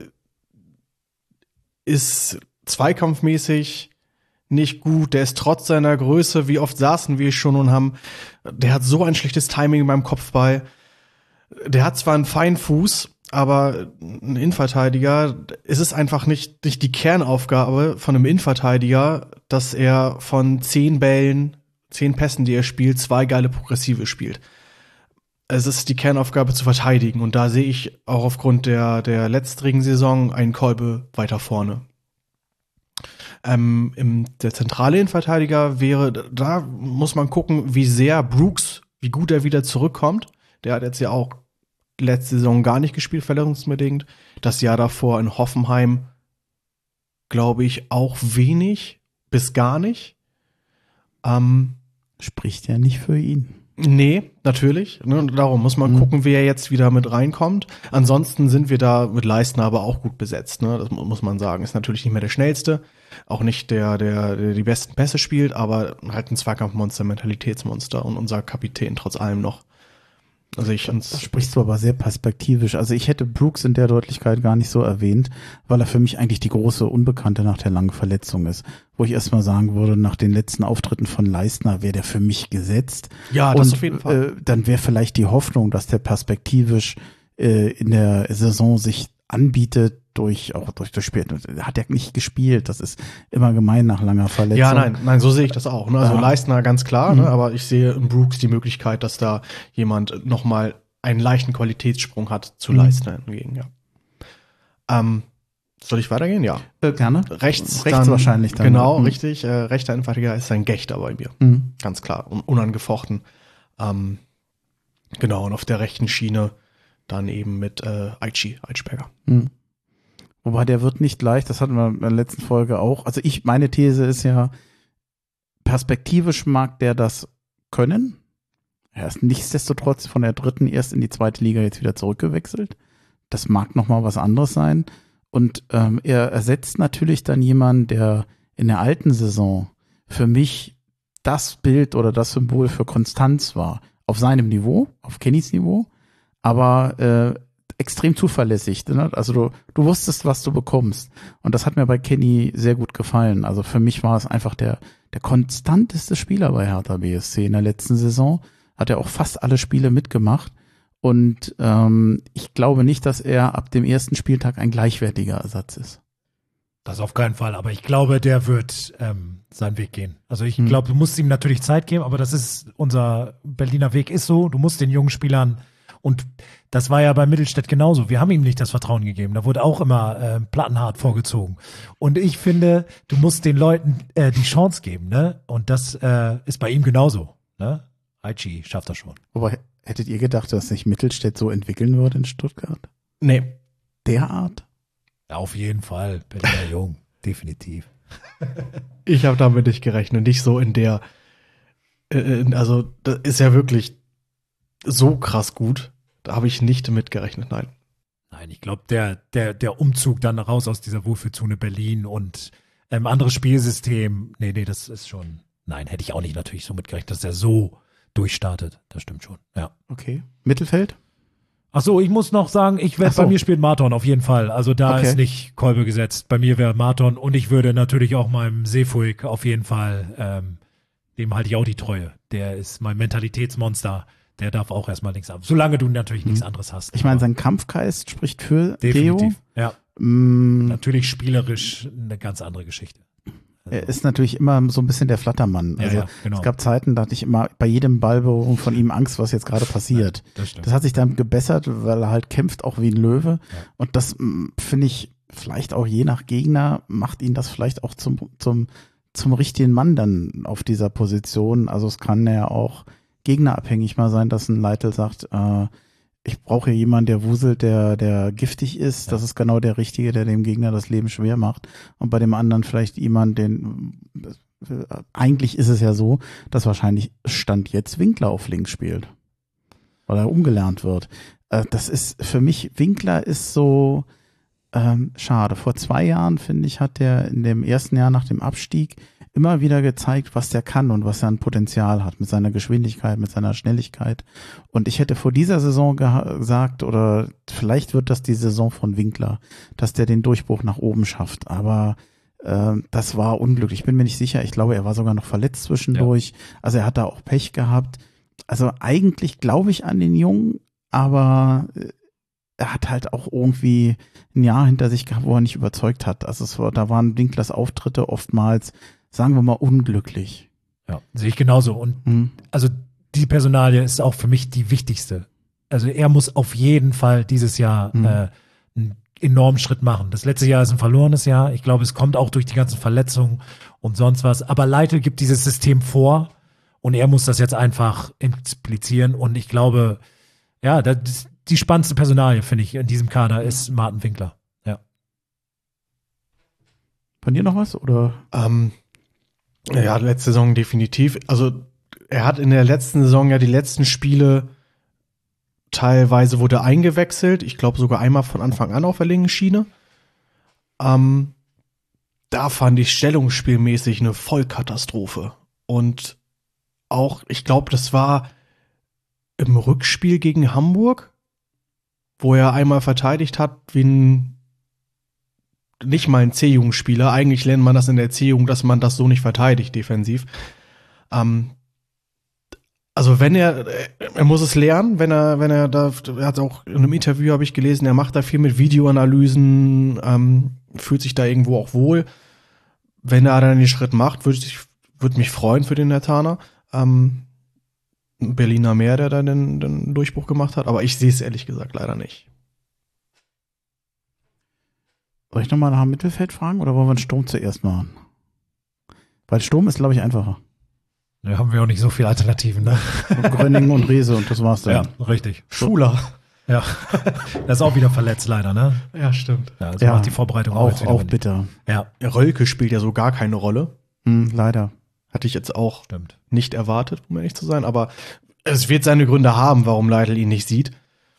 ist zweikampfmäßig nicht gut, der ist trotz seiner Größe, wie oft saßen wir schon der hat so ein schlechtes Timing beim Kopfball. Der hat zwar einen feinen Fuß, aber ein Innenverteidiger, es ist einfach nicht die Kernaufgabe von einem Innenverteidiger, dass er von 10 Pässen, die er spielt, 2 geile Progressive spielt. Es ist die Kernaufgabe zu verteidigen und da sehe ich auch aufgrund der letztrigen Saison einen Kolbe weiter vorne. Der zentrale Innenverteidiger da muss man gucken, wie sehr Brooks, wie gut er wieder zurückkommt. Der hat jetzt ja auch letzte Saison gar nicht gespielt, verletzungsbedingt. Das Jahr davor in Hoffenheim, glaube ich, auch wenig bis gar nicht. Spricht ja nicht für ihn. Nee, natürlich. Ne, darum muss man gucken, wer jetzt wieder mit reinkommt. Ansonsten sind wir da mit Leistner aber auch gut besetzt. Ne? Das muss man sagen. Ist natürlich nicht mehr der Schnellste. Auch nicht der die besten Pässe spielt, aber halt ein Zweikampfmonster, Mentalitätsmonster und unser Kapitän trotz allem noch. Also das sprichst du aber sehr perspektivisch. Also ich hätte Brooks in der Deutlichkeit gar nicht so erwähnt, weil er für mich eigentlich die große Unbekannte nach der langen Verletzung ist. Wo ich erstmal sagen würde, nach den letzten Auftritten von Leistner wäre der für mich gesetzt. Ja, das auf jeden Fall. Dann wäre vielleicht die Hoffnung, dass der perspektivisch in der Saison sich anbietet durch Spiel. Hat er nicht gespielt. Das ist immer gemein nach langer Verletzung. Ja, nein, so sehe ich das auch. Ne? Also Leistner ganz klar, ne? Aber ich sehe in Brooks die Möglichkeit, dass da jemand nochmal einen leichten Qualitätssprung hat zu Leistner hingegen, ja. Soll ich weitergehen? Ja. Gerne. Rechts dann, wahrscheinlich dann. Genau, richtig. Rechter Innenverteidiger ist ein Gechter bei mir. Ganz klar. Unangefochten. Genau, und auf der rechten Schiene dann eben mit Eitschberger. Wobei der wird nicht leicht, das hatten wir in der letzten Folge auch. Also meine These ist ja, perspektivisch mag der das können. Er ist nichtsdestotrotz von der dritten erst in die zweite Liga jetzt wieder zurückgewechselt. Das mag nochmal was anderes sein. Und er ersetzt natürlich dann jemanden, der in der alten Saison für mich das Bild oder das Symbol für Konstanz war. Auf seinem Niveau, auf Kennys Niveau, aber extrem zuverlässig. Ne? Also du wusstest, was du bekommst. Und das hat mir bei Kenny sehr gut gefallen. Also für mich war es einfach der konstanteste Spieler bei Hertha BSC in der letzten Saison. Hat er auch fast alle Spiele mitgemacht. Und ich glaube nicht, dass er ab dem ersten Spieltag ein gleichwertiger Ersatz ist. Das auf keinen Fall, aber ich glaube, der wird seinen Weg gehen. Also ich glaube, du musst ihm natürlich Zeit geben, aber das ist, unser Berliner Weg ist so, du musst den jungen Spielern, und das war ja bei Mittelstädt genauso, wir haben ihm nicht das Vertrauen gegeben, da wurde auch immer plattenhart vorgezogen. Und ich finde, du musst den Leuten die Chance geben, ne? Und das ist bei ihm genauso, ne? Aichi schafft das schon. Aber hättet ihr gedacht, dass sich Mittelstädt so entwickeln würde in Stuttgart? Nee. Derart? Ja, auf jeden Fall, Berliner Jung, definitiv. Ich habe damit nicht gerechnet, nicht so in der, also das ist ja wirklich so krass gut, da habe ich nicht mit gerechnet, nein. Nein, ich glaube, der Umzug dann raus aus dieser Wohlfühlzone Berlin und anderes Spielsystem, nee, das ist schon, nein, hätte ich auch nicht natürlich so mitgerechnet, dass er so durchstartet, das stimmt schon, ja. Okay. Mittelfeld? Ach so, ich muss noch sagen, bei mir spielt Marton auf jeden Fall. Also da ist nicht Kolbe gesetzt. Bei mir wäre Marton, und ich würde natürlich auch meinem Seefuig auf jeden Fall, dem halte ich auch die Treue. Der ist mein Mentalitätsmonster. Der darf auch erstmal nichts haben. Solange du natürlich nichts anderes hast. Ich meine, sein Kampfgeist spricht für definitiv, Deo. Ja. Natürlich spielerisch eine ganz andere Geschichte. Er ist natürlich immer so ein bisschen der Flattermann. Also genau. Es gab Zeiten, da hatte ich immer bei jedem Ballberührung von ihm Angst, was jetzt gerade passiert. Ja, das hat sich dann gebessert, weil er halt kämpft auch wie ein Löwe. Ja. Und das finde ich vielleicht auch je nach Gegner, macht ihn das vielleicht auch zum richtigen Mann dann auf dieser Position. Also es kann ja auch gegnerabhängig mal sein, dass ein Leitl sagt, ich brauche jemanden, der wuselt, der giftig ist. Ja. Das ist genau der Richtige, der dem Gegner das Leben schwer macht. Und bei dem anderen vielleicht jemand, eigentlich ist es ja so, dass wahrscheinlich Stand jetzt Winkler auf links spielt. Weil er umgelernt wird. Das ist, für mich, Winkler ist so, schade. Vor 2 Jahren, finde ich, hat der in dem ersten Jahr nach dem Abstieg immer wieder gezeigt, was der kann und was er an Potenzial hat mit seiner Geschwindigkeit, mit seiner Schnelligkeit. Und ich hätte vor dieser Saison gesagt, oder vielleicht wird das die Saison von Winkler, dass der den Durchbruch nach oben schafft. Aber das war unglücklich. Ich bin mir nicht sicher. Ich glaube, er war sogar noch verletzt zwischendurch. Ja. Also er hat da auch Pech gehabt. Also eigentlich glaube ich an den Jungen, aber er hat halt auch irgendwie ein Jahr hinter sich gehabt, wo er nicht überzeugt hat. Also da waren Winklers Auftritte oftmals, sagen wir mal, unglücklich. Ja, sehe ich genauso. Und also die Personalie ist auch für mich die wichtigste. Also er muss auf jeden Fall dieses Jahr einen enormen Schritt machen. Das letzte Jahr ist ein verlorenes Jahr. Ich glaube, es kommt auch durch die ganzen Verletzungen und sonst was. Aber Leitl gibt dieses System vor und er muss das jetzt einfach implizieren. Und ich glaube, ja, die spannendste Personalie, finde ich, in diesem Kader ist Martin Winkler. Ja. Von dir noch was? Oder? Ja, letzte Saison definitiv. Also er hat in der letzten Saison ja die letzten Spiele teilweise wurde eingewechselt. Ich glaube sogar einmal von Anfang an auf der linken Schiene. Da fand ich stellungsspielmäßig eine Vollkatastrophe. Und auch, ich glaube, das war im Rückspiel gegen Hamburg, wo er einmal verteidigt hat wie nicht mal ein C-Jugendspieler. Eigentlich lernt man das in der C-Jugend, dass man das so nicht verteidigt, defensiv. Also wenn er muss es lernen, wenn er da, er hat auch in einem Interview, habe ich gelesen, er macht da viel mit Videoanalysen, fühlt sich da irgendwo auch wohl. Wenn er dann den Schritt macht, würde mich freuen für den Hertaner. Berliner Meer, der da den Durchbruch gemacht hat, aber ich sehe es ehrlich gesagt leider nicht. Soll ich nochmal nach dem Mittelfeld fragen oder wollen wir den Sturm zuerst machen? Weil Sturm ist, glaube ich, einfacher. Da haben wir auch nicht so viele Alternativen, ne? Gröningen und Rehse und das war's dann. Ja, richtig. Schuler. Ja, der ist auch wieder verletzt leider, ne? Ja, stimmt. Ja, also macht die Vorbereitung auch bitter. Ja. Rölke spielt ja so gar keine Rolle. Leider. Hatte ich jetzt auch nicht erwartet, um ehrlich zu sein, aber es wird seine Gründe haben, warum Leitl ihn nicht sieht.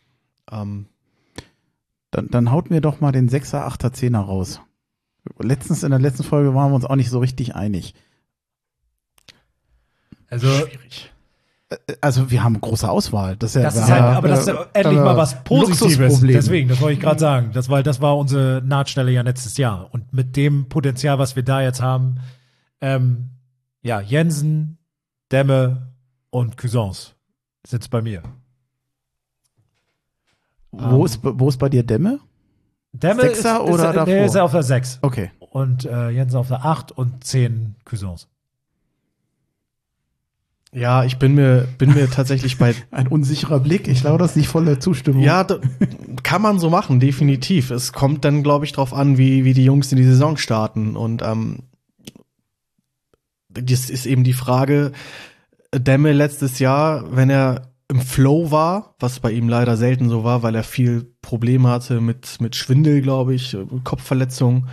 Dann haut mir doch mal den 6er, 8er, 10er raus. In der letzten Folge waren wir uns auch nicht so richtig einig. Also schwierig. Also wir haben eine große Auswahl. Das ist endlich mal was Positives. Deswegen, das wollte ich gerade sagen. Das war unsere Nahtstelle ja letztes Jahr. Und mit dem Potenzial, was wir da jetzt haben, Jensen, Demme und Cuisance sitzt bei mir. Wo ist bei dir Demme? Demme Sechser ist davor? Der ist auf der 6. Okay. und Jensen auf der 8 und 10 Cuisance. Ja, ich bin mir tatsächlich bei ein unsicherer Blick. Ich glaube, das ist nicht volle Zustimmung. Ja, kann man so machen, definitiv. Es kommt dann, glaube ich, drauf an, wie die Jungs in die Saison starten. Und das ist eben die Frage, Demme letztes Jahr, wenn er im Flow war, was bei ihm leider selten so war, weil er viel Probleme hatte mit Schwindel, glaube ich, Kopfverletzungen,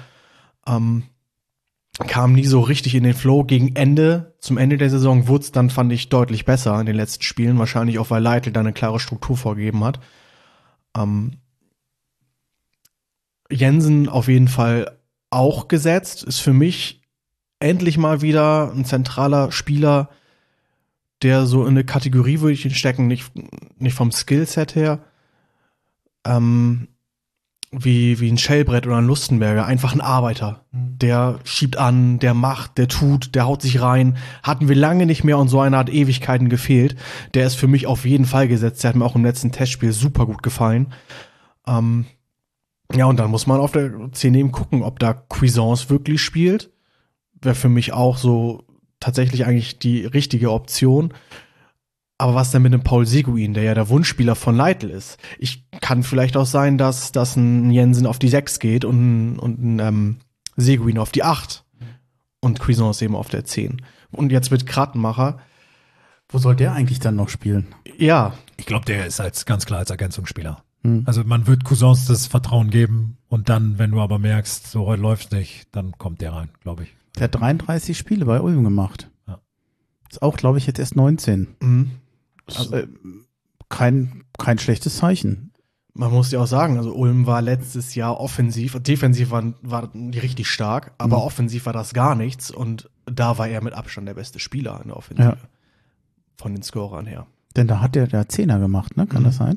kam nie so richtig in den Flow. Zum Ende der Saison wurde es dann, fand ich, deutlich besser in den letzten Spielen. Wahrscheinlich auch, weil Leitl da eine klare Struktur vorgegeben hat. Jensen auf jeden Fall auch gesetzt. Ist für mich endlich mal wieder ein zentraler Spieler, der so in eine Kategorie, würde ich ihn stecken, nicht vom Skillset her, wie ein Schellbrett oder ein Lustenberger, einfach ein Arbeiter. Der schiebt an, der macht, der tut, der haut sich rein. Hatten wir lange nicht mehr und so einer hat Ewigkeiten gefehlt. Der ist für mich auf jeden Fall gesetzt. Der hat mir auch im letzten Testspiel super gut gefallen. Ja, und dann muss man auf der 10 eben gucken, ob da Cuisance wirklich spielt. Wäre für mich auch so tatsächlich eigentlich die richtige Option. Aber was denn mit dem Paul Seguin, der ja der Wunschspieler von Leitl ist? Kann vielleicht auch sein, dass ein Jensen auf die 6 geht und ein Seguin auf die 8 und Cuisance eben auf der 10. Und jetzt mit Krattenmacher. Wo soll der eigentlich dann noch spielen? Ja. Ich glaube, der ist ganz klar als Ergänzungsspieler. Also man wird Cuisance das Vertrauen geben und dann, wenn du aber merkst, so heute läuft's nicht, dann kommt der rein, glaube ich. Der hat 33 Spiele bei Ulm gemacht. Ja. Ist auch, glaube ich, jetzt erst 19. Also, kein schlechtes Zeichen. Man muss ja auch sagen, also Ulm war letztes Jahr offensiv, defensiv war die richtig stark, aber offensiv war das gar nichts und da war er mit Abstand der beste Spieler in der Offensive. Ja. Von den Scorern her. Denn da hat der 10er gemacht, ne? Kann das sein?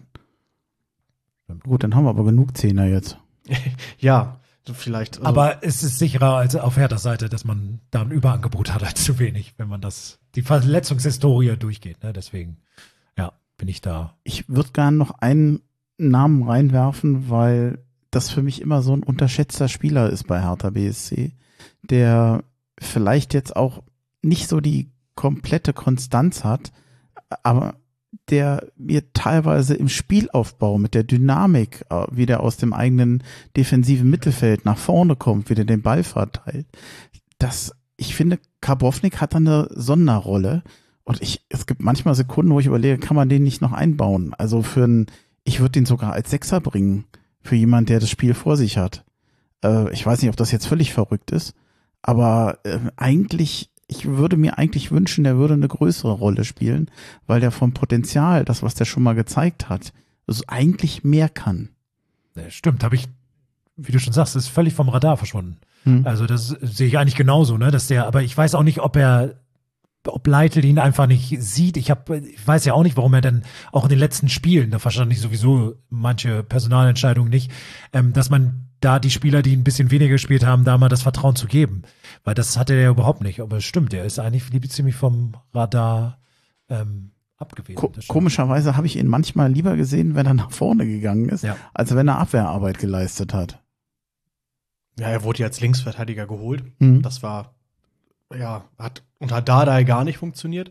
Gut, dann haben wir aber genug Zehner jetzt. Ja, vielleicht. Also aber es ist sicherer als auf Herthas Seite, dass man da ein Überangebot hat als zu wenig, wenn man die Verletzungshistorie durchgeht. Ne? Deswegen, ja, bin ich da. Ich würde gerne noch einen Namen reinwerfen, weil das für mich immer so ein unterschätzter Spieler ist bei Hertha BSC, der vielleicht jetzt auch nicht so die komplette Konstanz hat, aber der mir teilweise im Spielaufbau mit der Dynamik, wie der aus dem eigenen defensiven Mittelfeld nach vorne kommt, wie der den Ball verteilt. Ich finde, Karbownik hat da eine Sonderrolle und es gibt manchmal Sekunden, wo ich überlege, kann man den nicht noch einbauen? Also ich würde den sogar als Sechser bringen, für jemand, der das Spiel vor sich hat. Ich weiß nicht, ob das jetzt völlig verrückt ist, aber ich würde mir eigentlich wünschen, der würde eine größere Rolle spielen, weil der vom Potenzial, das, was der schon mal gezeigt hat, also eigentlich mehr kann. Ja, stimmt, wie du schon sagst, ist völlig vom Radar verschwunden. Also das sehe ich eigentlich genauso, ne, aber ich weiß auch nicht, ob Leitl ihn einfach nicht sieht. Ich weiß ja auch nicht, warum er denn auch in den letzten Spielen, da verstand ich sowieso manche Personalentscheidungen nicht, dass man da die Spieler, die ein bisschen weniger gespielt haben, da mal das Vertrauen zu geben. Weil das hatte er ja überhaupt nicht. Aber es stimmt, er ist eigentlich ziemlich vom Radar abgewesen. Komischerweise habe ich ihn manchmal lieber gesehen, wenn er nach vorne gegangen ist, als wenn er Abwehrarbeit geleistet hat. Ja, er wurde ja als Linksverteidiger geholt. Das war, hat unter Dardai gar nicht funktioniert.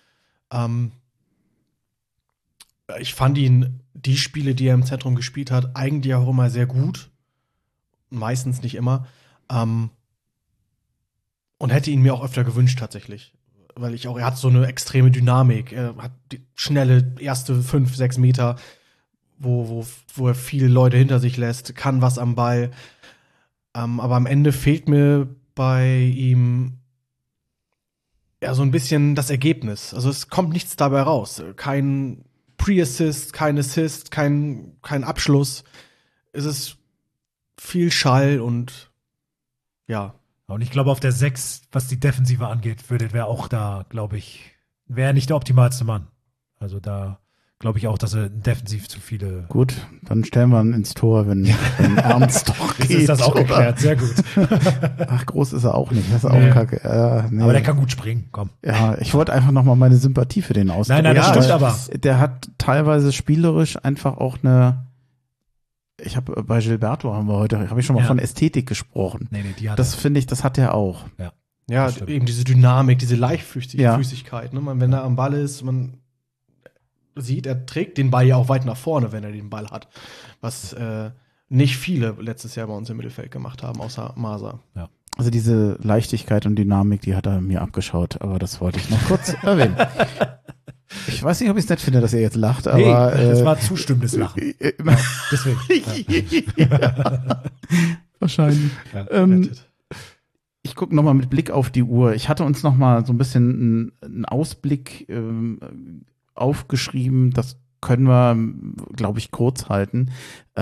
Ich fand die Spiele, die er im Zentrum gespielt hat, eigentlich auch immer sehr gut. Meistens nicht immer. Und hätte ihn mir auch öfter gewünscht tatsächlich. Weil er hat so eine extreme Dynamik. Er hat die schnelle erste 5-6 Meter, wo er viele Leute hinter sich lässt, kann was am Ball. Aber am Ende fehlt mir bei ihm so ein bisschen das Ergebnis. Also es kommt nichts dabei raus. Kein Pre-Assist, kein Assist, kein Abschluss. Es ist viel Schall und ja. Und ich glaube, auf der 6, was die Defensive angeht, wäre auch da, glaube ich, wäre nicht der optimalste Mann. Also da glaube ich auch, dass er defensiv zu viele. Gut, dann stellen wir ihn ins Tor, wenn Ernst doch geht. Ist das auch geklärt, sehr gut. Ach, groß ist er auch nicht, das ist auch kacke. Nee. Aber der kann gut springen, komm. Ja, ich wollte einfach nochmal meine Sympathie für den ausdrücken. Nein, das stimmt aber. Der hat teilweise spielerisch einfach auch eine Ich habe bei Gilberto habe ich schon mal von Ästhetik gesprochen. Nee, die hat das finde ich, das hat er auch. Ja, eben diese Dynamik, diese Leichtfüßigkeit. Ne? Wenn er am Ball ist, man sieht, er trägt den Ball ja auch weit nach vorne, wenn er den Ball hat. Was nicht viele letztes Jahr bei uns im Mittelfeld gemacht haben, außer Masa. Ja. Also diese Leichtigkeit und Dynamik, die hat er mir abgeschaut, aber das wollte ich noch kurz erwähnen. Ich weiß nicht, ob ich es nett finde, dass er jetzt lacht, aber das war zustimmendes Lachen. Deswegen. Ja. Wahrscheinlich. Ich gucke nochmal mit Blick auf die Uhr. Ich hatte uns nochmal so ein bisschen einen Ausblick aufgeschrieben. Das können wir, glaube ich, kurz halten.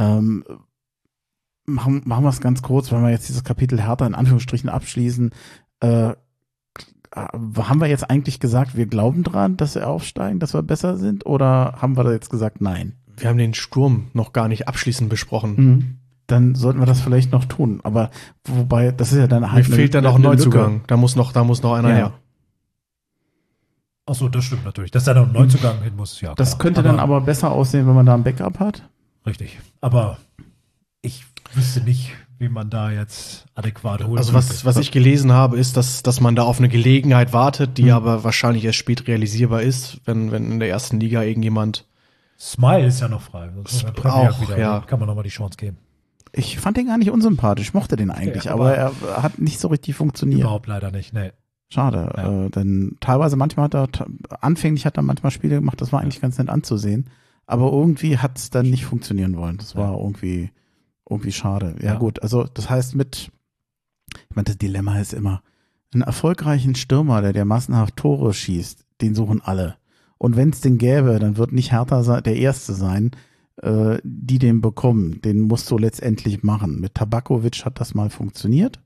Machen wir es ganz kurz, wenn wir jetzt dieses Kapitel Hertha in Anführungsstrichen abschließen. Haben wir jetzt eigentlich gesagt, wir glauben dran, dass wir aufsteigen, dass wir besser sind? Oder haben wir da jetzt gesagt, nein? Wir haben den Sturm noch gar nicht abschließend besprochen. Dann sollten wir das vielleicht noch tun. Aber wobei, das ist ja dann halt. Mir fehlt dann noch ein Neuzugang. Da muss noch einer her. Achso, das stimmt natürlich. Dass da noch ein Neuzugang hin muss, ja. Das könnte dann aber besser aussehen, wenn man da ein Backup hat. Richtig. Aber ich wüsste nicht, wie man da jetzt adäquat holt. Also was ich gelesen habe, ist, dass man da auf eine Gelegenheit wartet, die aber wahrscheinlich erst spät realisierbar ist, wenn in der ersten Liga irgendjemand. Smile ist ja noch frei. Auch, ja. Kann man nochmal die Chance geben. Ich fand den gar nicht unsympathisch, mochte den eigentlich, okay, aber er hat nicht so richtig funktioniert. Überhaupt leider nicht, nee. Schade, denn teilweise anfänglich hat er manchmal Spiele gemacht, das war eigentlich ganz nett anzusehen, aber irgendwie hat es dann nicht funktionieren wollen. Das war irgendwie schade. Ja gut, also das heißt ich meine, das Dilemma ist immer, einen erfolgreichen Stürmer, der massenhaft Tore schießt, den suchen alle. Und wenn es den gäbe, dann wird nicht Hertha der Erste sein, die den bekommen. Den musst du letztendlich machen. Mit Tabakovic hat das mal funktioniert.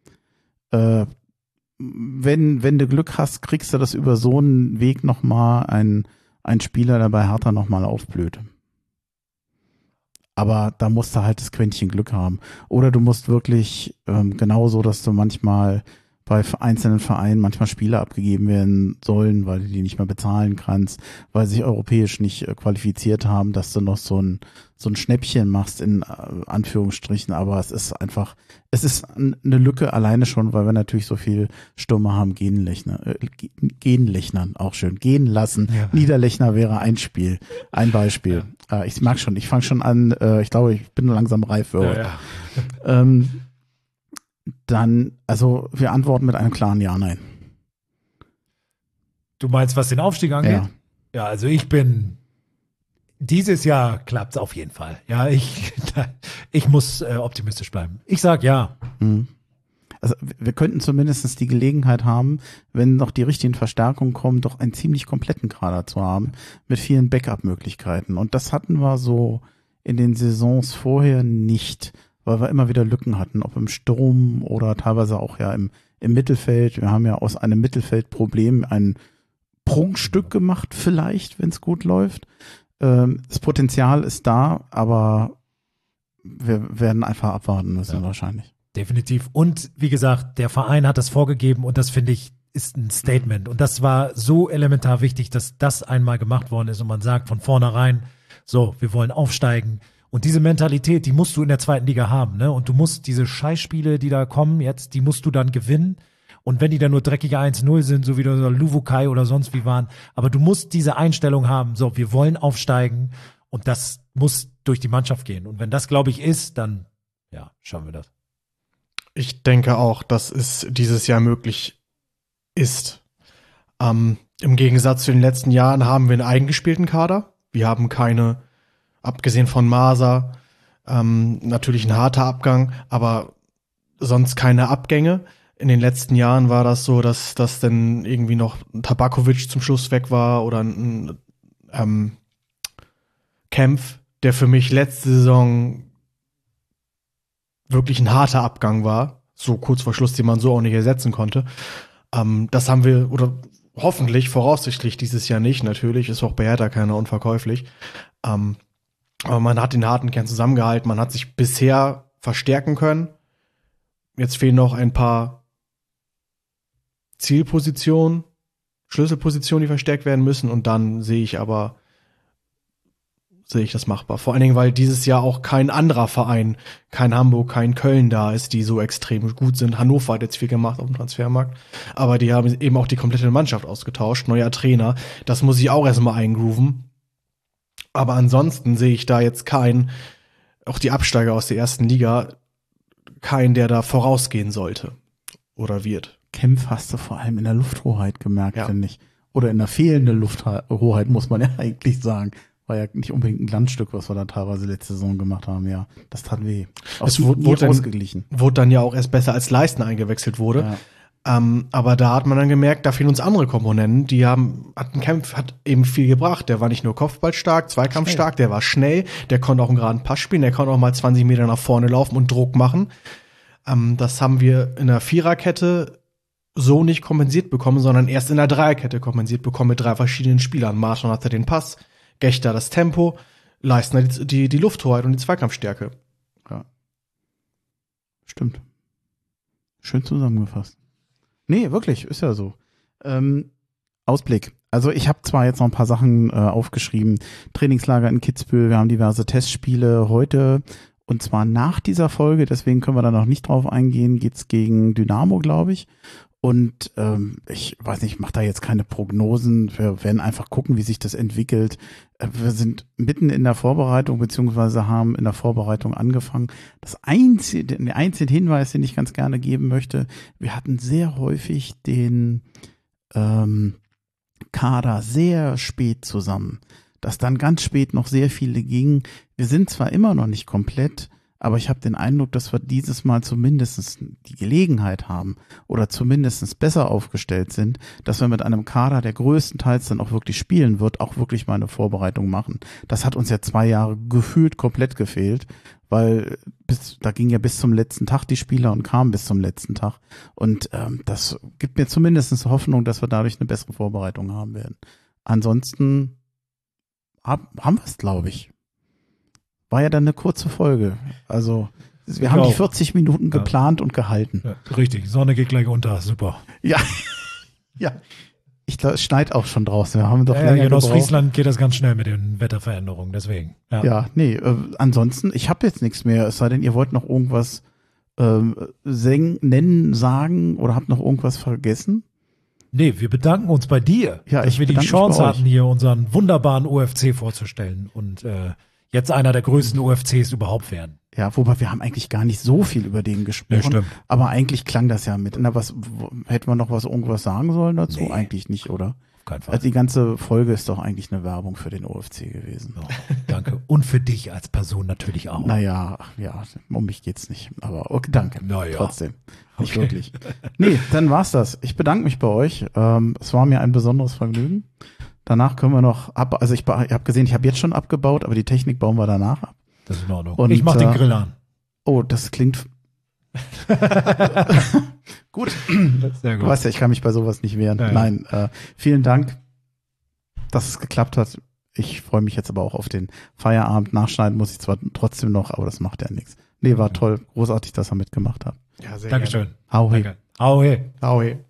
Wenn du Glück hast, kriegst du das über so einen Weg nochmal ein Spieler, der bei Hertha nochmal aufblüht. Aber da musst du halt das Quäntchen Glück haben. Oder du musst wirklich genauso, dass du manchmal bei einzelnen Vereinen manchmal Spieler abgegeben werden sollen, weil du die nicht mehr bezahlen kannst, weil sie sich europäisch nicht qualifiziert haben, dass du noch so ein Schnäppchen machst in Anführungsstrichen, aber es ist eine Lücke alleine schon, weil wir natürlich so viel Stürmer haben, Genlechnern, auch schön, gehen lassen. Ja. Niederlechner wäre ein Beispiel. Ja. Ich merke schon, ich fange schon an, ich glaube, ich bin langsam reif für heute. Ja. Dann, also wir antworten mit einem klaren Ja, Nein. Du meinst, was den Aufstieg angeht? Ja, also dieses Jahr klappt es auf jeden Fall. Ja, ich muss optimistisch bleiben. Ich sag ja. Also wir könnten zumindest die Gelegenheit haben, wenn noch die richtigen Verstärkungen kommen, doch einen ziemlich kompletten Kader zu haben, mit vielen Backup-Möglichkeiten. Und das hatten wir so in den Saisons vorher nicht, weil wir immer wieder Lücken hatten, ob im Sturm oder teilweise auch ja im Mittelfeld. Wir haben ja aus einem Mittelfeldproblem ein Prunkstück gemacht, vielleicht, wenn es gut läuft. Das Potenzial ist da, aber wir werden einfach abwarten müssen wahrscheinlich. Definitiv. Und wie gesagt, der Verein hat das vorgegeben und das finde ich ist ein Statement. Und das war so elementar wichtig, dass das einmal gemacht worden ist und man sagt von vornherein, so, wir wollen aufsteigen. Und diese Mentalität, die musst du in der zweiten Liga haben, ne? Und du musst diese Scheißspiele, die da kommen jetzt, die musst du dann gewinnen. Und wenn die dann nur dreckige 1-0 sind, so wie der Luvukai oder sonst wie waren, aber du musst diese Einstellung haben, so, wir wollen aufsteigen und das muss durch die Mannschaft gehen. Und wenn das, glaube ich, ist, dann, ja, schauen wir das. Ich denke auch, dass es dieses Jahr möglich ist. Im Gegensatz zu den letzten Jahren haben wir einen eingespielten Kader. Wir haben keine, abgesehen von Masa, natürlich ein harter Abgang, aber sonst keine Abgänge. In den letzten Jahren war das so, dass dann irgendwie noch Tabakovic zum Schluss weg war oder ein Kempf, der für mich letzte Saison wirklich ein harter Abgang war, so kurz vor Schluss, den man so auch nicht ersetzen konnte. Das haben wir, oder hoffentlich, voraussichtlich dieses Jahr nicht, natürlich, ist auch bei Hertha keiner unverkäuflich. Aber man hat den harten Kern zusammengehalten, man hat sich bisher verstärken können. Jetzt fehlen noch ein paar Zielpositionen, Schlüsselpositionen, die verstärkt werden müssen und dann sehe ich aber sehe ich das machbar. Vor allen Dingen, weil dieses Jahr auch kein anderer Verein, kein Hamburg, kein Köln da ist, die so extrem gut sind. Hannover hat jetzt viel gemacht auf dem Transfermarkt, aber die haben eben auch die komplette Mannschaft ausgetauscht, neuer Trainer. Das muss ich auch erstmal eingrooven. Aber ansonsten sehe ich da jetzt auch die Absteiger aus der ersten Liga, keinen, der da vorausgehen sollte oder wird. Kempf hast du vor allem in der Lufthoheit gemerkt, finde ich. Oder in der fehlenden Lufthoheit, muss man ja eigentlich sagen. War ja nicht unbedingt ein Glanzstück, was wir da teilweise letzte Saison gemacht haben, ja. Das tat weh. Es wurde ausgeglichen. Wurde dann ja auch erst besser, als Leistner eingewechselt wurde. Ja. Aber da hat man dann gemerkt, da fehlen uns andere Komponenten. Kempf hat eben viel gebracht. Der war nicht nur kopfballstark, zweikampfstark, der war schnell, der konnte auch einen geraden Pass spielen, der konnte auch mal 20 Meter nach vorne laufen und Druck machen. Das haben wir in der Viererkette so nicht kompensiert bekommen, sondern erst in der Dreierkette kompensiert bekommen mit 3 verschiedenen Spielern. Marschall hatte den Pass, Gechter das Tempo, Leistner die Lufthoheit und die Zweikampfstärke. Ja. Stimmt. Schön zusammengefasst. Nee, wirklich, ist ja so. Ausblick. Also ich habe zwar jetzt noch ein paar Sachen aufgeschrieben. Trainingslager in Kitzbühel, wir haben diverse Testspiele heute und zwar nach dieser Folge, deswegen können wir da noch nicht drauf eingehen, geht's gegen Dynamo, glaube ich. Und ich weiß nicht, ich mache da jetzt keine Prognosen. Wir werden einfach gucken, wie sich das entwickelt. Wir sind mitten in der Vorbereitung, beziehungsweise haben in der Vorbereitung angefangen. Der einzige Hinweis, den ich ganz gerne geben möchte, wir hatten sehr häufig den Kader sehr spät zusammen, dass dann ganz spät noch sehr viele gingen. Wir sind zwar immer noch nicht komplett, aber ich habe den Eindruck, dass wir dieses Mal zumindest die Gelegenheit haben oder zumindest besser aufgestellt sind, dass wir mit einem Kader, der größtenteils dann auch wirklich spielen wird, auch wirklich mal eine Vorbereitung machen. Das hat uns ja 2 Jahre gefühlt komplett gefehlt, weil da ging ja bis zum letzten Tag die Spieler und kamen bis zum letzten Tag. Und das gibt mir zumindest Hoffnung, dass wir dadurch eine bessere Vorbereitung haben werden. Ansonsten haben wir es, glaube ich. War ja dann eine kurze Folge. Also wir haben die 40 Minuten geplant und gehalten. Ja, richtig, Sonne geht gleich unter, super. Ja, ja. Ich glaube, es schneit auch schon draußen. Wir haben doch länger in Ostfriesland geht das ganz schnell mit den Wetterveränderungen, deswegen. Ansonsten, ich habe jetzt nichts mehr, es sei denn, ihr wollt noch irgendwas sagen oder habt noch irgendwas vergessen? Nee, wir bedanken uns bei dir, dass wir die Chance hatten, hier unseren wunderbaren OFC vorzustellen und jetzt einer der größten OFCs überhaupt werden. Ja, wobei wir haben eigentlich gar nicht so viel über den gesprochen. Ja, stimmt. Aber eigentlich klang das ja mit. Hätten wir noch irgendwas sagen sollen dazu? Nee, eigentlich nicht, oder? Auf keinen Fall. Also die ganze Folge ist doch eigentlich eine Werbung für den OFC gewesen. Oh, danke. Und für dich als Person natürlich auch. Naja, um mich geht's nicht. Aber okay, danke. Naja. Trotzdem. Nicht wirklich. Nee, dann war's das. Ich bedanke mich bei euch. Es war mir ein besonderes Vergnügen. Danach können wir noch also ich habe gesehen, ich habe jetzt schon abgebaut, aber die Technik bauen wir danach ab. Das ist in Ordnung. Und, ich mach den Grill an. Oh, das klingt gut. Sehr gut. Du weißt ja, ich kann mich bei sowas nicht wehren. Ja. Nein, vielen Dank, dass es geklappt hat. Ich freue mich jetzt aber auch auf den Feierabend. Nachschneiden muss ich zwar trotzdem noch, aber das macht ja nichts. Nee, war toll. Großartig, dass ihr mitgemacht habt. Ja, sehr Dankeschön. Hau he. Hau he. Hau he.